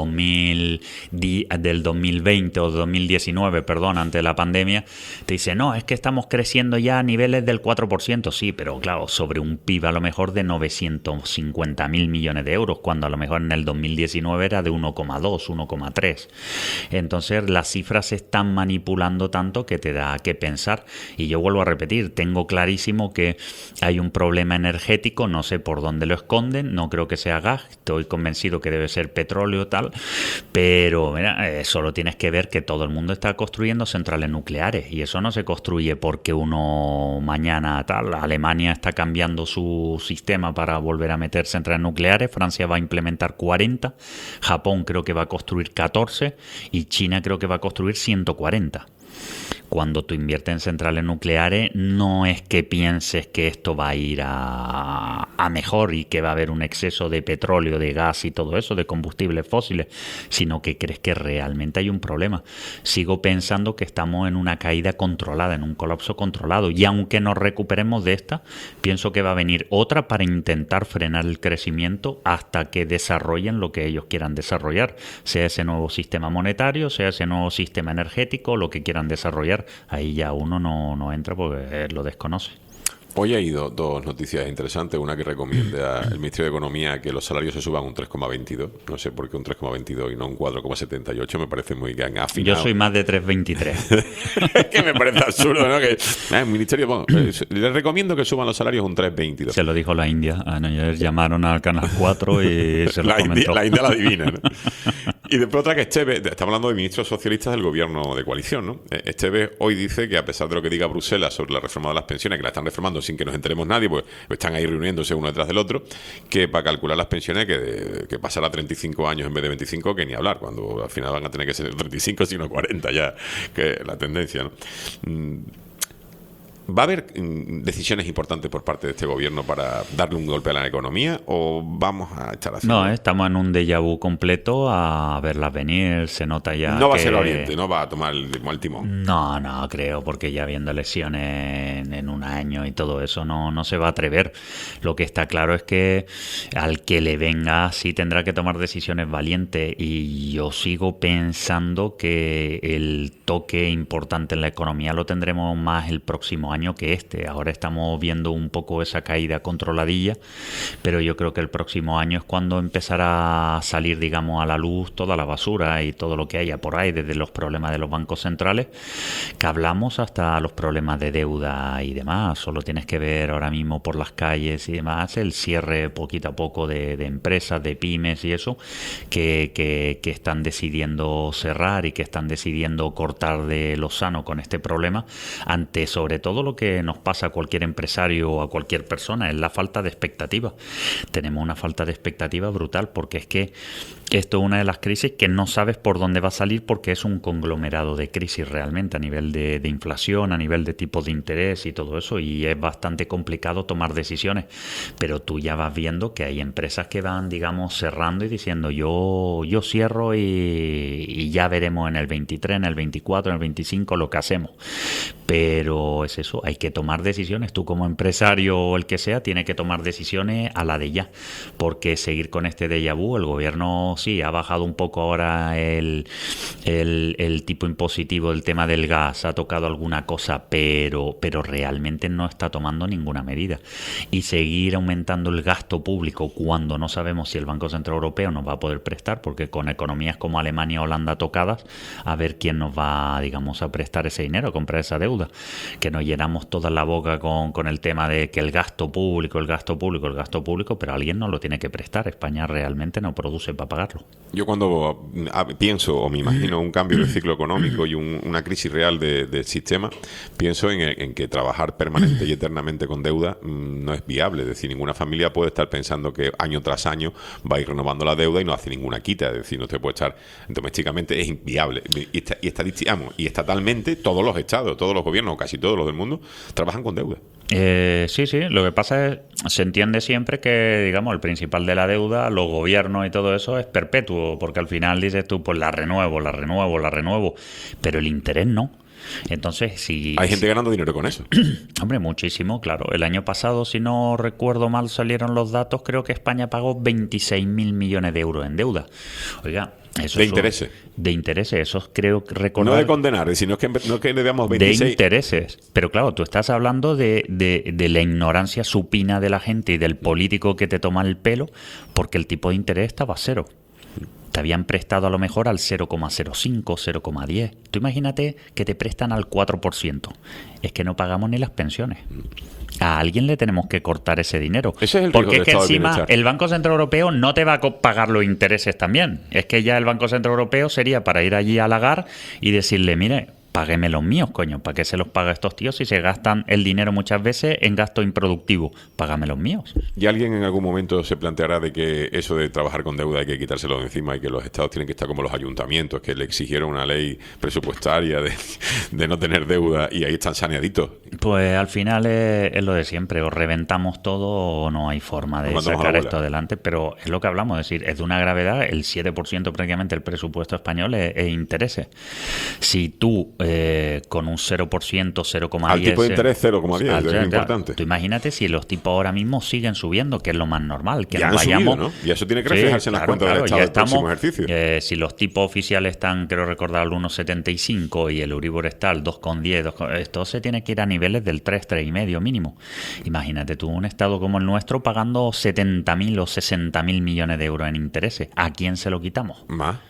S9: 2020 o 2019, perdón, antes de la pandemia. Te dice, no, es que estamos creciendo ya a niveles del 4%, sí, pero claro, sobre un PIB a lo mejor de 950.000 millones de euros, cuando a lo mejor en el 2019 era de 1,2, 1,3. Entonces las cifras se están manipulando tanto que te da que pensar, y yo vuelvo a repetir, tengo clarísimo que hay un problema energético, no sé por dónde lo esconden, no creo que sea gas, estoy convencido que debe ser petróleo tal, pero mira, solo tienes que ver que todo el mundo está construyendo centrales nucleares, y eso no se construye porque uno mañana tal. Alemania está cambiando su sistema para volver a meter centrales nucleares, Francia va a implementar 40, Japón creo que va a construir 14 y China creo que va a construir 140. Cuando tú inviertes en centrales nucleares, no es que pienses que esto va a ir a mejor y que va a haber un exceso de petróleo, de gas y todo eso, de combustibles fósiles, sino que crees que realmente hay un problema. Sigo pensando que estamos en una caída controlada, en un colapso controlado, y aunque nos recuperemos de esta, pienso que va a venir otra para intentar frenar el crecimiento hasta que desarrollen lo que ellos quieran desarrollar, sea ese nuevo sistema monetario, sea ese nuevo sistema energético, lo que quieran desarrollar. Ahí ya uno no entra porque lo desconoce.
S1: Hoy ha ido dos noticias interesantes. Una que recomienda el Ministerio de Economía que los salarios se suban un 3,22. No sé por qué un 3,22 y no un 4,78. Me parece muy que han afinado.
S9: Yo soy más de 3,23.
S1: Que me parece absurdo, ¿no? Que el Ministerio... Bueno, les recomiendo que suban los salarios un 3,22.
S9: Se lo dijo la India. Ayer llamaron al Canal 4 y se lo comentó.
S1: La India la adivina, ¿no? Y después otra que Esteves, estamos hablando de ministros socialistas del gobierno de coalición, ¿no? Esteves hoy dice que a pesar de lo que diga Bruselas sobre la reforma de las pensiones, que la están reformando sin que nos enteremos nadie, pues están ahí reuniéndose uno detrás del otro, que para calcular las pensiones que pasará a 35 años en vez de 25, que ni hablar, cuando al final van a tener que ser 35 sino 40 ya, que la tendencia, ¿no? ¿Va a haber decisiones importantes por parte de este gobierno para darle un golpe a la economía o vamos a echar así?
S9: No, estamos en un déjà vu completo a verlas venir, se nota ya
S1: no va a ser Oriente, no va a tomar el timón.
S9: No creo, porque ya viendo elecciones en un año y todo eso no se va a atrever. Lo que está claro es que al que le venga sí tendrá que tomar decisiones valientes, y yo sigo pensando que el toque importante en la economía lo tendremos más el próximo año que este. Ahora estamos viendo un poco esa caída controladilla, pero yo creo que el próximo año es cuando empezará a salir, digamos, a la luz toda la basura y todo lo que haya por ahí, desde los problemas de los bancos centrales que hablamos hasta los problemas de deuda y demás. Solo tienes que ver ahora mismo por las calles y demás el cierre poquito a poco de empresas, de pymes y eso, que están decidiendo cerrar y que están decidiendo cortar de lo sano con este problema, ante sobre todo lo que nos pasa a cualquier empresario o a cualquier persona, es la falta de expectativa. Tenemos una falta de expectativa brutal, porque es que esto es una de las crisis que no sabes por dónde va a salir, porque es un conglomerado de crisis realmente, a nivel de inflación, a nivel de tipos de interés y todo eso, y es bastante complicado tomar decisiones. Pero tú ya vas viendo que hay empresas que van, digamos, cerrando y diciendo yo cierro y ya veremos en el 23, en el 24 24, en el 25, lo que hacemos. Pero es eso, hay que tomar decisiones. Tú como empresario o el que sea, tiene que tomar decisiones a la de ya. Porque seguir con este déjà vu, el gobierno sí ha bajado un poco ahora el tipo impositivo del tema del gas, ha tocado alguna cosa, pero realmente no está tomando ninguna medida. Y seguir aumentando el gasto público cuando no sabemos si el Banco Central Europeo nos va a poder prestar, porque con economías como Alemania o Holanda tocadas, a ver quién nos va, digamos, a prestar ese dinero, a comprar esa deuda. Que nos llenamos toda la boca con el tema de que el gasto público, pero alguien nos lo tiene que prestar. España realmente no produce para pagarlo.
S1: Yo cuando pienso o me imagino un cambio de ciclo económico y una crisis real del sistema, pienso en que trabajar permanente y eternamente con deuda no es viable. Es decir, ninguna familia puede estar pensando que año tras año va a ir renovando la deuda y no hace ninguna quita. Es decir, no te puede estar domésticamente, es inviable. Y estatalmente todos los estados, todos los gobiernos, o casi todos los del mundo, trabajan con deuda.
S9: Sí, lo que pasa es, se entiende siempre que, digamos, el principal de la deuda, los gobiernos y todo eso es perpetuo, porque al final dices tú, pues la renuevo, pero el interés no. Entonces, si
S1: hay gente ganando dinero con eso.
S9: Hombre, muchísimo, claro. El año pasado, si no recuerdo mal, salieron los datos, creo que España pagó 26.000 millones de euros en deuda. Oiga, eso
S1: de intereses.
S9: De intereses, eso creo que recordar.
S1: No de condenar, sino que le damos 26.
S9: De intereses. Pero claro, tú estás hablando de la ignorancia supina de la gente y del político que te toma el pelo, porque el tipo de interés estaba a cero. Te habían prestado a lo mejor al 0,05, 0,10. Tú imagínate que te prestan al 4%. Es que no pagamos ni las pensiones. A alguien le tenemos que cortar ese dinero.
S1: Ese es el
S9: porque
S1: riesgo
S9: es que
S1: del
S9: encima el Banco Central Europeo no te va a pagar los intereses también. Es que ya el Banco Central Europeo sería para ir allí a Lagarde y decirle, mire, págueme los míos, coño. ¿Para qué se los paga a estos tíos si se gastan el dinero muchas veces en gasto improductivo? Págame los míos.
S1: ¿Y alguien en algún momento se planteará de que eso de trabajar con deuda hay que quitárselo de encima y que los estados tienen que estar como los ayuntamientos, que le exigieron una ley presupuestaria de no tener deuda y ahí están saneaditos?
S9: Pues al final es lo de siempre. O reventamos todo o no hay forma de sacar esto adelante. Pero es lo que hablamos, es decir, es de una gravedad. El 7% prácticamente del presupuesto español es intereses. Si tú con un 0%, 0,10...
S1: Al tipo de interés 0,10, es importante.
S9: Tú imagínate si los tipos ahora mismo siguen subiendo, que es lo más normal, que
S1: ya
S9: nos vayamos...
S1: Subido, ¿no? Y eso tiene que reflejarse en las cuentas del Estado del próximo ejercicio.
S9: Si los tipos oficiales están, creo recordar, al 1,75 y el Euribor está al 2,10, esto se tiene que ir a niveles del 3,5 mínimo. Imagínate tú un Estado como el nuestro pagando 70.000 o 60.000 millones de euros en intereses. ¿A quién se lo quitamos?
S1: Más.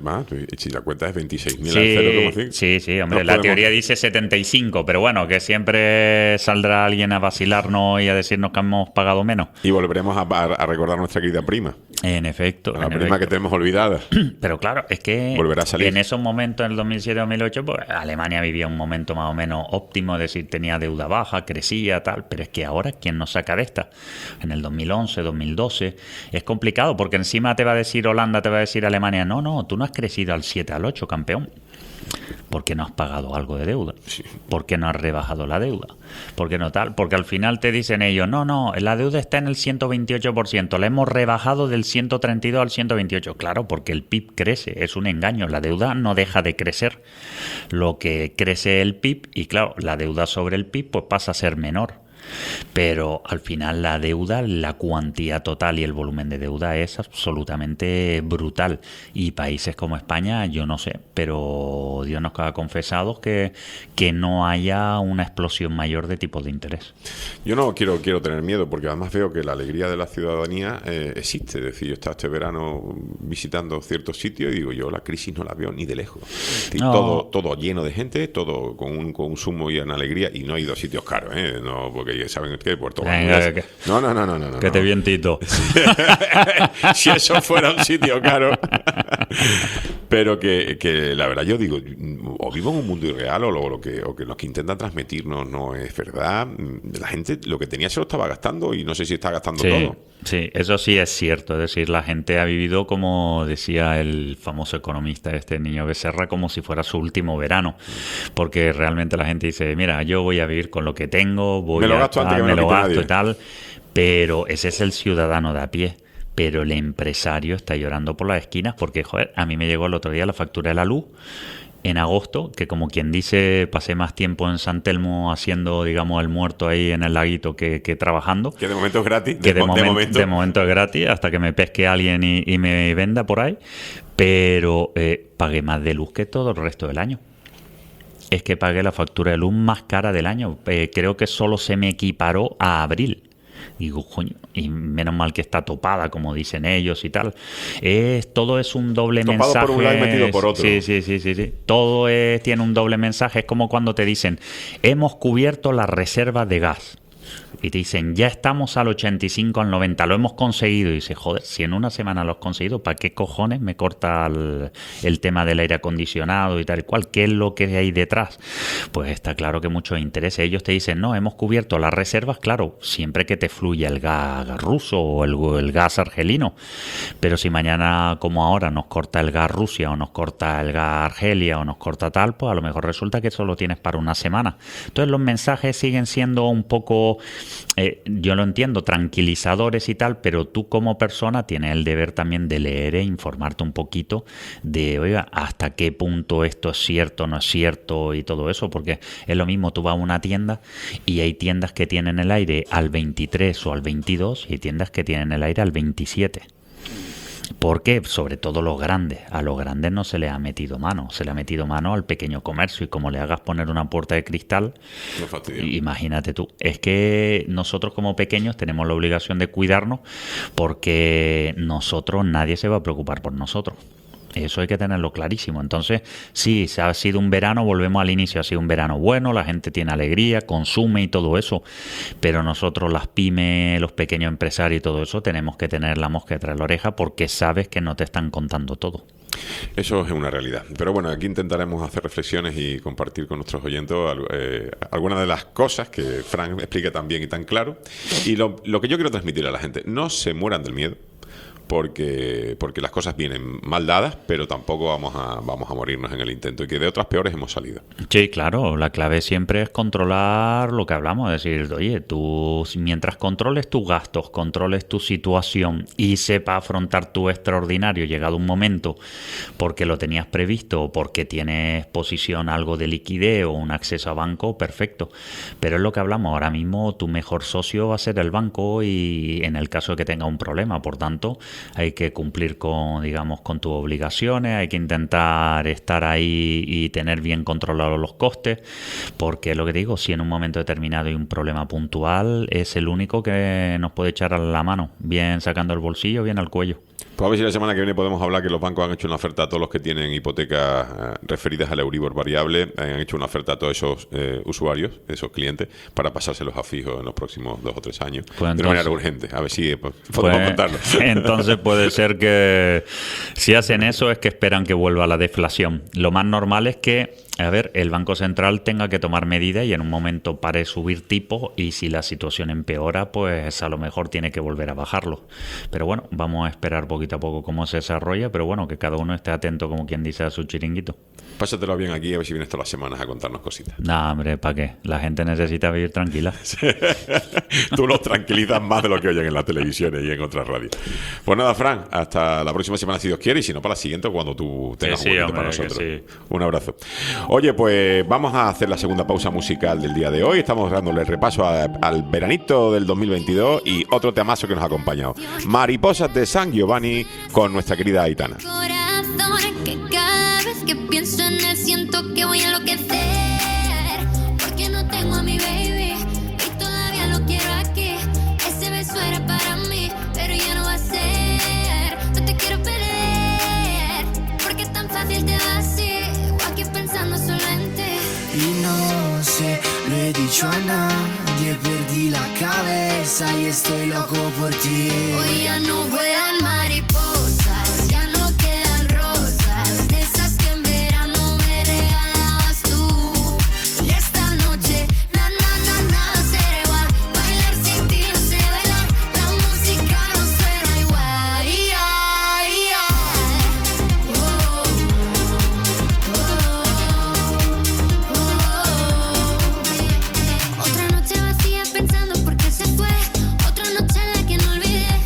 S1: Si la cuenta es 26.000 al 0,5.
S9: Sí, hombre, la teoría dice 75, pero bueno, que siempre saldrá alguien a vacilarnos y a decirnos que hemos pagado menos.
S1: Y volveremos a recordar nuestra querida prima.
S9: En efecto.
S1: La prima que tenemos olvidada.
S9: Pero claro, es que
S1: volverá a salir.
S9: En esos momentos, en el 2007-2008, pues Alemania vivía un momento más o menos óptimo, es decir, tenía deuda baja, crecía, tal, pero es que ahora, ¿quién nos saca de esta? En el 2011, 2012, es complicado, porque encima te va a decir Holanda, te va a decir Alemania, no, tú no has crecido al 7, al 8, campeón. ¿Por qué no has pagado algo de deuda?
S1: Sí.
S9: ¿Por qué no has rebajado la deuda? ¿Por qué no tal? Porque al final te dicen ellos, no, la deuda está en el 128%, la hemos rebajado del 132 al 128. Claro, porque el PIB crece, es un engaño, la deuda no deja de crecer. Lo que crece el PIB, y claro, la deuda sobre el PIB pues pasa a ser menor. Pero al final la deuda, la cuantía total y el volumen de deuda es absolutamente brutal. Y países como España, yo no sé, pero Dios nos ha confesado que no haya una explosión mayor de tipos de interés.
S1: Yo no quiero tener miedo, porque además veo que la alegría de la ciudadanía existe. Es decir, yo estaba este verano visitando ciertos sitios y digo, yo la crisis no la veo ni de lejos. Es decir, todo lleno de gente, todo con un consumo y una alegría, y no he ido a sitios caros, no, porque ¿saben qué? Puerto Banús. No.
S9: Que te vientito.
S1: Si eso fuera un sitio caro. Pero que la verdad yo digo, o vivo en un mundo irreal o lo que intentan transmitirnos no es verdad. La gente lo que tenía se lo estaba gastando y no sé si está gastando todo.
S9: Sí, eso sí es cierto. Es decir, la gente ha vivido, como decía el famoso economista Niño Becerra, como si fuera su último verano. Porque realmente la gente dice, mira, yo voy a vivir con lo que tengo,
S1: me lo gasto
S9: y tal. Pero ese es el ciudadano de a pie. Pero el empresario está llorando por las esquinas porque, joder, a mí me llegó el otro día la factura de la luz en agosto, que como quien dice, pasé más tiempo en San Telmo haciendo, digamos, el muerto ahí en el laguito que trabajando.
S1: Que de momento es gratis.
S9: Que de momento es gratis, hasta que me pesque alguien y me venda por ahí. Pero pagué más de luz que todo el resto del año. Es que pagué la factura de luz más cara del año. Creo que solo se me equiparó a abril. Digo, coño, y menos mal que está topada, como dicen ellos y tal. Todo es un doble
S1: topado
S9: mensaje.
S1: Por un lado y metido por otro.
S9: Sí. Todo tiene un doble mensaje. Es como cuando te dicen, hemos cubierto las reservas de gas. Y te dicen, ya estamos al 85, al 90, lo hemos conseguido. Y dices, joder, si en una semana lo has conseguido, ¿para qué cojones me corta el tema del aire acondicionado y tal y cual? ¿Qué es lo que hay detrás? Pues está claro que muchos intereses. Ellos te dicen, no, hemos cubierto las reservas, claro, siempre que te fluya el gas ruso o el gas argelino. Pero si mañana, como ahora, nos corta el gas Rusia o nos corta el gas Argelia o nos corta tal, pues a lo mejor resulta que solo tienes para una semana. Entonces los mensajes siguen siendo un poco... yo lo entiendo, tranquilizadores y tal, pero tú como persona tienes el deber también de leer e informarte un poquito de, oiga, hasta qué punto esto es cierto, no es cierto y todo eso, porque es lo mismo, tú vas a una tienda y hay tiendas que tienen el aire al 23 o al 22 y hay tiendas que tienen el aire al 27. ¿Por qué? Sobre todo los grandes. A los grandes no se le ha metido mano. Se le ha metido mano al pequeño comercio. Y como le hagas poner una puerta de cristal, imagínate tú. Es que nosotros como pequeños tenemos la obligación de cuidarnos porque nadie se va a preocupar por nosotros. Eso hay que tenerlo clarísimo. Entonces, sí, se ha sido un verano, volvemos al inicio, ha sido un verano bueno, la gente tiene alegría, consume y todo eso, pero nosotros las pymes, los pequeños empresarios y todo eso, tenemos que tener la mosca detrás de la oreja porque sabes que no te están contando todo.
S1: Eso es una realidad. Pero bueno, aquí intentaremos hacer reflexiones y compartir con nuestros oyentes algunas de las cosas que Fran explica tan bien y tan claro. Y lo que yo quiero transmitir a la gente, no se mueran del miedo. Porque las cosas vienen mal dadas, pero tampoco vamos a morirnos en el intento y que de otras peores hemos salido.
S9: Sí, claro, la clave siempre es controlar lo que hablamos, es decir, oye, tú mientras controles tus gastos, controles tu situación y sepas afrontar tu extraordinario llegado un momento porque lo tenías previsto o porque tienes posición algo de liquidez o un acceso a banco, perfecto. Pero es lo que hablamos, ahora mismo tu mejor socio va a ser el banco y en el caso de que tenga un problema, por tanto hay que cumplir con tus obligaciones, hay que intentar estar ahí y tener bien controlados los costes, porque lo que digo, si en un momento determinado hay un problema puntual, es el único que nos puede echar a la mano, bien sacando el bolsillo, bien al cuello.
S1: Pues a ver si la semana que viene podemos hablar que los bancos han hecho una oferta a todos los que tienen hipotecas referidas al Euribor variable, han hecho una oferta a todos esos usuarios, esos clientes, para pasárselos a fijo en los próximos 2 o 3 años, pues de manera urgente. A ver si podemos contarlo.
S9: Entonces puede ser que si hacen eso es que esperan que vuelva la deflación. Lo más normal es que el Banco Central tenga que tomar medidas y en un momento pare de subir tipos y si la situación empeora, pues a lo mejor tiene que volver a bajarlo. Pero bueno, vamos a esperar poquito a poco cómo se desarrolla, pero bueno, que cada uno esté atento, como quien dice, a su chiringuito.
S1: Pásatelo bien aquí, a ver si vienes todas las semanas a contarnos cositas.
S9: No, hombre, ¿para qué? La gente necesita vivir tranquila.
S1: Tú los tranquilizas más de lo que oyen en las televisiones y en otras radios. Pues nada, Fran, hasta la próxima semana si Dios quiere y si no para la siguiente cuando tú tengas un momento para nosotros. Un abrazo. Oye, pues vamos a hacer la segunda pausa musical del día de hoy. Estamos dándole repaso al veranito del 2022 y otro temazo que nos ha acompañado. Mariposas de San Giovanni con nuestra querida Aitana.
S6: Corazón, que cada vez que pienso en él siento que voy a enloquecer, porque no tengo a mi baby y todavía lo quiero aquí. Ese beso era para mí, pero ya no va a ser. No te quiero perder, porque es tan fácil te va así, o aquí pensando solo en ti.
S10: Y no sé, lo he dicho a nadie, perdí la cabeza y estoy loco por ti.
S6: Hoy ya no vuelan mariposas, ya no quedan rosas, de esas que en verano me regalabas tú. Y esta noche, nada será igual, bailar sin ti no sé bailar, la música no suena igual. Otra noche vacía pensando por qué se fue, otra noche en la que no olvidé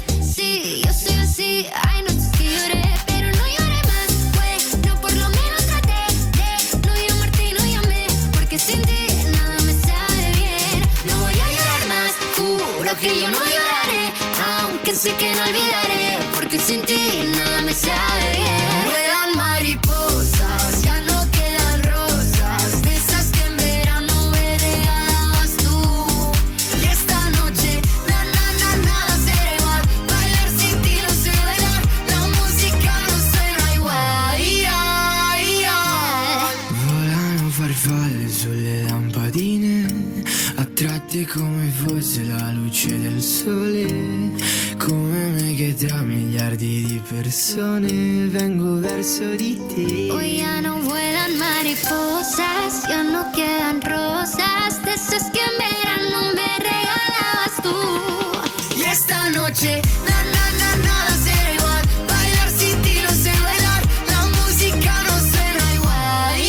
S6: sé que no olvidaré, porque sin ti nada me sabe bien. Vuelan mariposas, ya no quedan rosas, de esas que en verano me regalabas tú. Y esta noche, nada será igual, bailar sin ti no sé bailar, la música no suena igual.
S10: Volano farfalle sulle lampadine, attratti come fosse la luce del sole, come me che tra miliardi di persone vengo verso di te.
S6: Hoy ya no vuelan mariposas, ya no quedan rosas, de esas que en verano me regalabas tú. Y esta noche, nada será igual, bailar sin ti no sé bailar, la música no suena igual.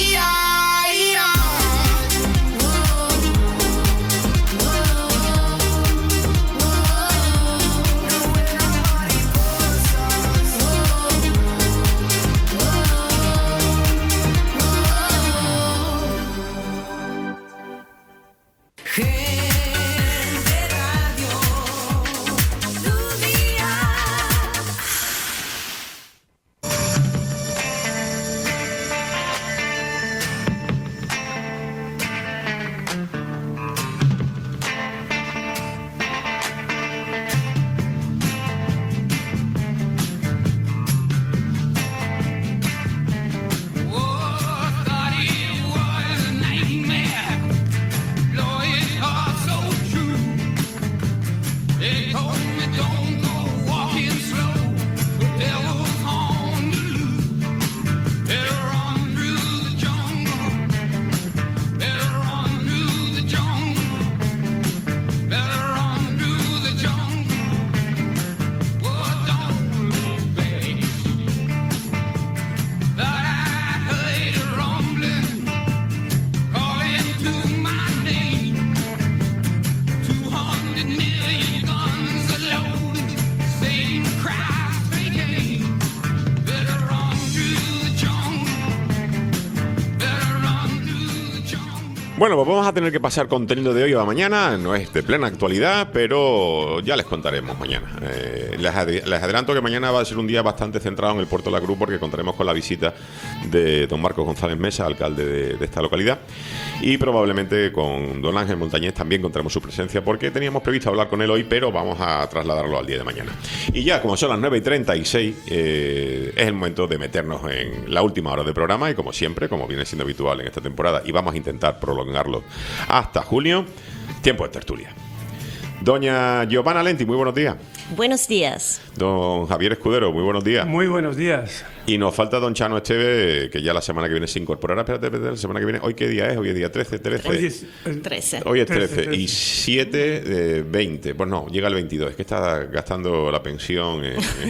S1: Bueno, pues vamos a tener que pasar contenido de hoy a mañana, no es de plena actualidad, pero ya les contaremos mañana. Les adelanto que mañana va a ser un día bastante centrado en el Puerto de la Cruz, porque contaremos con la visita de don Marcos González Mesa, alcalde de esta localidad, y probablemente con don Ángel Montañés también contaremos su presencia, porque teníamos previsto hablar con él hoy, pero vamos a trasladarlo al día de mañana. Y ya, como son las 9:36, es el momento de meternos en la última hora del programa, y como siempre, como viene siendo habitual en esta temporada, y vamos a intentar prolongarlo hasta junio, tiempo de tertulia. Doña Giovanna Lenti, muy buenos días.
S11: Buenos días.
S1: Don Javier Escudero, muy buenos días.
S12: Muy buenos días.
S1: Y nos falta don Chano Esteve, que ya la semana que viene se incorporará. Espérate, la semana que viene. ¿Hoy qué día es? Hoy es día 13.
S11: Hoy es
S1: 13. Hoy es 13. Y 7, 20. Pues no, llega el 22. Es que está gastando la pensión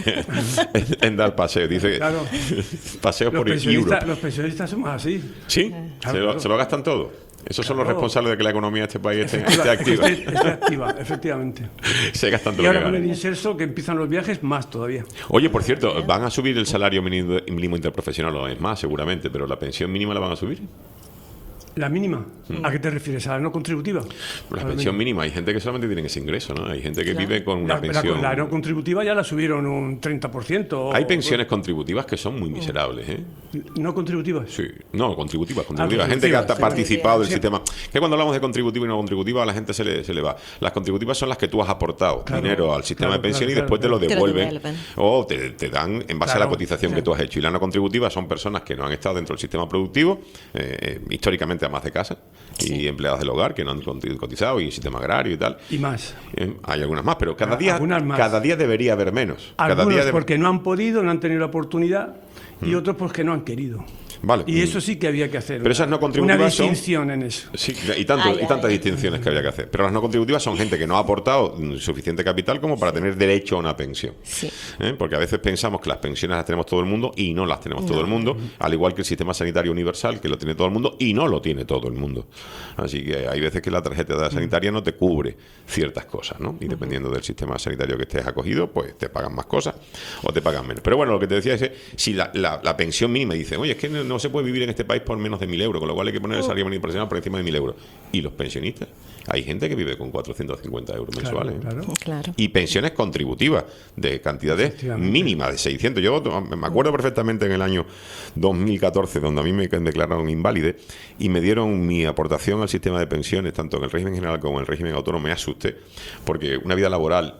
S1: en dar paseos. Dice, claro. Paseos por Europa.
S12: Los pensionistas somos así.
S1: ¿Sí? Claro, ¿Se lo gastan todo? Esos son los responsables de que la economía de este país esté activa.
S12: Esté activa, efectivamente.
S1: Se gastan todo.
S12: Y ahora con el inserso que empiezan los viajes, más todavía.
S1: Oye, por cierto, ¿van a subir el salario mínimo interprofesional? O es más, seguramente, pero ¿la pensión mínima la van a subir?
S12: ¿La mínima? ¿A qué te refieres? ¿A la no contributiva?
S1: La pensión mínima. Hay gente que solamente tiene ese ingreso, ¿no? Hay gente que vive con una pensión...
S12: La no contributiva ya la subieron un 30%.
S1: Hay pensiones contributivas que son muy miserables, ¿eh?
S12: ¿No contributivas?
S1: Sí. No, contributivas. Gente que ha participado del sistema. Que cuando hablamos de contributiva y no contributiva, a la gente se le va. Las contributivas son las que tú has aportado dinero al sistema de pensión y después te lo devuelven. O te dan en base a la cotización que tú has hecho. Y las no contributivas son personas que no han estado dentro del sistema productivo, históricamente más de casa, y empleadas del hogar que no han cotizado, y el sistema agrario y tal.
S12: Y más.
S1: Hay algunas más, pero cada día debería haber menos.
S12: Algunos porque no han podido, no han tenido la oportunidad, y otros porque no han querido.
S1: Vale.
S12: Y eso sí que había que hacer.
S1: Pero esas no contributivas
S12: una distinción en eso.
S1: Sí, y tantas distinciones que había que hacer. Pero las no contributivas son gente que no ha aportado suficiente capital como para tener derecho a una pensión.
S11: Sí.
S1: Porque a veces pensamos que las pensiones las tenemos todo el mundo y no las tenemos todo el mundo, al igual que el sistema sanitario universal, que lo tiene todo el mundo y no lo tiene todo el mundo. Así que hay veces que la tarjeta sanitaria no te cubre ciertas cosas, ¿no? Y dependiendo del sistema sanitario que estés acogido, pues te pagan más cosas o te pagan menos. Pero bueno, lo que te decía es que si la pensión mínima dice, oye, es que no se puede vivir en este país por menos de 1.000 euros, con lo cual hay que poner el salario mínimo profesional por encima de 1.000 euros. ¿Y los pensionistas? Hay gente que vive con 450 euros mensuales.
S11: Claro.
S1: Y pensiones contributivas de cantidades mínimas de 600. Yo me acuerdo perfectamente en el año 2014, donde a mí me declararon inválido y me dieron mi aportación al sistema de pensiones, tanto en el régimen general como en el régimen autónomo. Me asusté, porque una vida laboral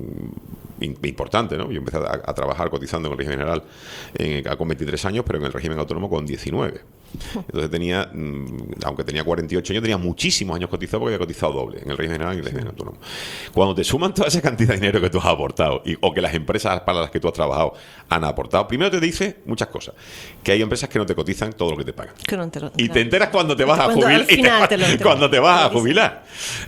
S1: importante, ¿no? Yo empecé a trabajar cotizando en el régimen general con 23 años, pero en el régimen autónomo con 19. Entonces tenía, aunque tenía 48 años, tenía muchísimos años cotizados porque había cotizado doble en el régimen general y en el régimen autónomo. Cuando te suman toda esa cantidad de dinero que tú has aportado o que las empresas para las que tú has trabajado han aportado, primero te dice muchas cosas, que hay empresas que no te cotizan todo lo que te pagan. Y te enteras cuando te vas a jubilar. Cuando te vas a jubilar.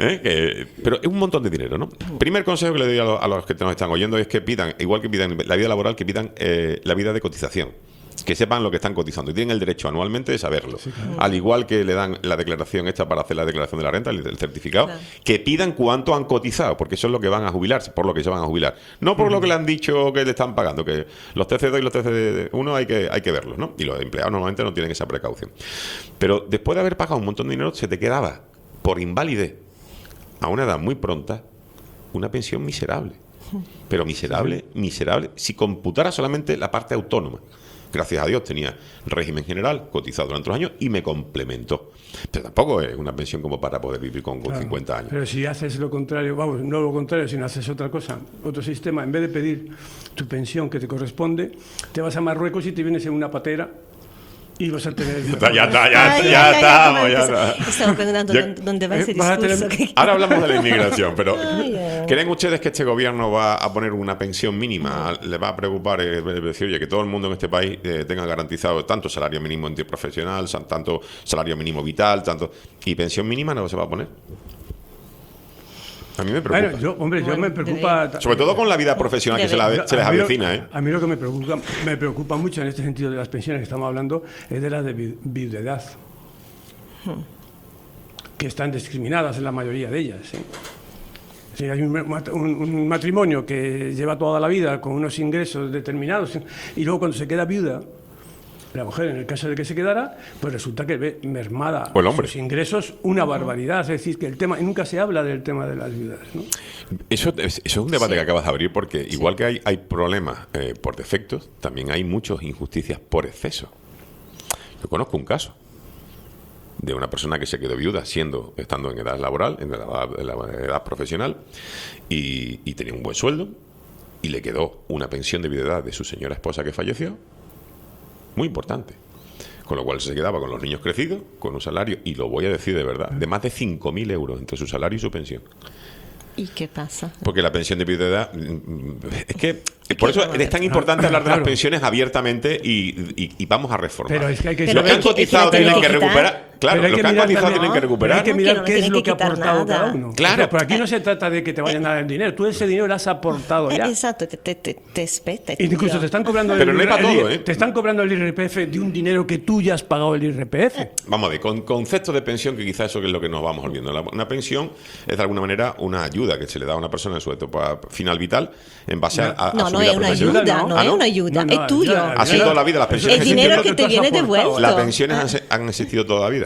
S1: Pero es un montón de dinero, ¿no? Primer consejo que le doy a los que nos están oyendo es que pidan, igual que pidan la vida laboral, que pidan la vida de cotización. Que sepan lo que están cotizando y tienen el derecho anualmente de saberlo. Sí, claro. Al igual que le dan la declaración esta para hacer la declaración de la renta, el certificado, claro. Que pidan cuánto han cotizado, porque eso es lo que van a jubilarse, por lo que se van a jubilar. No por lo que le han dicho que le están pagando, que los TC2 y los TC1 hay que verlos, ¿no? Y los empleados normalmente no tienen esa precaución. Pero después de haber pagado un montón de dinero, se te quedaba, por invalidez, a una edad muy pronta, una pensión miserable. Pero miserable, si computara solamente la parte autónoma. Gracias a Dios tenía régimen general, cotizado durante los años y me complementó. Pero tampoco es una pensión como para poder vivir con 50 años.
S12: Pero si haces lo contrario, vamos, no lo contrario, sino haces otra cosa, otro sistema, en vez de pedir tu pensión que te corresponde, te vas a Marruecos y te vienes en una patera y vas a tener...
S1: Ya estamos.
S11: Estamos preguntando dónde va ese discurso.
S1: Ahora hablamos de la inmigración, pero ¿creen ustedes que este gobierno va a poner una pensión mínima? ¿Le va a preocupar decir, oye, que todo el mundo en este país tenga garantizado tanto salario mínimo interprofesional, tanto salario mínimo vital, y pensión mínima no se va a poner? A mí me preocupa.
S12: Yo me preocupa...
S1: Sobre todo con la vida profesional que se les avecina.
S12: A mí lo que me preocupa mucho en este sentido de las pensiones que estamos hablando es de la de viudedad, que están discriminadas en la mayoría de ellas. Si hay un matrimonio que lleva toda la vida con unos ingresos determinados y luego cuando se queda viuda, la mujer, en el caso de que se quedara, pues resulta que ve mermada sus ingresos una barbaridad. Es decir, que el tema, nunca se habla del tema de las viudas, ¿no?
S1: Eso es un debate que acabas de abrir, porque igual que hay problemas por defectos, también hay muchas injusticias por exceso. Yo conozco un caso de una persona que se quedó viuda estando en edad laboral, en la edad profesional, y tenía un buen sueldo, y le quedó una pensión de viudedad de su señora esposa que falleció, muy importante. Con lo cual se quedaba con los niños crecidos, con un salario, y lo voy a decir de verdad, de más de 5.000 euros entre su salario y su pensión.
S11: ¿Y qué pasa?
S1: Porque la pensión de viudedad... Es que... Por eso es tan importante hablar de las pensiones abiertamente y vamos a reformar.
S12: Pero es que hay que...
S1: Los que han cotizado tienen que recuperar... Claro, los que han cotizado tienen que recuperar.
S12: Hay que mirar qué es lo que ha aportado cada uno.
S1: Claro.
S12: Pero aquí no se trata de que te vayan a dar el dinero. Tú ese dinero lo has aportado ya.
S11: Exacto, te espeta.
S12: Incluso te están cobrando
S1: pero no es para todo,
S12: te están cobrando el IRPF de un dinero que tú ya has pagado el IRPF.
S1: Vamos a ver, con conceptos de pensión, que quizás eso es lo que nos vamos olvidando. Una pensión es de alguna manera una ayuda que se le da a una persona en su etapa final vital en base a
S11: no, no es una ayuda, no es una ayuda, es tuyo.
S1: Ha sido toda la vida las pensiones.
S11: El dinero que te viene devuelto.
S1: Las pensiones han existido toda la vida.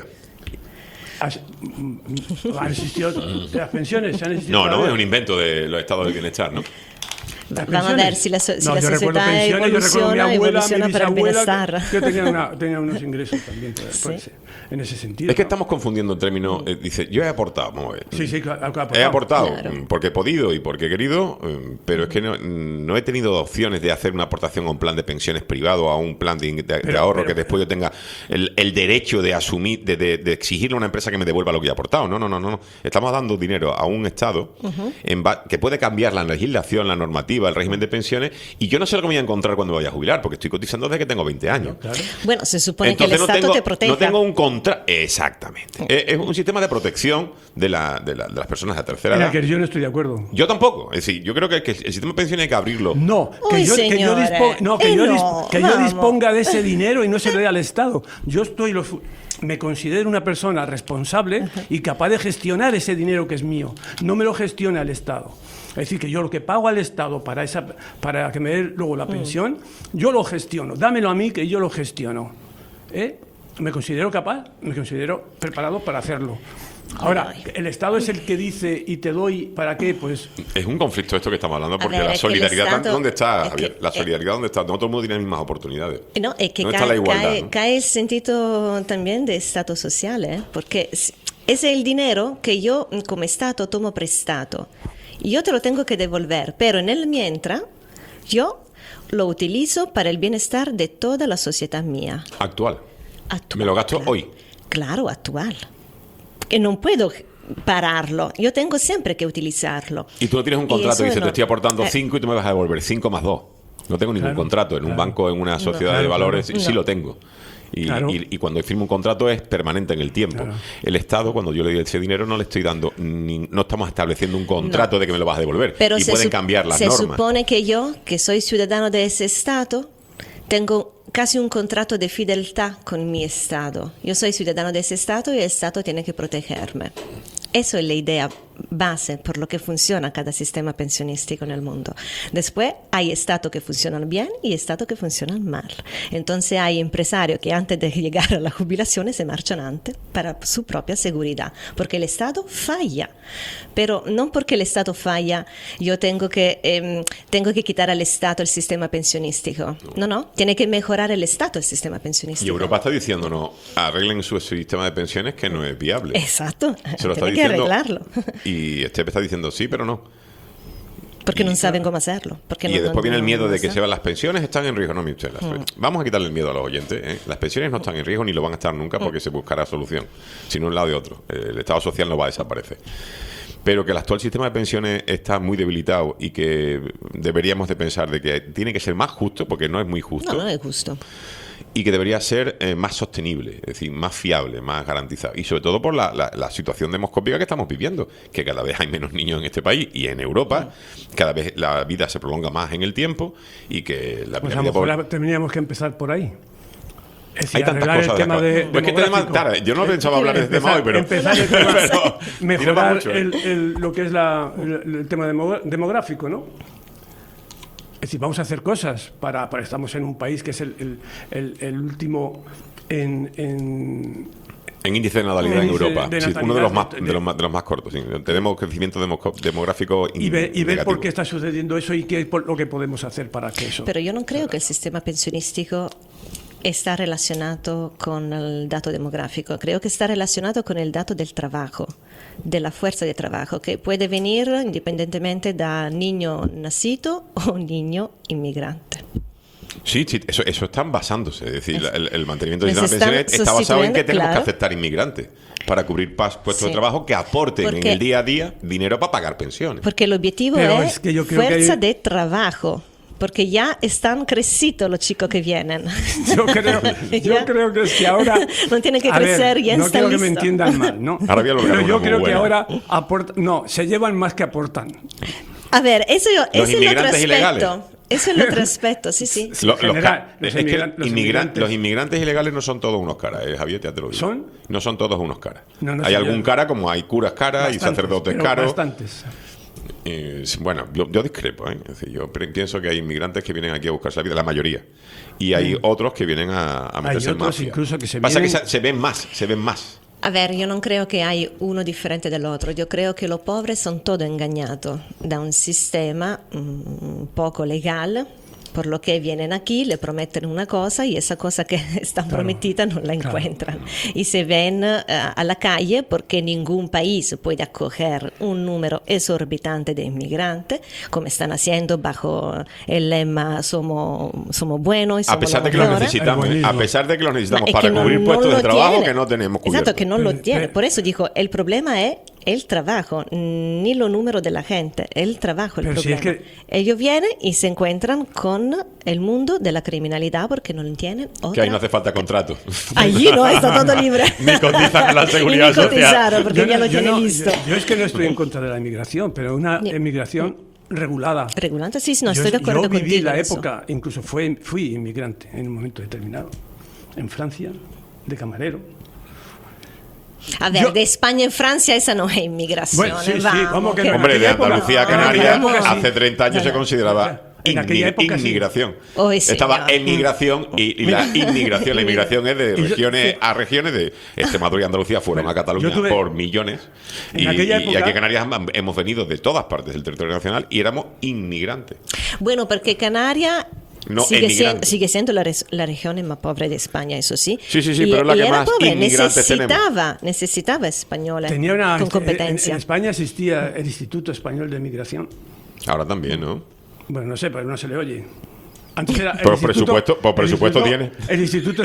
S12: ¿Han existido las pensiones?
S1: No, es un invento de los estados del bienestar, ¿no?
S11: Vamos a ver si la sociedad evoluciona para el bienestar.
S12: Yo tenía unos ingresos también, en ese sentido.
S1: Es que estamos confundiendo términos. Dice, yo he aportado, vamos a ver.
S12: Sí,
S1: he aportado porque he podido y porque he querido, pero es que no he tenido opciones de hacer una aportación a un plan de pensiones privado, a un plan de ahorro que después yo tenga el derecho de asumir, de exigirle a una empresa que me devuelva lo que he aportado. No. Estamos dando dinero a un Estado que puede cambiar la legislación, la normativa, el régimen de pensiones, y yo no sé lo que me voy a encontrar cuando me vaya a jubilar, porque estoy cotizando desde que tengo 20 años.
S11: Claro. Bueno, se supone entonces, que el Estado te protege.
S1: No tengo un contrato. Exactamente. Es un sistema de protección de las personas de tercera edad.
S12: En el que yo no estoy de acuerdo.
S1: Yo tampoco. Es decir, yo creo que el sistema de pensiones hay que abrirlo.
S12: No, que yo disponga de ese dinero y no se lo dé al Estado. Me considero una persona responsable y capaz de gestionar ese dinero que es mío. No me lo gestiona el Estado. Es decir, que yo lo que pago al Estado para que me dé luego la pensión, yo lo gestiono. Dámelo a mí que yo lo gestiono. me considero capaz, me considero preparado para hacerlo. Ahora, el Estado es el que dice y te doy, ¿para qué? Pues
S1: es un conflicto esto que estamos hablando, porque la solidaridad, ¿dónde está, Javier? La solidaridad, ¿dónde está? No todo el mundo tiene las mismas oportunidades.
S11: No, es que
S1: ¿dónde está la igualdad, ¿no?
S11: cae el sentido también de Estado social, porque es el dinero que yo como Estado tomo prestado y yo te lo tengo que devolver, pero en el mientras yo lo utilizo para el bienestar de toda la sociedad mía.
S1: Actual. Me lo gasto hoy.
S11: Claro, actual. Y no puedo pararlo. Yo tengo siempre que utilizarlo.
S1: Y tú no tienes un contrato y dices, te estoy aportando 5 y tú me vas a devolver 5 más 2. No tengo ningún contrato. En un banco, en una sociedad de valores, sí lo tengo. Y cuando firmo un contrato es permanente en el tiempo. El Estado, cuando yo le doy ese dinero, no le estoy dando, no estamos estableciendo un contrato de que me lo vas a devolver.
S11: Pero
S1: y pueden cambiar las normas.
S11: Se supone que yo, que soy ciudadano de ese Estado, tengo casi un contrato de fidelidad con mi Estado. Yo soy ciudadano de ese Estado y el Estado tiene que protegerme. Eso es la idea base por lo que funciona cada sistema pensionístico en el mundo. Después hay estados que funcionan bien y estados que funcionan mal. Entonces hay empresarios que antes de llegar a la jubilación se marchan antes para su propia seguridad, porque el Estado falla. Pero no porque el Estado falla yo tengo que quitar al Estado el sistema pensionístico. No, tiene que mejorar el Estado el sistema pensionístico.
S1: Y Europa está diciéndonos, arreglen su sistema de pensiones que no es viable.
S11: Exacto,
S1: se lo está
S11: tiene que arreglarlo.
S1: Y Estep está diciendo sí, pero no.
S11: Porque no saben cómo hacerlo.
S1: Y después viene el miedo de que se van las pensiones, están en riesgo. No, mire usted, vamos a quitarle el miedo a los oyentes. Las pensiones no están en riesgo ni lo van a estar nunca porque se buscará solución, sino un lado de otro. El Estado social no va a desaparecer. Pero que el actual sistema de pensiones está muy debilitado y que deberíamos de pensar de que tiene que ser más justo, porque no es muy justo.
S11: No es justo.
S1: Y que debería ser más sostenible, es decir, más fiable, más garantizado. Y sobre todo por la situación demoscópica que estamos viviendo, que cada vez hay menos niños en este país y en Europa, cada vez la vida se prolonga más en el tiempo y que la
S12: pues a lo mejor tendríamos que empezar por ahí.
S1: Hay tantas cosas.
S12: El tema
S1: yo no pensaba hablar de este tema hoy, pero...
S12: Empezar el tema, mejorar lo que es el tema demográfico, ¿no? Es decir, vamos a hacer cosas estamos en un país que es el último en
S1: índice de natalidad en Europa. Uno de los más cortos. Sí. Tenemos crecimiento demográfico
S12: y ver por qué está sucediendo eso y qué es lo que podemos hacer para que eso.
S11: Pero yo no creo que el sistema pensionístico está relacionado con el dato demográfico. Creo que está relacionado con el dato del trabajo, de la fuerza de trabajo, que puede venir independientemente de niño nacido o niño inmigrante.
S1: Sí, eso están basándose. Es decir, el mantenimiento del sistema de pensiones está basado en que tenemos que aceptar inmigrantes para cubrir puestos de trabajo que aporten en el día a día dinero para pagar pensiones.
S11: Porque el objetivo es que fuerza de trabajo. Porque ya están crecidos los chicos que vienen.
S12: Yo creo que es que ahora...
S11: no tienen que crecer, ya
S12: no
S11: están listos.
S12: No quiero que me entiendan mal, ¿no? Pero yo creo que ahora se llevan más que aportan.
S11: A ver, eso es
S1: los inmigrantes ilegales.
S11: Eso es otro aspecto, sí.
S1: Los inmigrantes ilegales no son todos unos caras, Javier, ya te lo digo.
S12: ¿Son?
S1: No son todos unos caras. Hay algún cara, como hay curas caras y sacerdotes caros.
S12: Bastantes.
S1: Bueno, yo discrepo, Es decir, yo pienso que hay inmigrantes que vienen aquí a buscarse la vida, la mayoría, y hay otros que vienen a meterse en mafia.
S12: Incluso que
S1: Pasa que se ven más.
S11: A ver, yo no creo que hay uno diferente del otro. Yo creo que los pobres son todos engañados da un sistema poco legal. Por lo que vienen aquí, le prometen una cosa y esa cosa que está prometida no la encuentran. Y se ven a la calle porque ningún país puede acoger un número exorbitante de inmigrantes, como están haciendo bajo el lema somos buenos y somos
S1: a pesar de que los necesitamos para cubrir puestos de trabajo que no tenemos cubiertos.
S11: Exacto, que no lo tiene. Por eso digo, el problema es el trabajo, ni los números de la gente, el trabajo el problema. Si es que... Ellos vienen y se encuentran con el mundo de la criminalidad porque no lo tienen.
S1: Que ahí no hace falta contrato.
S11: Allí no, está todo libre.
S1: Ni cotizan en la seguridad social.
S11: Porque ya lo tienen listo.
S12: Yo es que no estoy en contra de la inmigración, pero una inmigración regulada.
S11: Regulante, sí, no, estoy de acuerdo contigo.
S12: Yo viví la época, incluso fui inmigrante en un momento determinado, en Francia, de camarero.
S11: A ver, de España en Francia esa no es inmigración.
S12: Bueno, sí, vamos que
S1: Hombre, de Andalucía a Canarias hace 30 años se consideraba
S12: En aquella época, sí.
S1: inmigración.
S11: Hoy sí,
S1: Estaba
S11: no.
S1: emigración y la inmigración. La inmigración es de regiones a regiones, de Extremadura y Andalucía fueron a Cataluña por millones. Y aquí en Canarias hemos venido de todas partes del territorio nacional y éramos inmigrantes.
S11: Bueno, porque Canarias
S1: No,
S11: sigue siendo la región más pobre de España, eso sí.
S1: Sí, pero es la que más
S11: pobre,
S1: inmigrantes tenemos.
S11: Necesitaba españoles
S12: Tenía
S11: con competencia.
S12: En España existía el Instituto Español de Migración.
S1: Ahora también, ¿no?
S12: Bueno, no sé, pero no se le oye. Antes era
S1: por presupuesto tiene.
S12: El Instituto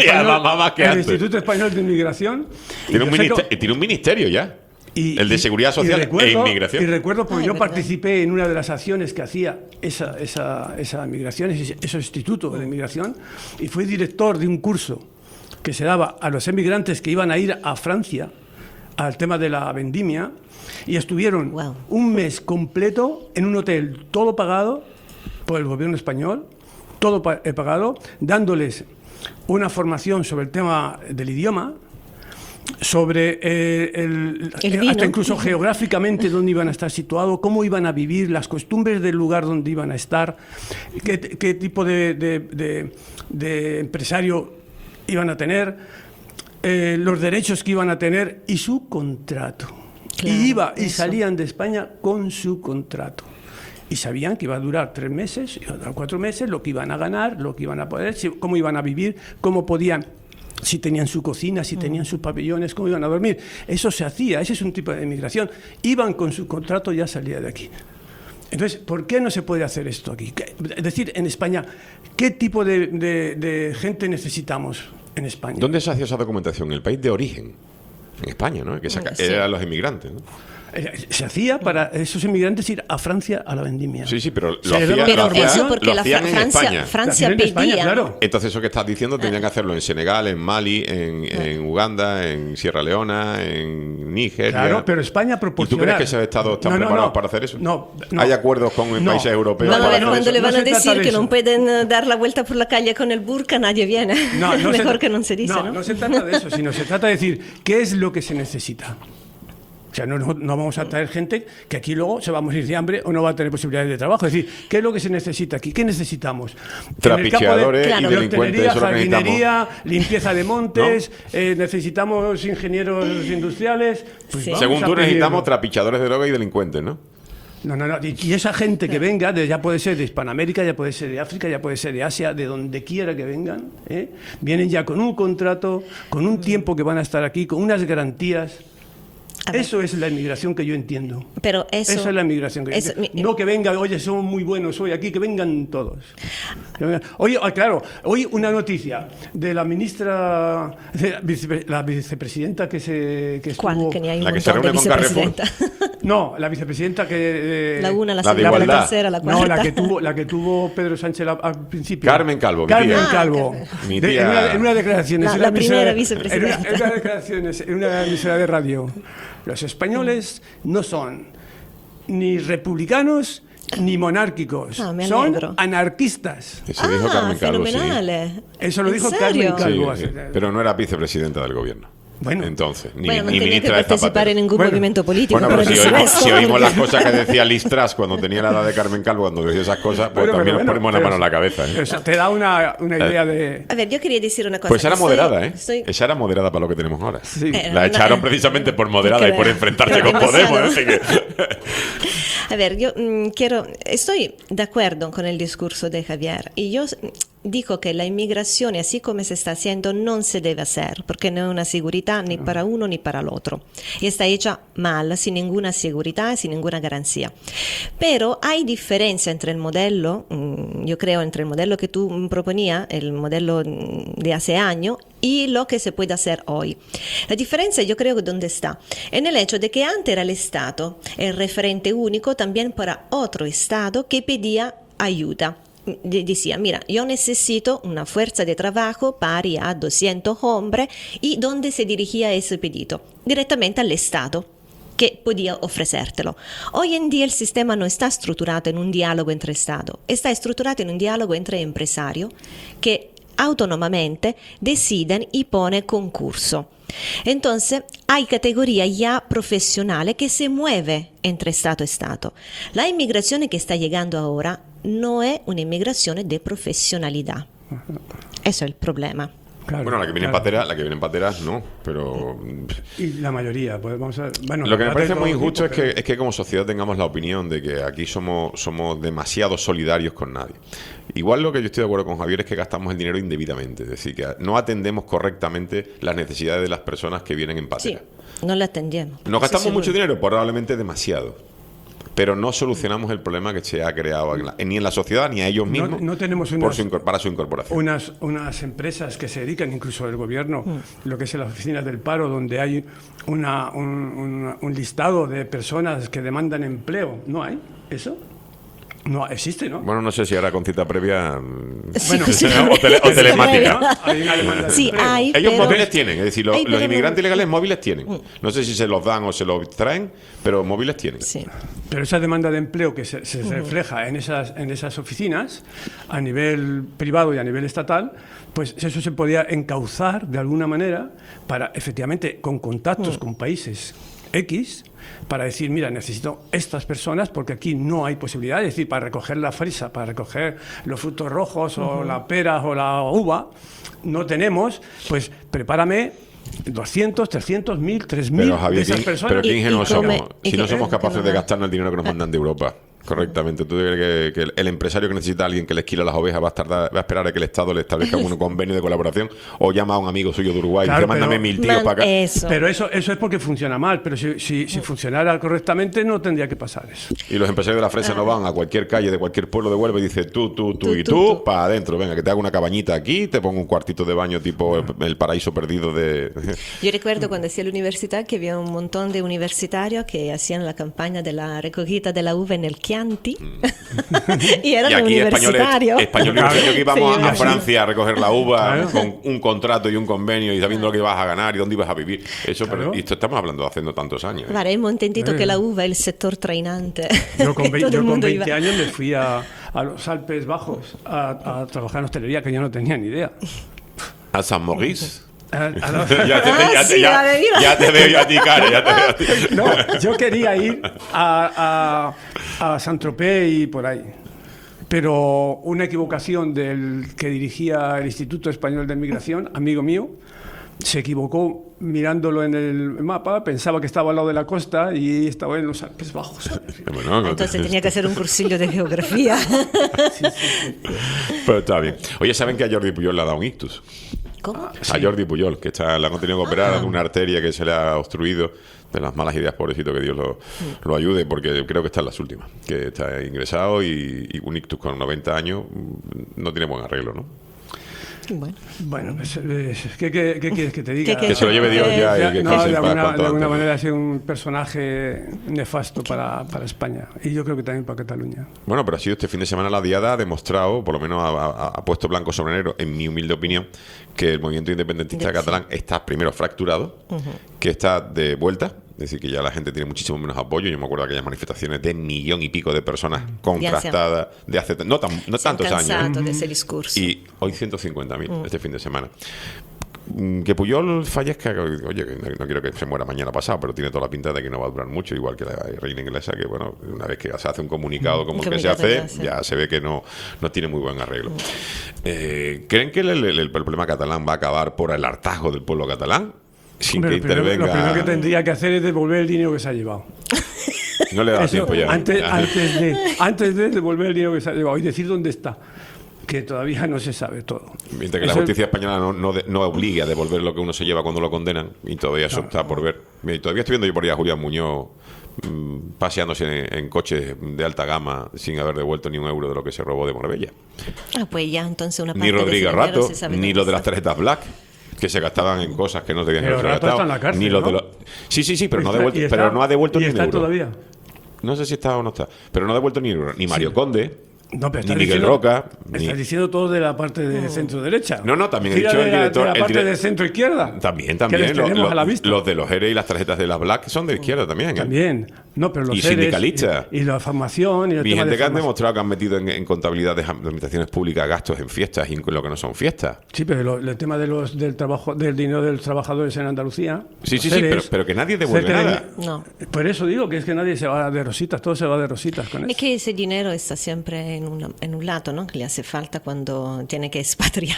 S12: Español de Inmigración.
S1: Tiene un ministerio ya. El de Seguridad Social e Inmigración.
S12: Y recuerdo porque yo participé en una de las acciones que hacía esa migración, ese instituto de inmigración, y fui director de un curso que se daba a los emigrantes que iban a ir a Francia al tema de la vendimia, y estuvieron un mes completo en un hotel, todo pagado por el gobierno español, todo pagado, dándoles una formación sobre el tema del idioma, sobre hasta incluso geográficamente dónde iban a estar situados, cómo iban a vivir, las costumbres del lugar donde iban a estar, qué tipo de empresario iban a tener, los derechos que iban a tener y su contrato. Claro, y salían de España con su contrato. Y sabían que iba a durar 3 meses, 4 meses, lo que iban a ganar, lo que iban a poder, cómo iban a vivir, cómo podían, si tenían su cocina, si tenían sus pabellones, cómo iban a dormir. Eso se hacía, ese es un tipo de inmigración. Iban con su contrato, ya salía de aquí. Entonces, ¿por qué no se puede hacer esto aquí? Es decir, en España, ¿qué tipo de gente necesitamos en España?
S1: ¿Dónde se hacía esa documentación? En el país de origen. En España, ¿no? Que eran los inmigrantes, ¿no?
S12: Se hacía para esos inmigrantes ir a Francia a la vendimia.
S1: Sí, pero
S11: lo hacían en España. Francia pedía.
S12: España, claro.
S1: Entonces eso que estás diciendo tenían que hacerlo en Senegal, en Mali, en Uganda, en Sierra Leona, en Níger.
S12: Claro, pero España proporciona.
S1: ¿Y tú crees que esos estados están preparados para hacer eso?
S12: No.
S1: ¿Hay acuerdos con países europeos?
S11: Vamos a ver, cuando le van a decir que no pueden dar la vuelta por la calle con el burka, nadie viene. Mejor que no se dice, ¿no?
S12: No se trata de eso, sino se trata de decir qué es lo que se necesita. O sea, no vamos a traer gente que aquí luego se va a morir de hambre o no va a tener posibilidades de trabajo. Es decir, ¿qué es lo que se necesita aquí? ¿Qué necesitamos?
S1: Trapicheadores y delincuentes.
S12: Jardinería, limpieza de montes, necesitamos ingenieros industriales. Pues
S1: sí. Según tú necesitamos trapichadores de droga y delincuentes, ¿no?
S12: No. Y esa gente que venga, ya puede ser de Hispanoamérica, ya puede ser de África, ya puede ser de Asia, de donde quiera que vengan, vienen ya con un contrato, con un tiempo que van a estar aquí, con unas garantías. Eso es la inmigración que yo entiendo.
S11: Pero esa
S12: es la inmigración que yo entiendo. No que vengan, oye, somos muy buenos hoy aquí, que vengan todos. Oye, claro, hoy una noticia de la ministra, la vicepresidenta que estuvo...
S11: ¿Cuál? Que ni hay un
S1: la que se reúne con Carrefour.
S12: No, la vicepresidenta que...
S11: la una, la segunda, la tercera, la cuarta.
S12: No, la que tuvo Pedro Sánchez al principio.
S1: Carmen Calvo.
S12: Mi tía. En una declaración.
S11: La primera vicepresidenta.
S12: En unas declaraciones, en una emisora de radio. Los españoles no son ni republicanos ni monárquicos, son anarquistas.
S1: Eso dijo Carmen Calvo.
S11: Fenomenal.
S1: Sí.
S12: Eso lo dijo Carmen Calvo.
S1: Sí, pero no era vicepresidenta del gobierno.
S12: Bueno,
S1: entonces,
S11: no tenía que participar en ningún movimiento político.
S1: Bueno, pero si oímos las cosas que decía Liz Truss cuando tenía la edad de Carmen Calvo, cuando decía esas cosas, pues también nos ponemos la mano en la cabeza.
S12: Eso te da una idea de...
S11: A ver, yo quería decir una cosa.
S1: Pues era moderada, Esa era moderada para lo que tenemos ahora.
S12: Sí.
S1: La echaron precisamente por moderada y por enfrentarse con Podemos. Así que...
S11: A ver, yo estoy de acuerdo con el discurso de Javier y yo digo que la inmigración, así como se está haciendo, no se debe hacer, porque no es una seguridad ni para uno ni para el otro. Y está hecha mal, sin ninguna seguridad, sin ninguna garantía. Pero hay diferencia entre el modelo, yo creo, entre el modelo que tú proponías, el modelo de hace años, y lo que se puede hacer hoy. La diferencia yo creo que ¿dónde está? En el hecho de que antes era el Estado el referente único también para otro Estado que pedía ayuda. Decía, mira, yo necesito una fuerza de trabajo pari a 200 hombres, y ¿dónde se dirigía ese pedido? Directamente al Estado, que podía ofrecértelo. Hoy en día el sistema no está estructurado en un diálogo entre Estado, está estructurado en un diálogo entre empresarios que autónomamente deciden y ponen concurso. Entonces, hay categorías ya profesionales que se mueven entre Estado y Estado. La inmigración que está llegando ahora no es una inmigración de profesionalidad. Eso es el problema.
S1: Claro, bueno, la que viene en pateras no, pero...
S12: Y la mayoría, pues vamos a ver... Bueno,
S1: lo que me parece muy injusto
S12: tipo,
S1: es que como sociedad tengamos la opinión de que aquí somos demasiado solidarios con nadie. Igual lo que yo estoy de acuerdo con Javier es que gastamos el dinero indebidamente, es decir, que no atendemos correctamente las necesidades de las personas que vienen en patera.
S11: Sí, no la atendemos.
S1: Nos gastamos mucho dinero, probablemente demasiado. Pero no solucionamos el problema que se ha creado ni en la sociedad ni a ellos mismos
S12: no tenemos
S1: para su incorporación.
S12: Unas empresas que se dedican, incluso el gobierno, lo que es las oficinas del paro, donde hay un listado de personas que demandan empleo. ¿No hay eso? No existe, ¿no?
S1: Bueno, no sé si ahora con cita previa
S11: Sí,
S1: o telemática.
S12: Hay una demanda de
S11: Sí,
S12: empleo.
S11: hay,
S1: Ellos
S11: pero-
S1: móviles tienen, es decir, los
S11: pero-
S1: inmigrantes ilegales móviles tienen. No sé si se los dan o se los traen, pero móviles tienen.
S11: Sí.
S12: Pero esa demanda de empleo que se refleja en esas oficinas, a nivel privado y a nivel estatal, pues eso se podía encauzar de alguna manera para, efectivamente, con contactos con países X, para decir, mira, necesito estas personas porque aquí no hay posibilidad, es decir, para recoger la fresa, para recoger los frutos rojos o la pera o la uva, no tenemos, pues prepárame 200, 300, 1000, 3000
S1: Pero
S12: de
S1: Javier,
S12: esas personas.
S1: pero qué ingenuos somos.
S11: y
S1: Si no
S11: que-
S1: somos
S11: que
S1: capaces
S11: no
S1: de
S11: va.
S1: gastarnos el dinero que nos mandan de Europa. Correctamente. ¿Tú crees que el empresario que necesita a alguien que le esquila las ovejas va a esperar a que el Estado le establezca un convenio de colaboración o llama a un amigo suyo de Uruguay y
S12: Claro,
S1: dice, mándame 1000 tíos para acá?
S11: Eso.
S12: Pero eso es porque funciona mal, pero si funcionara correctamente no tendría que pasar eso.
S1: Y los empresarios de la fresa no van a cualquier calle de cualquier pueblo de Huelva y dicen tú y
S11: tú.
S1: tú, para adentro. Venga, que te hago una cabañita aquí, te pongo un cuartito de baño tipo el paraíso perdido de...
S11: Yo recuerdo cuando hacía la universidad que había un montón de universitarios que hacían la campaña de la recogida de la uva en el Chianti. Y eran
S1: Y aquí
S11: universitarios.
S1: españoles que íbamos
S11: Sí,
S1: a Francia a recoger la uva
S12: Claro.
S1: con un contrato y un convenio y sabiendo lo que ibas a ganar y dónde ibas a vivir. Eso,
S12: Claro.
S1: pero, y esto estamos hablando de hace no tantos años.
S11: Vale, hemos entendido que la uva es el sector trainante.
S12: Yo con,
S11: Que todo el mundo
S12: 20
S11: iba.
S12: años me fui a los Alpes Bajos a trabajar en hostelería, que yo no tenía ni idea.
S1: A San Maurice.
S11: Sí, vale, mira.
S1: Ya te veo yo a ti, Karen, ya te veo a ti.
S12: No, yo quería ir a Saint-Tropez y por ahí. Pero una equivocación del que dirigía el Instituto Español de Migración, amigo mío, se equivocó mirándolo en el mapa, pensaba que estaba al lado de la costa y estaba en los Alpes Bajos.
S1: Bueno,
S11: Entonces tenía que hacer un cursillo de geografía.
S1: pero está bien. Oye, ¿saben que a Jordi Puyol le ha dado un ictus?
S11: ¿Cómo?
S1: A Jordi Puyol, que la han tenido que operar de una arteria que se le ha obstruido, de las malas ideas, pobrecito, que Dios lo ayude, porque creo que está en las últimas, que está ingresado y un ictus con 90 años no tiene buen arreglo, ¿no?
S11: Bueno,
S12: Pues, ¿qué quieres que te diga?
S11: Que
S1: Que se lo lleve Dios ya y que
S12: No,
S1: cose
S12: de
S1: en paz
S12: alguna,
S1: cuanto
S12: de alguna
S1: antes.
S12: manera ha sido un personaje nefasto para España y yo creo que también para Cataluña.
S1: Bueno, pero ha sido este fin de semana la Diada, ha demostrado, por lo menos ha puesto blanco sobre negro, en mi humilde opinión, que el movimiento independentista catalán está primero fracturado, que está de vuelta, es decir, que ya la gente tiene muchísimo menos apoyo. Yo me acuerdo de aquellas manifestaciones de 1,5 millones de personas contrastadas de hace no tantos años.
S11: cansado de ese discurso.
S1: Y hoy 150.000 este fin de semana. Que Puyol fallezca, oye, no quiero que se muera mañana pasado, pero tiene toda la pinta de que no va a durar mucho, igual que la reina inglesa, que bueno, una vez que se hace un comunicado como el que se hace, ya se ve que no tiene muy buen arreglo. ¿Creen que el problema catalán va a acabar por el hartazgo del pueblo catalán? Sin
S12: Hombre,
S1: que intervenga...
S12: lo primero que tendría que hacer es devolver el dinero que se ha llevado.
S1: No le da
S12: Eso,
S1: tiempo ya.
S12: antes de devolver el dinero que se ha llevado y decir dónde está, que todavía no se sabe todo.
S1: Mientras que la
S12: Eso-
S1: justicia española no obligue a devolver lo que uno se lleva cuando lo condenan, y todavía eso está por ver. Y todavía estoy viendo yo por ahí a Julián Muñoz paseándose en coches de alta gama sin haber devuelto ni un euro de lo que se robó de Marbella.
S11: Pues ya entonces una parte
S1: Ni
S11: de ese
S1: Rodríguez
S11: dinero
S1: Rato,
S11: se sabe
S1: ni
S11: dónde
S1: lo de las
S11: está.
S1: tarjetas Black, que se gastaban en cosas que no debían
S12: Pero
S1: haberse
S12: Rato
S1: gastado.
S12: está en la cárcel,
S1: Ni lo de
S12: ¿no?
S1: lo- Sí, pero no,
S12: Está- y está-
S1: pero no ha devuelto
S12: y
S1: ni un
S12: está
S1: euro.
S12: todavía.
S1: No sé si está o no está, pero no ha devuelto ni un euro. Ni Mario Conde,
S12: No, pero
S1: ni
S12: está
S1: Miguel
S12: diciendo-
S1: Roca.
S12: Estás diciendo todo de la parte de centro-derecha.
S1: No, también he
S12: Tira
S1: dicho el director...
S12: de la parte de centro-izquierda.
S1: También.
S12: Que les tenemos a la vista.
S1: Los de los ERE y las tarjetas de las Black son de izquierda también.
S12: También. No, pero los
S1: y
S12: EREs
S1: sindicalistas.
S12: Y la formación. Y el
S1: Mi
S12: tema
S1: gente
S12: de
S1: que han
S12: formación.
S1: demostrado que han metido en contabilidad de administraciones públicas gastos en fiestas y en lo que no son fiestas.
S12: Sí, pero el tema del trabajo, del dinero de los trabajadores en Andalucía.
S1: Sí,
S12: los
S1: sí,
S12: EREs,
S1: pero que nadie devuelve nada.
S11: No.
S12: Por eso digo que es que nadie se va de rositas, todo se va de rositas con
S11: Es
S12: eso.
S11: que ese dinero está siempre en un lado, ¿no? Que le hace falta cuando tiene que expatriar.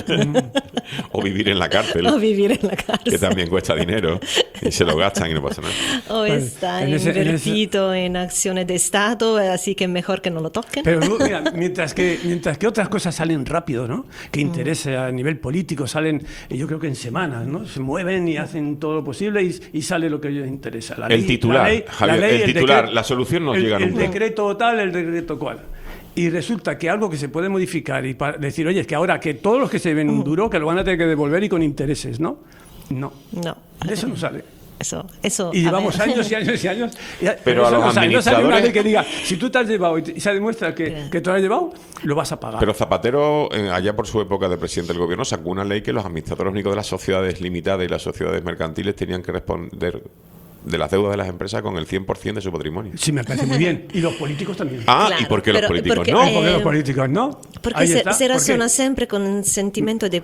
S1: O vivir en la cárcel.
S11: O vivir en la cárcel.
S1: Que también cuesta dinero. Y se lo gastan y no pasa nada.
S11: O está invertido en acciones de Estado, así que mejor que no lo toquen.
S12: Pero mira, mientras que otras cosas salen rápido, ¿no? Que interese a nivel político, salen, yo creo que en semanas, ¿no? Se mueven y hacen todo lo posible y sale lo que a ellos les interesa.
S1: El titular, Javier, el titular, la solución no llega nunca.
S12: El decreto tal, el decreto cual. Y resulta que algo que se puede modificar y decir, oye, es que ahora que todos los que se ven un duro, que lo van a tener que devolver y con intereses, ¿no? No. De eso no sale.
S11: Eso,
S12: y llevamos años y años y años.
S1: Pero a los administradores...
S12: No sale una ley que diga, si tú te has llevado y se demuestra que te lo has llevado, lo vas a pagar.
S1: Pero Zapatero, allá por su época de presidente del gobierno, sacó una ley que los administradores únicos de las sociedades limitadas y las sociedades mercantiles tenían que responder de las deudas de las empresas con el 100% de su patrimonio.
S12: Sí, me parece muy bien. Y los políticos también.
S1: Claro, ¿y por qué los políticos no?
S12: ¿Por qué los políticos no?
S11: Porque se razona siempre con un sentimiento de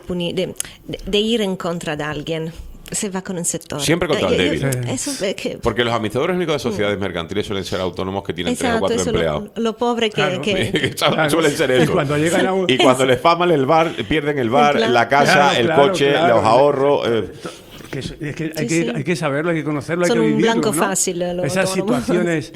S11: ir en contra de alguien. Se va con un sector.
S1: Siempre contra el débil. Porque los administradores únicos de sociedades mercantiles suelen ser autónomos que tienen 3 o 4 empleados.
S11: Lo pobre que
S1: suelen ser eso. Y cuando les va mal el bar, pierden el bar, la casa, el coche, los ahorros.
S12: Es que hay que saberlo, hay que conocerlo, hay que vivirlo.
S11: Son un blanco
S12: ¿no?
S11: fácil.
S12: Esas situaciones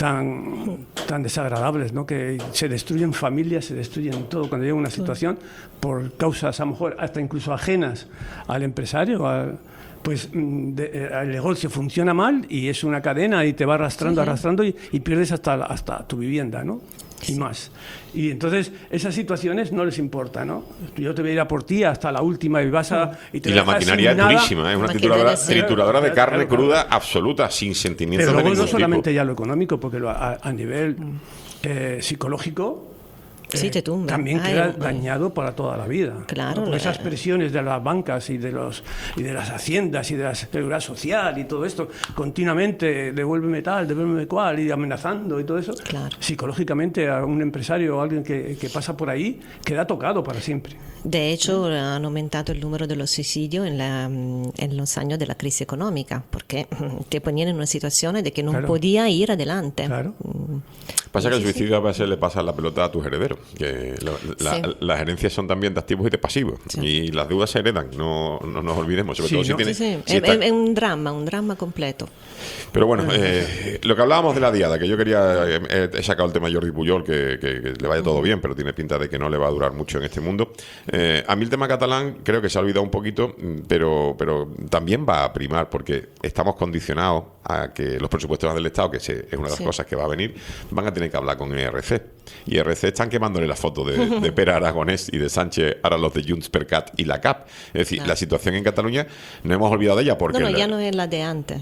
S12: tan desagradables, ¿no? Que se destruyen familias, se destruyen todo cuando llega una situación por causas a lo mejor hasta incluso ajenas al empresario, pues el negocio funciona mal y es una cadena y te va arrastrando y pierdes hasta tu vivienda, ¿no? Y más. Y entonces esas situaciones no les importa, ¿no? Yo te voy a ir a por ti hasta la última y vas a... Y
S1: la maquinaria es durísima, es una trituradora de carne cruda absoluta, sin sentimientos de ningún tipo.
S12: Pero luego no solamente ya lo económico, porque a nivel psicológico...
S11: Sí, te tumba.
S12: También queda dañado para toda la vida.
S11: Claro.
S12: ¿no? Por esas presiones de las bancas y de las haciendas y de la seguridad social y todo esto, continuamente devuélveme tal, devuélveme cual, y amenazando y todo eso.
S11: Claro.
S12: Psicológicamente a un empresario o alguien que pasa por ahí queda tocado para siempre.
S11: De hecho, han aumentado el número de los suicidios en los años de la crisis económica, porque te ponían en una situación de que no podía ir adelante.
S12: Claro.
S1: Pasa que el suicidio a veces le pasa la pelota a tus herederos, que las herencias son también de activos y de pasivos, y las deudas se heredan, no nos olvidemos, sobre todo si tienes...
S11: Es un drama completo.
S1: Pero bueno, lo que hablábamos de la diada, que yo quería, he sacado el tema de Jordi Pujol, que le vaya todo bien, pero tiene pinta de que no le va a durar mucho en este mundo. A mí el tema catalán creo que se ha olvidado un poquito, pero también va a primar, porque estamos condicionados a que los presupuestos del Estado, que es una de las cosas que va a venir, van a tener que hablar con ERC. Y ERC están quemándole la foto de Pere Aragonés y de Sánchez, ahora los de Junts per Cat y la CAP. Es decir, la situación en Cataluña no hemos olvidado de ella porque...
S11: ya no es la de antes.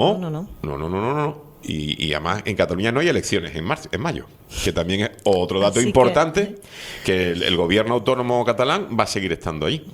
S1: No. Y además en Cataluña no hay elecciones en mayo, que también es otro dato importante, que el gobierno autónomo catalán va a seguir estando ahí.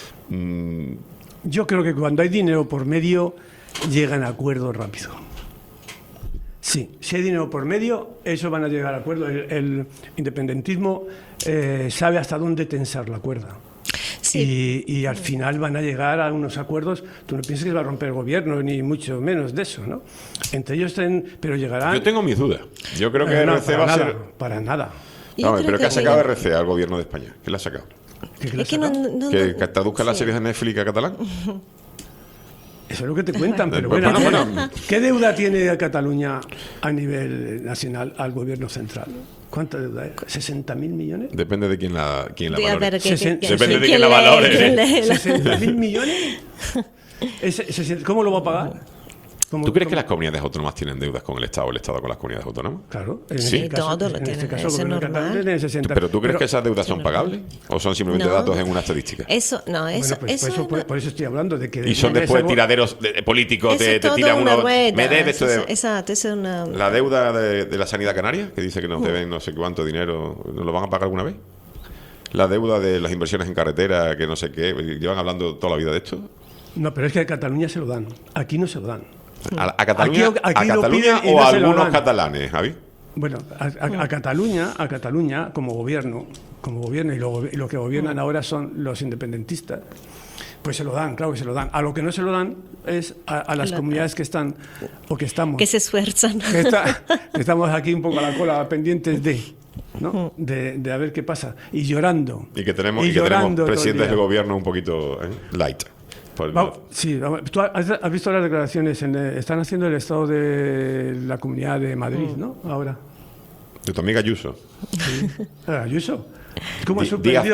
S12: Yo creo que cuando hay dinero por medio llegan a acuerdos rápido. Sí, si hay dinero por medio, eso van a llegar a acuerdos. El independentismo sabe hasta dónde tensar la cuerda. Sí. Y al final van a llegar a unos acuerdos. Tú no piensas que va a romper el gobierno, ni mucho menos de eso, ¿no? Entre ellos pero llegarán...
S1: Yo tengo mis dudas. Yo creo que RC va a ser...
S12: Para nada.
S1: Pero ¿qué ha sacado RC al gobierno de España? ¿Qué le ha sacado? ¿Que traduzca las series de Netflix a catalán?
S12: Eso es lo que te cuentan, pero bueno, ¿qué deuda tiene Cataluña a nivel nacional al gobierno central? ¿Cuánta deuda es? ¿60.000 millones?
S1: Depende de quién la valore.
S11: Depende
S1: de quién la valore.
S12: ¿60.000 millones? ¿Cómo lo va a pagar?
S1: ¿Tú crees que las comunidades autónomas tienen deudas con el Estado o el Estado con las comunidades autónomas?
S12: Claro.
S11: Sí, todo lo tienen. Eso es normal.
S1: ¿Pero tú crees que esas deudas son pagables? ¿O son simplemente datos en una estadística?
S11: Eso, no, eso...
S12: Por eso estoy hablando de que...
S1: Y son después tiraderos políticos, te tiran uno...
S11: Me debes... Exacto, eso es una...
S1: La deuda de la sanidad canaria, que dice que nos deben no sé cuánto dinero, ¿nos lo van a pagar alguna vez? la deuda de las inversiones en carretera, que no sé qué, ¿llevan hablando toda la vida de esto?
S12: No, pero es que a Cataluña se lo dan. Aquí no se lo dan.
S1: ¿A Cataluña,
S12: aquí
S1: a
S12: lo
S1: Cataluña
S12: piden y
S1: o
S12: no
S1: a
S12: se lo
S1: algunos
S12: dan.
S1: catalanes, Javi?
S12: Bueno, a Cataluña como gobierno y lo que gobiernan ahora son los independentistas, pues se lo dan, claro que se lo dan. A lo que no se lo dan es a las comunidades que están o que estamos.
S11: Que se esfuerzan.
S12: Que estamos aquí un poco a la cola pendientes ¿no? De a ver qué pasa. Y llorando.
S1: Y que tenemos
S12: llorando
S1: presidentes del gobierno un poquito light.
S12: Sí, ¿tú has visto las declaraciones? Están haciendo el estado de la Comunidad de Madrid, ¿no? Ahora.
S1: De tu amiga Ayuso.
S12: Sí. Ayuso. ¿Cómo ha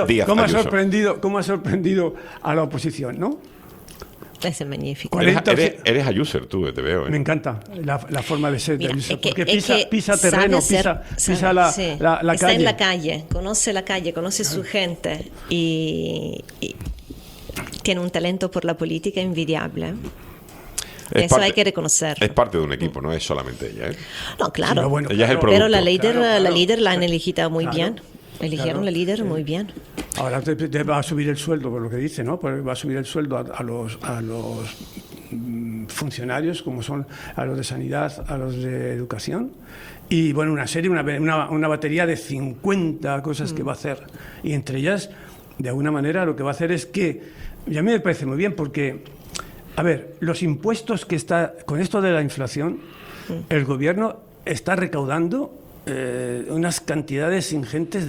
S12: sorprendido a la oposición, no?
S11: Es magnífico.
S1: Eres Ayuso, tú, te veo.
S12: Me encanta la forma de ser de Ayuso, porque pisa
S11: sabe
S12: terreno,
S11: hacer,
S12: pisa la
S11: está
S12: calle.
S11: en la calle, conoce su gente y tiene un talento por la política envidiable. Eso hay que reconocerlo.
S1: Es parte de un equipo, no es solamente ella.
S11: No, claro.
S1: Sí, bueno, ella es el producto.
S11: Pero la líder la han elegido muy
S12: Claro.
S11: bien. Eligieron la líder muy bien.
S12: Ahora te va a subir el sueldo, por lo que dice, ¿no? Va a subir el sueldo a los funcionarios, como son a los de sanidad, a los de educación. Y bueno, una batería de 50 cosas que va a hacer. Y entre ellas, de alguna manera, lo que va a hacer es que, y a mí me parece muy bien, porque, a ver, los impuestos que está, con esto de la inflación, el gobierno está recaudando unas cantidades ingentes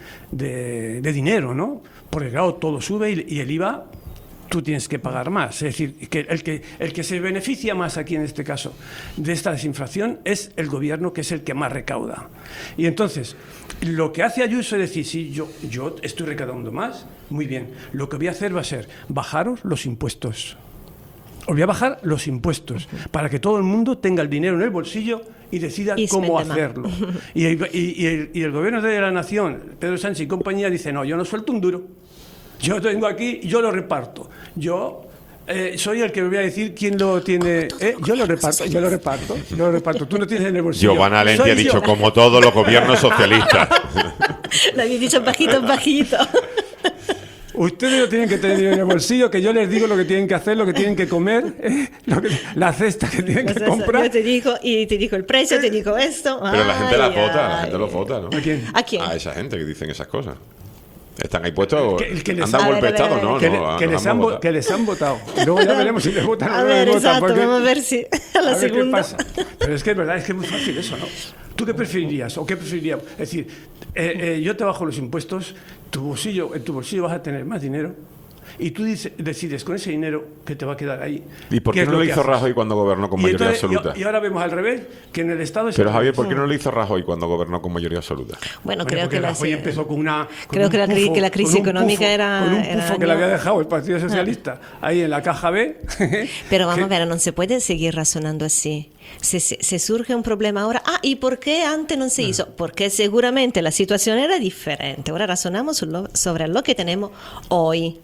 S12: de dinero, ¿no? Porque claro, todo sube y el IVA tú tienes que pagar más. Es decir, que el que se beneficia más aquí en este caso de esta desinflación es el gobierno, que es el que más recauda. Y entonces, lo que hace Ayuso es decir, sí, yo estoy recaudando más, muy bien. Lo que voy a hacer va a ser bajaros los impuestos. Os voy a bajar los impuestos para que todo el mundo tenga el dinero en el bolsillo y decida cómo hacerlo. Y el gobierno de la nación, Pedro Sánchez y compañía, dice, no, yo no suelto un duro. Yo tengo aquí, yo lo reparto. Yo soy el que me voy a decir quién lo tiene. Yo lo reparto. Tú no tienes en el bolsillo.
S1: Giovanna Lenti ha dicho, como todos los gobiernos socialistas.
S11: Lo había dicho bajito.
S12: Ustedes lo tienen que tener en el bolsillo, que yo les digo lo que tienen que hacer, lo que tienen que comer, la cesta que tienen que comprar.
S11: Yo te digo el precio, te digo esto.
S1: Pero la gente la gente lo vota, ¿no?
S12: ¿A quién?
S11: ¿A quién?
S1: A esa gente que dicen esas cosas. Están ahí puestos.
S12: Que les
S1: ¿Han dado golpe de Estado?
S12: Que les han votado. Luego ya veremos si les votan o no les votan.
S11: Exacto, vamos a ver si a la segunda.
S12: Qué pasa. Pero es que es verdad, es que es muy fácil eso, ¿no? ¿Tú qué preferirías o qué preferirías? Es decir, yo te bajo los impuestos, en tu bolsillo vas a tener más dinero y tú decides con ese dinero que te va a quedar ahí.
S1: ¿Y por qué no lo hizo Rajoy cuando gobernó con mayoría absoluta?
S12: Y ahora vemos al revés, que en el Estado...
S1: Pero Javier, ¿por qué no lo hizo Rajoy cuando gobernó con mayoría absoluta?
S11: Bueno, creo que
S12: Rajoy empezó con una...
S11: Creo que la crisis económica era...
S12: Con un pufo que le había dejado el Partido Socialista ahí en la caja B.
S11: Pero vamos a ver, no se puede seguir razonando así. Se surge un problema ahora. ¿Y por qué antes no se hizo? Porque seguramente la situación era diferente. Ahora razonamos sobre lo que tenemos hoy.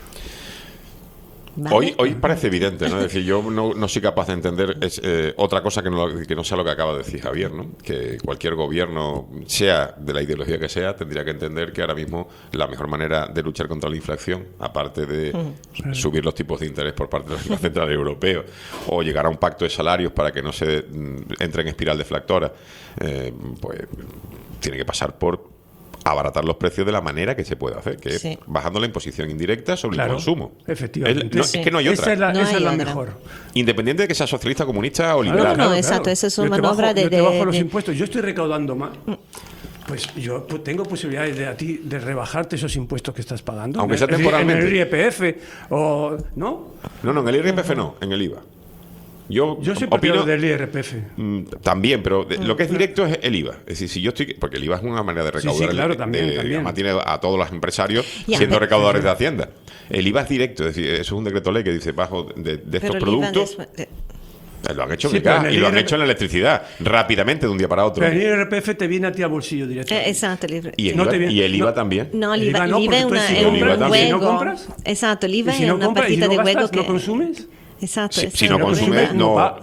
S11: ¿Vale?
S1: Hoy parece evidente, ¿no? Es decir, yo no soy capaz de entender otra cosa que no sea lo que acaba de decir Javier, ¿no? Que cualquier gobierno, sea de la ideología que sea, tendría que entender que ahora mismo la mejor manera de luchar contra la inflación, aparte de subir los tipos de interés por parte del Banco Central Europeo o llegar a un pacto de salarios para que no se entre en espiral deflactora, pues tiene que pasar por abaratar los precios de la manera que se puede hacer, que es bajando la imposición indirecta sobre el consumo.
S12: Efectivamente.
S1: Es que no hay otra.
S12: Esa es la mejor.
S1: Independiente de que sea socialista, comunista o liberal.
S11: No, exacto, esa es una manobra
S12: yo te bajo los impuestos, yo estoy recaudando más. Pues yo tengo posibilidades de rebajarte esos impuestos que estás pagando.
S1: Aunque sea temporalmente.
S12: En el IRPF, ¿o no?
S1: No, en el IRPF no, en el IVA. Yo
S12: soy
S1: opino
S12: del IRPF.
S1: También, pero lo que es directo es el IVA. Es decir, si yo estoy... Porque el IVA es una manera de recaudar.
S12: Sí, claro, también.
S1: Además tiene a todos los empresarios siendo recaudadores de Hacienda. El IVA es directo, es decir, eso es un decreto ley que dice bajo de estos productos... Lo han hecho en el gas y lo han hecho en la electricidad, rápidamente, de un día para otro.
S12: Pero el IRPF te viene a ti al bolsillo directamente.
S11: Exacto.
S1: ¿Y el IVA también?
S11: No, el IVA es un juego. Exacto, el IVA es una partida de juego que...
S12: ¿No consumes?
S11: Exacto.
S1: Si no consumes, no...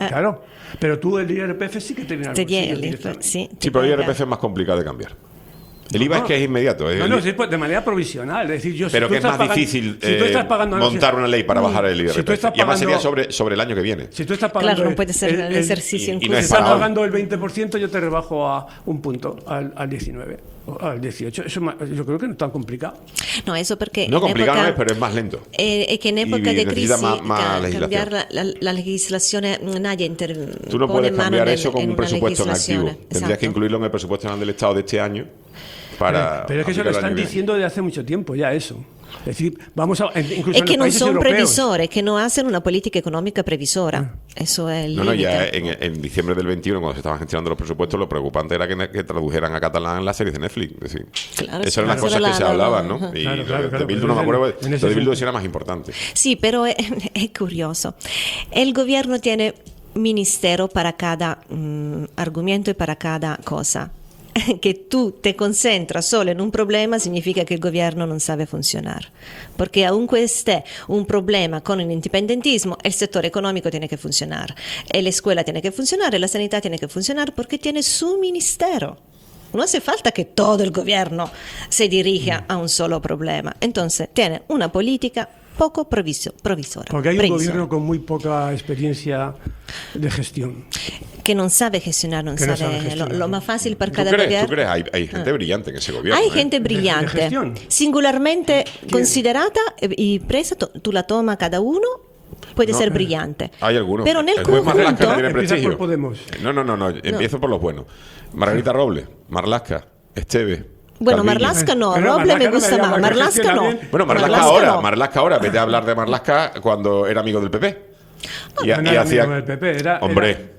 S1: El IVA es que es inmediato.
S12: No, es de manera provisional. Es decir,
S1: pero que es más difícil montar una ley para bajar el IRPF. Y además sería sobre el año que viene.
S12: Si tú estás pagando...
S11: Claro, no puede ser el ejercicio en curso.
S12: Si estás pagando el 20%, yo te rebajo a un punto, al 19 o al 18. Eso yo creo que no es tan complicado.
S11: No, eso porque...
S1: No complicado no es, pero es más lento.
S11: Es que en época de crisis cambiar la legislación nadie interpone.
S1: Tú no puedes cambiar eso con un presupuesto en activo. Tendrías que incluirlo en el presupuesto general del Estado de este año.
S12: Pero es que eso lo están diciendo desde hace mucho tiempo ya eso. Es decir, incluso
S11: es que no son previsores, que no hacen una política económica previsora. Eso es el
S1: No, ya en diciembre del 21, cuando se estaban gestionando los presupuestos, lo preocupante era que tradujeran a catalán las series de Netflix. Es decir,
S11: claro,
S1: esas eran las cosas que se hablaban, ¿no? Y de Bildu no me acuerdo, de Bildu sí era más importante.
S11: Sí, pero es curioso. El gobierno tiene ministerio para cada argumento y para cada cosa. Que tú te concentras solo en un problema significa que el gobierno non sabe funcionar, porque aunque esté un problema con el independentismo, el sector económico tiene que funcionar, la escuela tiene que funcionar, la sanidad tiene que funcionar porque tiene su ministerio. No hace falta que todo el gobierno se dirija a un solo problema. Entonces tiene una política poco provisora.
S12: Porque hay un gobierno con muy poca experiencia de gestión.
S11: Que non sabe gestionar, non sabe lo más fácil per cada
S1: gobierno. ¿Tú crees? Hay gente brillante en ese gobierno.
S11: Hay gente brillante, singularmente considerata y presa, tú la toma cada uno, puede ser brillante.
S1: Hay algunos.
S11: Pero en el conjunto...
S1: tiene prestigio.
S12: Podemos.
S1: No, empiezo por los buenos. Margarita Robles, Marlaska, Esteve.
S11: Bueno, Marlaska no, Robles me gusta más, Marlaska no.
S1: Bueno, Marlaska ahora, vete a hablar de Marlaska cuando era amigo del PP.
S12: Y hacía... del PP,
S1: Hombre...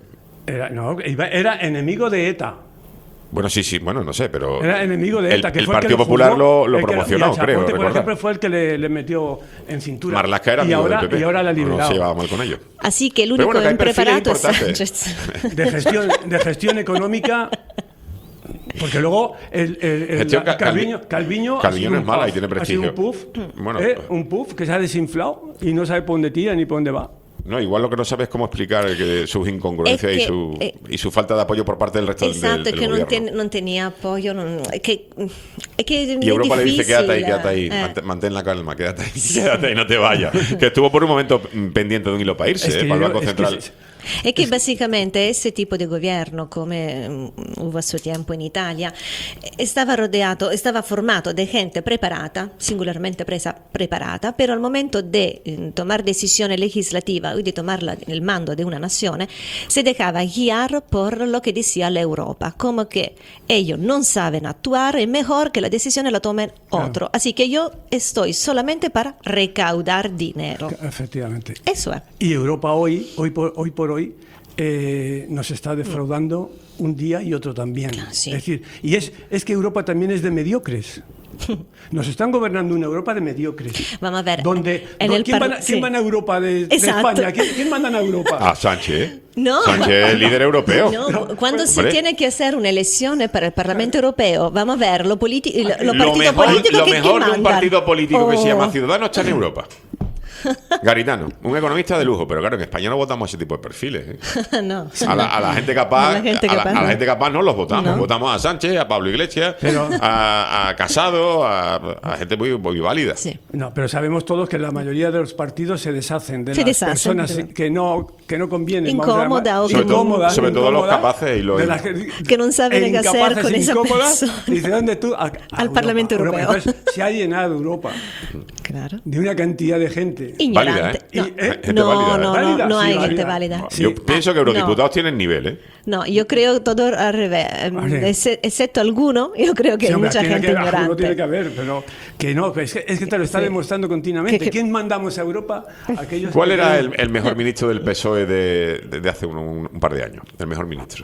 S12: Era enemigo de ETA.
S1: Bueno, sí, bueno, no sé, pero...
S12: Era enemigo de ETA.
S1: El Partido Popular lo promocionó, creo.
S12: Por ejemplo, fue el que le metió en cintura.
S1: Marlaska era amigo del PP.
S12: Y ahora la liberado.
S1: No se llevaba mal con ellos.
S11: Así que el único impreparado es
S12: Sánchez. De gestión económica... Porque luego Calviño
S1: no es mala y tiene prestigio.
S12: Un puff que se ha desinflado y no sabe por dónde tira ni por dónde va.
S1: No, igual lo que no sabe es cómo explicar sus incongruencias y su falta de apoyo por parte del resto del gobierno.
S11: Exacto, que no tenía apoyo.
S1: Y Europa le dice, quédate ahí, mantén la calma, quédate ahí, no te vayas. Que estuvo por un momento pendiente de un hilo para irse, para el Banco Central.
S11: Es que básicamente ese tipo de gobierno, como hubo a su tiempo en Italia, estaba formado de gente preparada, singularmente preparada, pero al momento de tomar decisiones legislativas y de tomar el mando de una nación, se dejaba guiar por lo que decía la Europa, como que ellos no saben actuar, es mejor que la decisión la tomen otro. Así que yo estoy solamente para recaudar dinero.
S12: Efectivamente.
S11: Eso es.
S12: Y Europa hoy por hoy nos está defraudando un día y otro también.
S11: Sí.
S12: Es decir, y es que Europa también es de mediocres. Nos están gobernando una Europa de mediocres.
S11: Vamos a ver.
S12: ¿Quién van a Europa de España? ¿Quién mandan a Europa?
S1: Sánchez.
S11: No.
S1: Sánchez, líder europeo.
S11: No, cuando se tiene que hacer una elección para el Parlamento Europeo, vamos a ver los partidos políticos
S1: lo
S11: que
S1: mejor de un
S11: mandan.
S1: partido político que se llama Ciudadanos está en Europa. Garitano, un economista de lujo, pero claro, en España no votamos ese tipo de perfiles.
S11: No.
S1: A la gente capaz, a la gente capaz no los votamos. No. Votamos a Sánchez, a Pablo Iglesias, a Casado, a gente muy válida.
S11: Sí.
S12: No, pero sabemos todos que la mayoría de los partidos se deshacen de las personas que no convienen.
S1: Sobre todo los capaces y los
S11: que no saben qué hacer con esa persona.
S12: Dice, ¿dónde tú?
S11: Al Parlamento Europeo.
S12: Entonces, se ha llenado Europa de una cantidad de gente
S11: ignorante.
S1: Válida,
S11: no hay gente válida.
S1: Yo pienso que eurodiputados tienen nivel,
S11: No, yo creo todo al revés. Excepto algunos, yo creo que hay mucha gente ignorante.
S12: No tiene que haber, pero que no, es que te lo está demostrando continuamente. ¿Quién mandamos a Europa?
S1: ¿Cuál era el mejor ministro del PSOE de hace un par de años? El mejor ministro.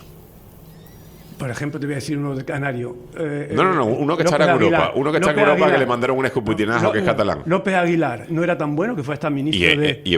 S12: Por ejemplo, te voy a decir uno de Canario.
S1: Uno que está en Europa. Uno que está en Europa que le mandaron un escupitinazo que es catalán.
S12: López Aguilar no era tan bueno que fue hasta ministro
S1: y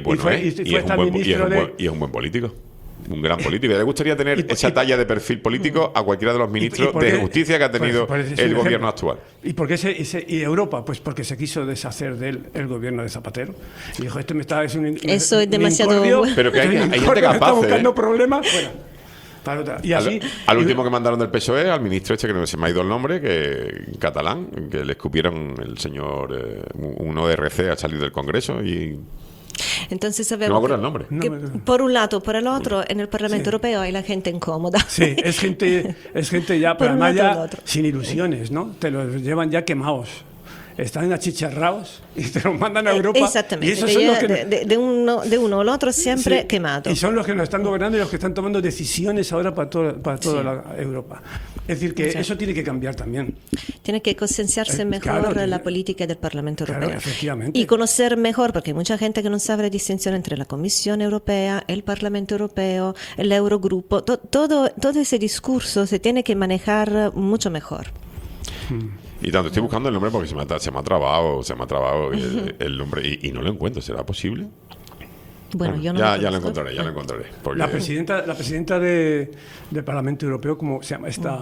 S1: es un buen político. Un gran político. ¿Le gustaría tener esa talla de perfil político a cualquiera de los ministros de justicia que ha tenido el gobierno actual?
S12: ¿Y por qué y Europa? Pues porque se quiso deshacer de él el gobierno de Zapatero. Y dijo, eso es
S11: demasiado...
S1: Pero que hay gente capaz.
S12: Está buscando problemas. para otra. Y así,
S1: al último que mandaron del PSOE, al ministro este, que no se me ha ido el nombre, que catalán, que le escupieron el señor, uno de RC, a salir del Congreso y...
S11: Entonces
S1: No me
S11: sabemos
S1: acuerdo el nombre.
S11: que por un lado, por el otro, en el Parlamento Europeo hay la gente incómoda.
S12: Sí, es gente ya,
S11: Por
S12: pero
S11: un
S12: además
S11: lado y
S12: ya
S11: el otro.
S12: sin ilusiones, ¿no? Te los llevan ya quemados. Están achicharrados y te los mandan a Europa.
S11: Exactamente,
S12: Y esos son los que,
S11: de uno al otro siempre
S12: sí,
S11: quemado.
S12: y son los que nos están gobernando y los que están tomando decisiones ahora para toda la Europa. Es decir, que eso tiene que cambiar también.
S11: Tiene que concienciarse mejor
S12: claro,
S11: la política del Parlamento
S12: Claro,
S11: Europeo.
S12: efectivamente.
S11: Y conocer mejor, porque hay mucha gente que no sabe la distinción entre la Comisión Europea, el Parlamento Europeo, el Eurogrupo. Todo ese discurso se tiene que manejar mucho mejor.
S1: Y tanto estoy buscando el nombre porque se me ha trabado el nombre y no lo encuentro. ¿Será posible?
S11: Bueno, yo no
S1: ya
S11: lo
S1: lo
S11: conozco.
S1: encontraré. Porque...
S12: La presidenta del Parlamento Europeo, ¿cómo se llama? Esta...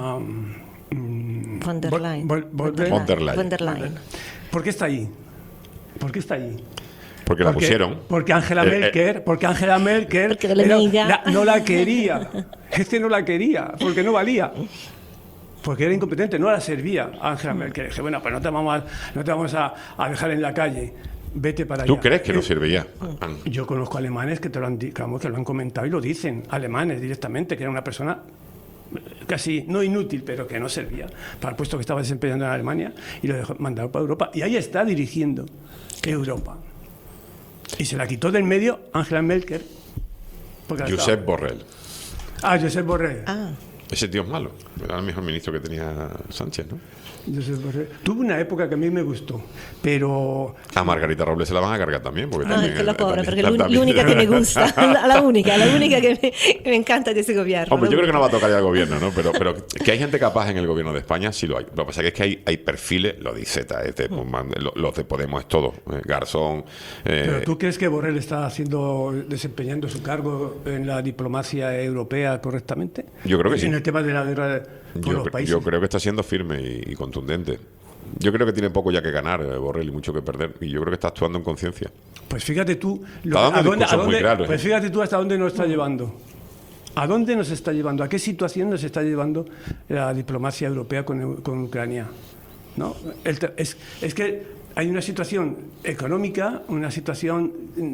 S11: Von der Leyen.
S1: Von der Leyen.
S11: Von der Leyen.
S12: ¿Por qué está ahí? ¿Por qué está ahí?
S1: Porque la pusieron.
S12: Porque Angela Merkel,
S11: Porque la amiga.
S12: no la quería. Es que no la quería, porque no valía. Porque era incompetente, no la servía Angela Merkel. Dije, bueno, pues no te vamos a dejar en la calle. Vete para allá.
S1: ¿Tú crees que no sirve ya?
S12: Yo conozco alemanes que te lo han comentado y lo dicen. Alemanes directamente, que era una persona casi no inútil, pero que no servía para el puesto que estaba desempeñando en Alemania y lo dejó mandado para Europa. Y ahí está dirigiendo Europa. Y se la quitó del medio Angela Merkel.
S1: Josep Borrell.
S12: Josep Borrell.
S1: Ese tío es malo. Era el mejor ministro que tenía Sánchez, ¿no?
S12: Josep Borrell. Tuve una época que a mí me gustó, pero...
S1: A Margarita Robles se la van a cargar también. Porque
S11: Es que la pobre, porque es la única que me gusta, la única que me encanta de ese gobierno.
S1: Hombre, yo creo que no va a tocar ya el gobierno, ¿no? Pero que hay gente capaz en el gobierno de España, sí lo hay. Lo que pasa es que hay perfiles, lo dice Z, los de Podemos es todo. Garzón...
S12: ¿Pero tú crees que Borrell está desempeñando su cargo en la diplomacia europea correctamente?
S1: Yo creo que sí.
S12: En el tema de la guerra con los países.
S1: Yo creo que está siendo firme y contundente. Yo creo que tiene poco ya que ganar Borrell y mucho que perder. Y yo creo que está actuando en conciencia.
S12: Pues fíjate tú...
S1: Pues
S12: fíjate tú hasta dónde nos está llevando. ¿A dónde nos está llevando? ¿A qué situación nos está llevando la diplomacia europea con Ucrania? ¿No? Es que hay una situación económica, una situación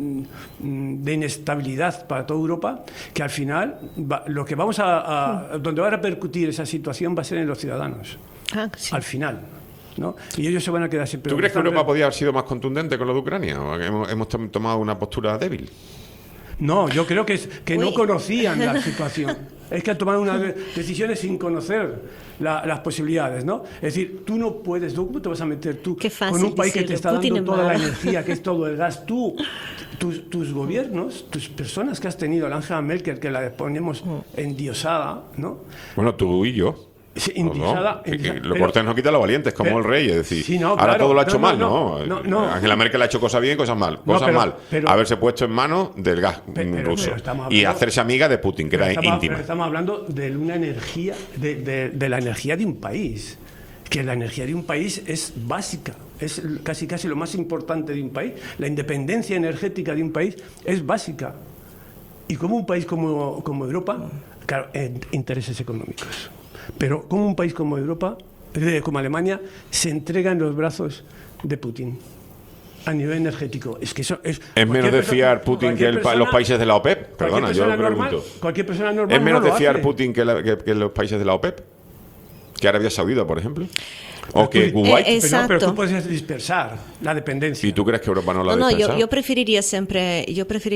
S12: de inestabilidad para toda Europa, que al final lo que donde va a repercutir esa situación va a ser en los ciudadanos.
S11: Sí.
S12: Al final, ¿no? Y ellos se van a quedar siempre...
S1: ¿Tú crees que Europa podía haber sido más contundente con lo de Ucrania? ¿O hemos tomado una postura débil?
S12: No, yo creo que no conocían la situación. Es que han tomado unas decisiones sin conocer las posibilidades, ¿no? Es decir, tú no puedes, ¿cómo te vas a meter tú con un país que te está dando toda la energía, que es todo el gas? Tus gobiernos, tus personas que has tenido, la Angela Merkel, que la ponemos endiosada, ¿no?
S1: Bueno, tú y yo.
S12: Sí, endiosada,
S1: lo cortés no quita lo valiente, es como el rey, es decir,
S12: sí, no,
S1: ahora
S12: claro,
S1: todo lo ha hecho mal,
S12: no.
S1: Angela Merkel ha hecho cosas bien y cosas mal. Haberse puesto en manos del gas ruso y hacerse amiga de Putin, que era íntima.
S12: Pero estamos hablando de una energía, de la energía de un país, que la energía de un país es básica, es casi lo más importante de un país. La independencia energética de un país es básica. Y como un país como Europa, claro, intereses económicos. Pero como un país como Europa, como Alemania, se entrega en los brazos de Putin a nivel energético. Es que eso es
S1: menos de fiar Putin que los países de la OPEP. Perdona, yo pregunto.
S12: Cualquier persona normal
S1: ¿Es menos
S12: no lo
S1: de fiar
S12: hace.
S1: Putin que los países de la OPEP? ¿Que Arabia Saudita, por ejemplo? ¿O que Kuwait?
S12: Pero tú puedes dispersar la dependencia.
S1: ¿Y tú crees que Europa no la ha
S11: No,
S1: dispensado?
S11: yo preferiría siempre...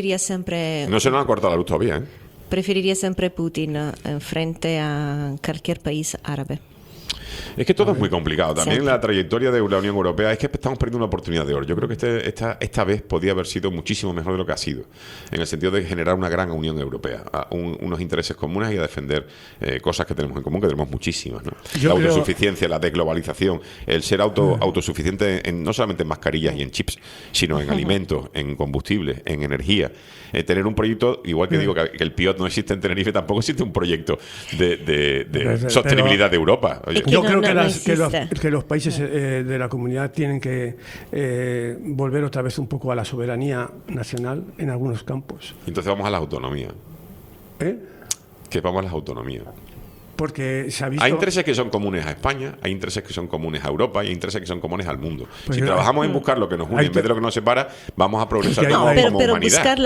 S1: No se nos ha cortado la luz todavía, ¿eh?
S11: Preferiría siempre Putin frente a cualquier país árabe.
S1: Es que todo es muy complicado. También
S11: Siempre.
S1: la trayectoria de la Unión Europea es que estamos perdiendo una oportunidad de oro. Yo creo que esta vez podía haber sido muchísimo mejor de lo que ha sido, en el sentido de generar una gran Unión Europea, unos intereses comunes y a defender cosas que tenemos en común, que tenemos muchísimas, ¿no? La autosuficiencia, la desglobalización, el ser autosuficiente no solamente en mascarillas y en chips, sino en alimentos, en combustibles, en energía. Tener un proyecto, igual que digo que el PIOT no existe en Tenerife, tampoco existe un proyecto de sostenibilidad de Europa. Oye,
S12: yo creo que los países de la comunidad tienen que volver otra vez un poco a la soberanía nacional en algunos campos.
S1: entonces vamos a la autonomía. Que vamos a las autonomías.
S12: Porque se ha visto...
S1: Hay intereses que son comunes a España, hay intereses que son comunes a Europa y hay intereses que son comunes al mundo.
S12: Pues
S1: si trabajamos en buscar lo que nos une en vez de lo que nos separa, vamos a progresar como
S11: Pero
S1: humanidad.
S11: buscar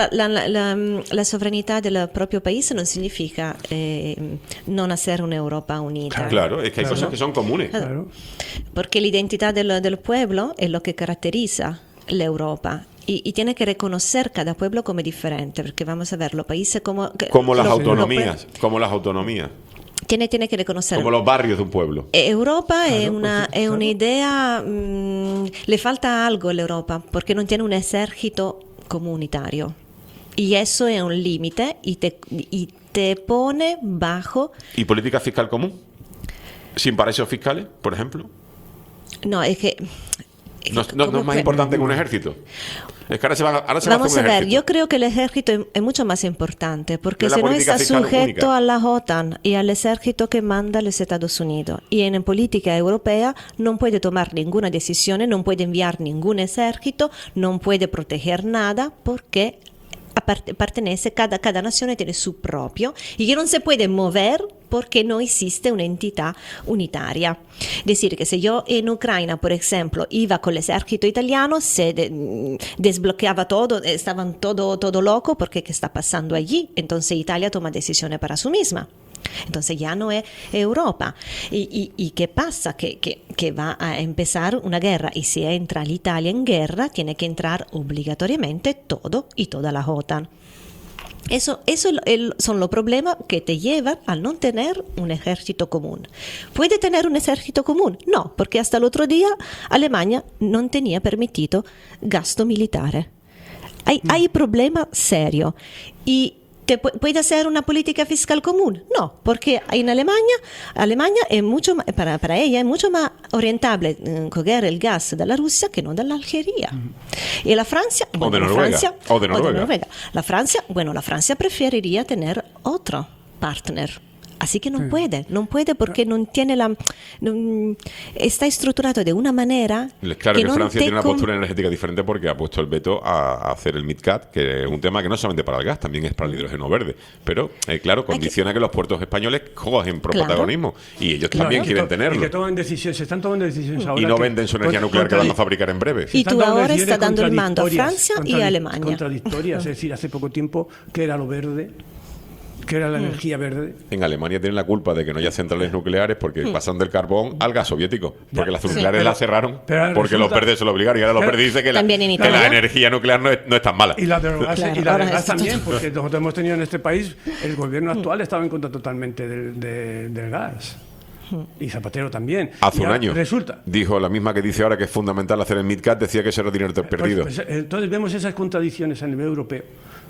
S11: la sovranità del propio país no significa non hacer una Europa unita.
S1: Claro, es que hay cosas que son comunes.
S12: Claro.
S11: Porque la identidad del pueblo es lo que caracteriza l'Europa. Y tiene que reconocer cada pueblo como diferente, porque vamos a ver, los países como
S1: las autonomías, como las autonomías.
S11: Tiene que reconocer.
S1: Como los barrios de un pueblo.
S11: Europa è una idea, le falta algo all'Europa, porque no tiene un ejército comunitario. Y eso es un límite y te pone bajo...
S1: ¿Y política fiscal común? ¿Sin paraísos fiscales, por ejemplo?
S11: No, es que...
S1: No es más importante que un ejército. Es que ahora se va a hacer
S11: Vamos
S1: un
S11: a ver,
S1: ejército.
S11: yo creo que el ejército es mucho más importante, porque
S1: Es la
S11: si no
S1: política
S11: está
S1: fiscal
S11: sujeto
S1: única.
S11: a la OTAN y al ejército que manda los Estados Unidos, y en política europea no puede tomar ninguna decisión, no puede enviar ningún ejército, no puede proteger nada, porque pertenece, cada nación tiene su propio, y que no se puede mover porque no existe una entidad unitaria. Es decir, que si yo en Ucrania, por ejemplo, iba con el ejército italiano, se desbloqueaba todo, estaban todo loco porque ¿qué está pasando allí? Entonces Italia toma decisiones para sí misma. Entonces ya no es Europa. ¿Y qué pasa? Que va a empezar una guerra, y si entra l'Italia en guerra, tiene que entrar obligatoriamente todo y toda la OTAN. Eso son los problemas que te llevan a no tener un ejército común. ¿Puede tener un ejército común? No, porque hasta el otro día Alemania no tenía permitido gasto militar. Hay problema serio. Y ¿puede hacer una política fiscal común? No, porque en Alemania es mucho más, para ella es mucho más orientable coger el gas de la Rusia que no de la Algeria. Y la Francia,
S1: O de Noruega.
S11: La Francia preferiría tener otro partner. Así que no puede porque no tiene está estructurado de una manera.
S1: Claro que
S11: no
S1: Francia tiene una postura energética diferente porque ha puesto el veto a hacer el MidCat, que es un tema que no solamente para el gas, también es para el hidrógeno verde. Pero, claro, condiciona que los puertos españoles cogen protagonismo y ellos también quieren tenerlo.
S12: Y que toman decisiones, se están tomando decisiones ahora.
S1: Y no venden su energía nuclear que van a fabricar en breve.
S11: Y tú ahora estás dando el mando a Francia y a Alemania.
S12: Contradictorias, es decir, hace poco tiempo que era lo verde, que era la energía verde.
S1: En Alemania tienen la culpa de que no haya centrales nucleares porque pasan del carbón al gas soviético, porque las nucleares las cerraron porque los verdes se lo obligaron, y ahora los verdes dicen que la energía nuclear no es tan mala.
S12: Y la del gas también, porque nosotros hemos tenido en este país, el gobierno actual estaba en contra totalmente del gas. Y Zapatero también.
S1: Hace un año dijo la misma que dice ahora que es fundamental hacer el MidCat, decía que eso era dinero perdido.
S12: Entonces vemos esas contradicciones a nivel europeo.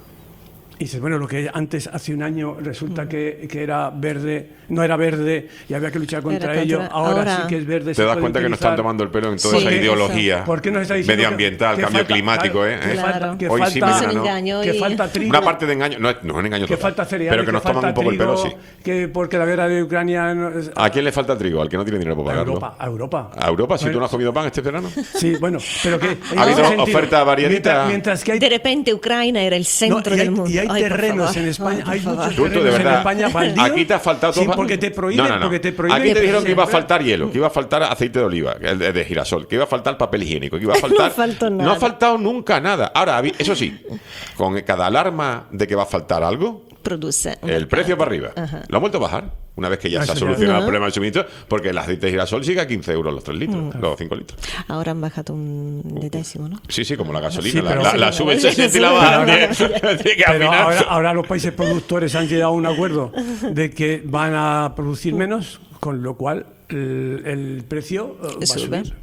S12: Y dices, bueno, lo que antes, hace un año, resulta que era verde, no era verde y había que luchar contra ello, ahora sí que es verde.
S1: Te das cuenta que nos están tomando el pelo en toda esa ideología medioambiental, cambio climático,
S12: hoy sí, mañana no. Que falta trigo.
S1: Una parte de engaño, no es un engaño
S12: que
S1: total,
S12: falta cereales,
S1: pero que nos toman un poco
S12: trigo,
S1: el pelo, sí.
S12: Que porque la guerra de Ucrania...
S1: ¿A quién le falta trigo? Al que no tiene dinero para pagarlo.
S12: A Europa.
S1: ¿A Europa? ¿Si tú no has comido pan este verano?
S12: Sí, bueno, pero que...
S1: ¿Ha habido oferta variadita?
S12: Mientras que hay...
S11: De repente Ucrania era el centro del mundo.
S12: Y hay terrenos en España, hay muchos
S1: de
S12: terrenos en España baldíos.
S1: Aquí te ha faltado todo.
S12: Sí, porque te prohíben.
S1: No.
S12: Porque te prohíben.
S1: Aquí te dijeron que iba a faltar hielo, que iba a faltar aceite de oliva, de girasol, que iba a faltar papel higiénico, que iba a faltar.
S11: No faltó nada.
S1: No ha faltado nunca nada. Ahora, eso sí, con cada alarma de que va a faltar algo,
S11: produce
S1: el precio para arriba. Lo ha vuelto a bajar una vez que ya se ha solucionado el problema del suministro, porque el aceite de girasol sigue a 15 euros los 3 litros, los 5 litros.
S11: Ahora han bajado un décimo, ¿no?
S1: Sí, como la gasolina,
S12: Sí,
S1: la sube el 60 y la baja.
S12: Pero ahora los países productores han llegado a un acuerdo de que van a producir menos, con lo cual el precio va a subir.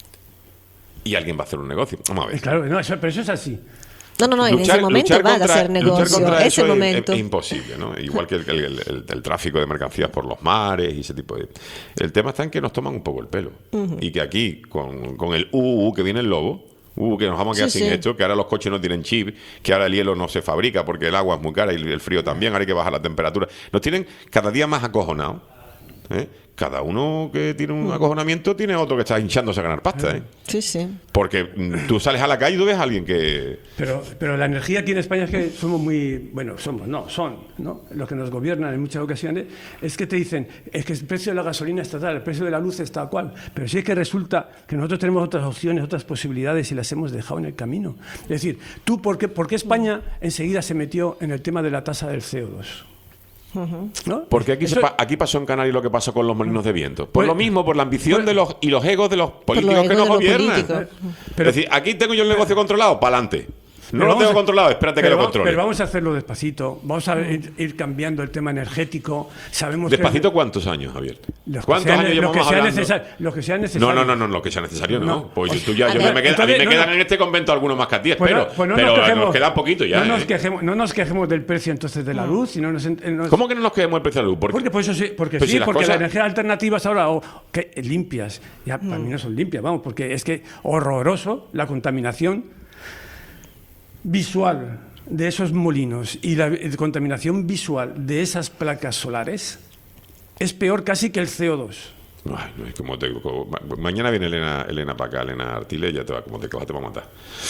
S1: Y alguien va a hacer un negocio. Vamos a ver.
S12: Claro, pero eso es así.
S11: No, en ese momento va a hacer negocio. Ese momento.
S1: Es imposible, ¿no? Igual que el tráfico de mercancías por los mares y ese tipo de... El tema está en que nos toman un poco el pelo. Y que aquí, con el que viene el lobo, que nos vamos a quedar sin esto, que ahora los coches no tienen chip, que ahora el hielo no se fabrica porque el agua es muy cara y el frío también, ahora hay que bajar la temperatura. Nos tienen cada día más acojonados Cada uno que tiene un acojonamiento tiene otro que está hinchándose a ganar pasta,
S11: Sí, sí.
S1: Porque tú sales a la calle y tú ves a alguien que...
S12: Pero la energía aquí en España es que somos muy... Bueno, son, ¿no? Los que nos gobiernan en muchas ocasiones es que te dicen, es que el precio de la gasolina está tal, el precio de la luz está cual. Pero sí es que resulta que nosotros tenemos otras opciones, otras posibilidades y las hemos dejado en el camino. Es decir, ¿por qué España enseguida se metió en el tema de la tasa del CO2? ¿No?
S1: Porque aquí pasó en Canarias lo que pasó con los molinos de viento. Por lo mismo, por la ambición y los egos de los políticos que nos gobiernan. Es decir, aquí tengo yo el negocio controlado, para adelante. No lo tengo controlado, espérate que lo controle.
S12: Pero vamos a hacerlo despacito, vamos a ir cambiando el tema energético. Sabemos
S1: ¿Despacito cuántos años, Javier? ¿Cuántos años llevamos hablando?
S12: Los que sean necesarios.
S1: No, lo que sea necesario no. Pues a mí me quedan en este convento algunos más que a ti, espero.
S12: Pues
S1: pero nos queda poquito ya.
S12: No nos quejemos del precio entonces de la luz.
S1: ¿Cómo que no nos quejemos del precio de la luz?
S12: Porque las energías alternativas ahora, limpias, ya para mí no son limpias, vamos, porque es que horroroso la contaminación visual de esos molinos y la contaminación visual de esas placas solares es peor casi que el CO2.
S1: Ay, mañana viene Elena para acá, Elena Artile, ya te va como te va a matar.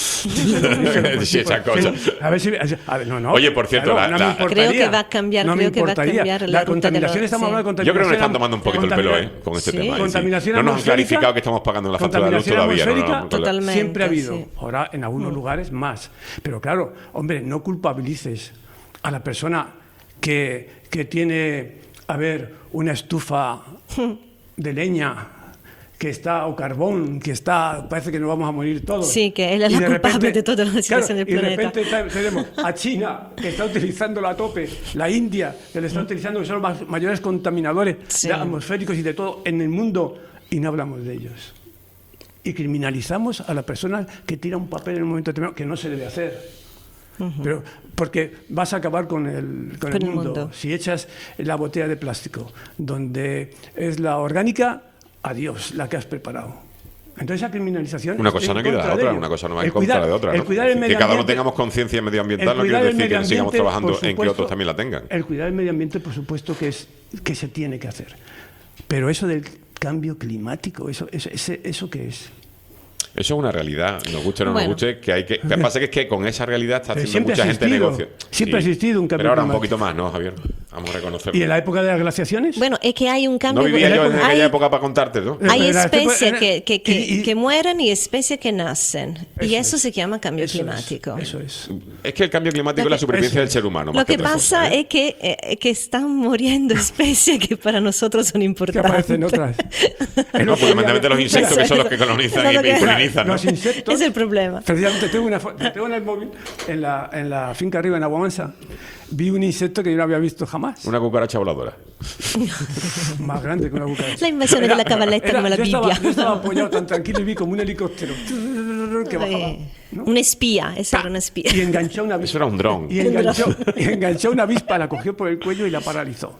S1: Sí, esa cosa. Oye, por cierto,
S11: creo que va a cambiar,
S12: la contaminación. Estamos hablando de contaminación.
S1: Yo creo que me están tomando un poquito el pelo con este tema. No nos han clarificado que estamos pagando la factura de luz todavía.
S12: Totalmente. Siempre ha habido. Ahora, en algunos lugares más. Pero claro, hombre, no culpabilices a la persona que tiene, una estufa de leña que está, o carbón, que está, parece que nos vamos a morir todos.
S11: Sí, que él es la culpable de toda la situación del planeta.
S12: Y de repente tenemos a China, que está utilizándola a tope, la India, que le está utilizando, que son los mayores contaminadores atmosféricos y de todo en el mundo, y no hablamos de ellos. Y criminalizamos a la persona que tira un papel en un momento determinado, que no se debe hacer. Pero porque vas a acabar con el mundo. Si echas la botella de plástico donde es la orgánica, adiós, la que has preparado. Entonces esa criminalización...
S1: Una cosa no quita la otra, una cosa no va en contra de otra. Que cada uno tengamos conciencia medioambiental no quiere decir que sigamos trabajando en que otros también la tengan.
S12: El cuidar del medio ambiente, por supuesto, que se tiene que hacer. Pero eso del cambio climático, ¿eso qué es?
S1: Eso es una realidad, nos guste o no nos guste, que hay que... Lo que pasa es que con esa realidad está haciendo mucha gente negocio.
S12: Siempre ha existido un cambio
S1: Pero ahora
S12: climático.
S1: Un poquito más, ¿no, Javier? Vamos a reconocerlo.
S12: ¿Y en la época de las glaciaciones?
S11: Bueno, es que hay un cambio...
S1: No vivía yo en aquella época para contarte, ¿no?
S11: Hay especies que mueren y especies que nacen. Y eso se llama cambio climático.
S12: Eso es.
S1: Es que el cambio climático es la supervivencia del ser humano.
S11: Lo que pasa es que están muriendo especies que para nosotros son importantes.
S12: Que aparecen otras.
S1: No, fundamentalmente los insectos, que son los que colonizan y polinizan, ¿no?
S12: Los insectos...
S11: Es el problema.
S12: Precisamente tengo en el móvil, en la finca arriba, en Aguamansa, vi un insecto que yo no había visto jamás.
S1: Una cucaracha voladora.
S12: Más grande que una cucaracha.
S11: La invasión de la cabaletta como la Biblia.
S12: Yo estaba apoyado tan tranquilo y vi como un helicóptero que bajaba. ¿No?
S11: Un espía, esa era una espía.
S12: Y enganchó una avispa.
S1: Eso era un dron.
S12: Y enganchó una avispa, la cogió por el cuello y la paralizó.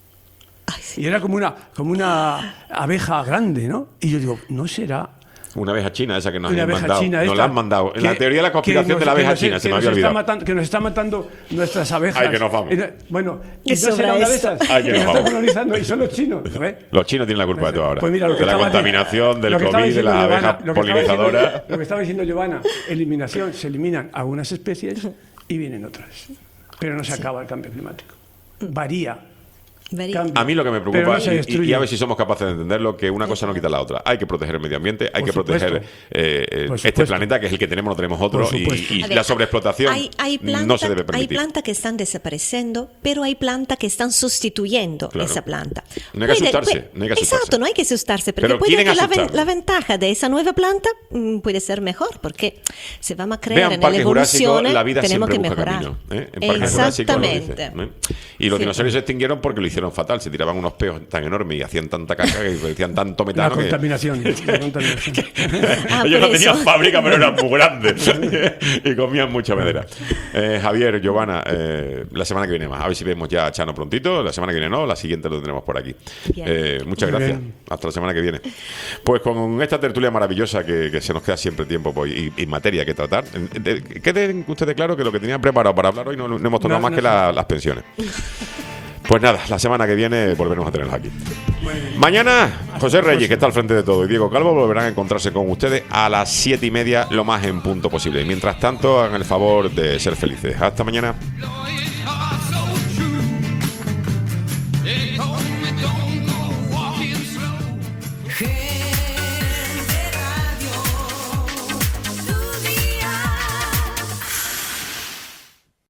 S12: Y era como una abeja grande, ¿no? Y yo digo, ¿no será...?
S1: Una abeja china esa que nos han mandado. Nos la han mandado. En la teoría de la conspiración de la abeja china, se me había olvidado.
S12: Que nos está matando nuestras abejas.
S1: Ay, que nos vamos.
S12: Bueno, y no será una de esas.
S1: Ay, que nos
S12: están colonizando y son los chinos.
S1: Los chinos tienen la culpa de todo ahora.
S12: Pues mira,
S1: de la contaminación, del COVID, de las abejas polinizadoras.
S12: Lo que estaba diciendo Giovanna, eliminación, se eliminan algunas especies y vienen otras. Pero no se acaba el cambio climático. Varía.
S1: A mí lo que me preocupa, y a ver si somos capaces de entenderlo, que una cosa no quita la otra. Hay que proteger el medio ambiente, hay que proteger este planeta, que es el que tenemos, no tenemos otro, y la sobreexplotación no se debe permitir.
S11: Hay plantas que están desapareciendo, pero hay plantas que están sustituyendo esa planta.
S1: No hay que asustarse.
S11: Exacto, no hay que asustarse, porque puede que la ventaja de esa nueva planta puede ser mejor, porque se va a crear en la evolución, tenemos que mejorar.
S1: Exactamente. Y los dinosaurios se extinguieron porque lo hicieron fatal, se tiraban unos peos tan enormes y hacían tanta caca que decían tanto metano.
S12: La contaminación.
S1: Ellos no tenían fábrica, pero eran muy grandes y comían mucha madera. Javier, Giovanna, la semana que viene más. A ver si vemos ya a Chano prontito. La semana que viene no, la siguiente lo tendremos por aquí. Muchas gracias. Hasta la semana que viene. Pues con esta tertulia maravillosa que se nos queda siempre tiempo y materia que tratar. Queden ustedes claro que lo que tenían preparado para hablar hoy no hemos tocado más que las pensiones. Pues nada, la semana que viene volveremos a tenerlos aquí. Mañana, José Reyes, que está al frente de todo, y Diego Calvo volverán a encontrarse con ustedes a las 7:30, lo más en punto posible. Y mientras tanto, hagan el favor de ser felices. Hasta mañana.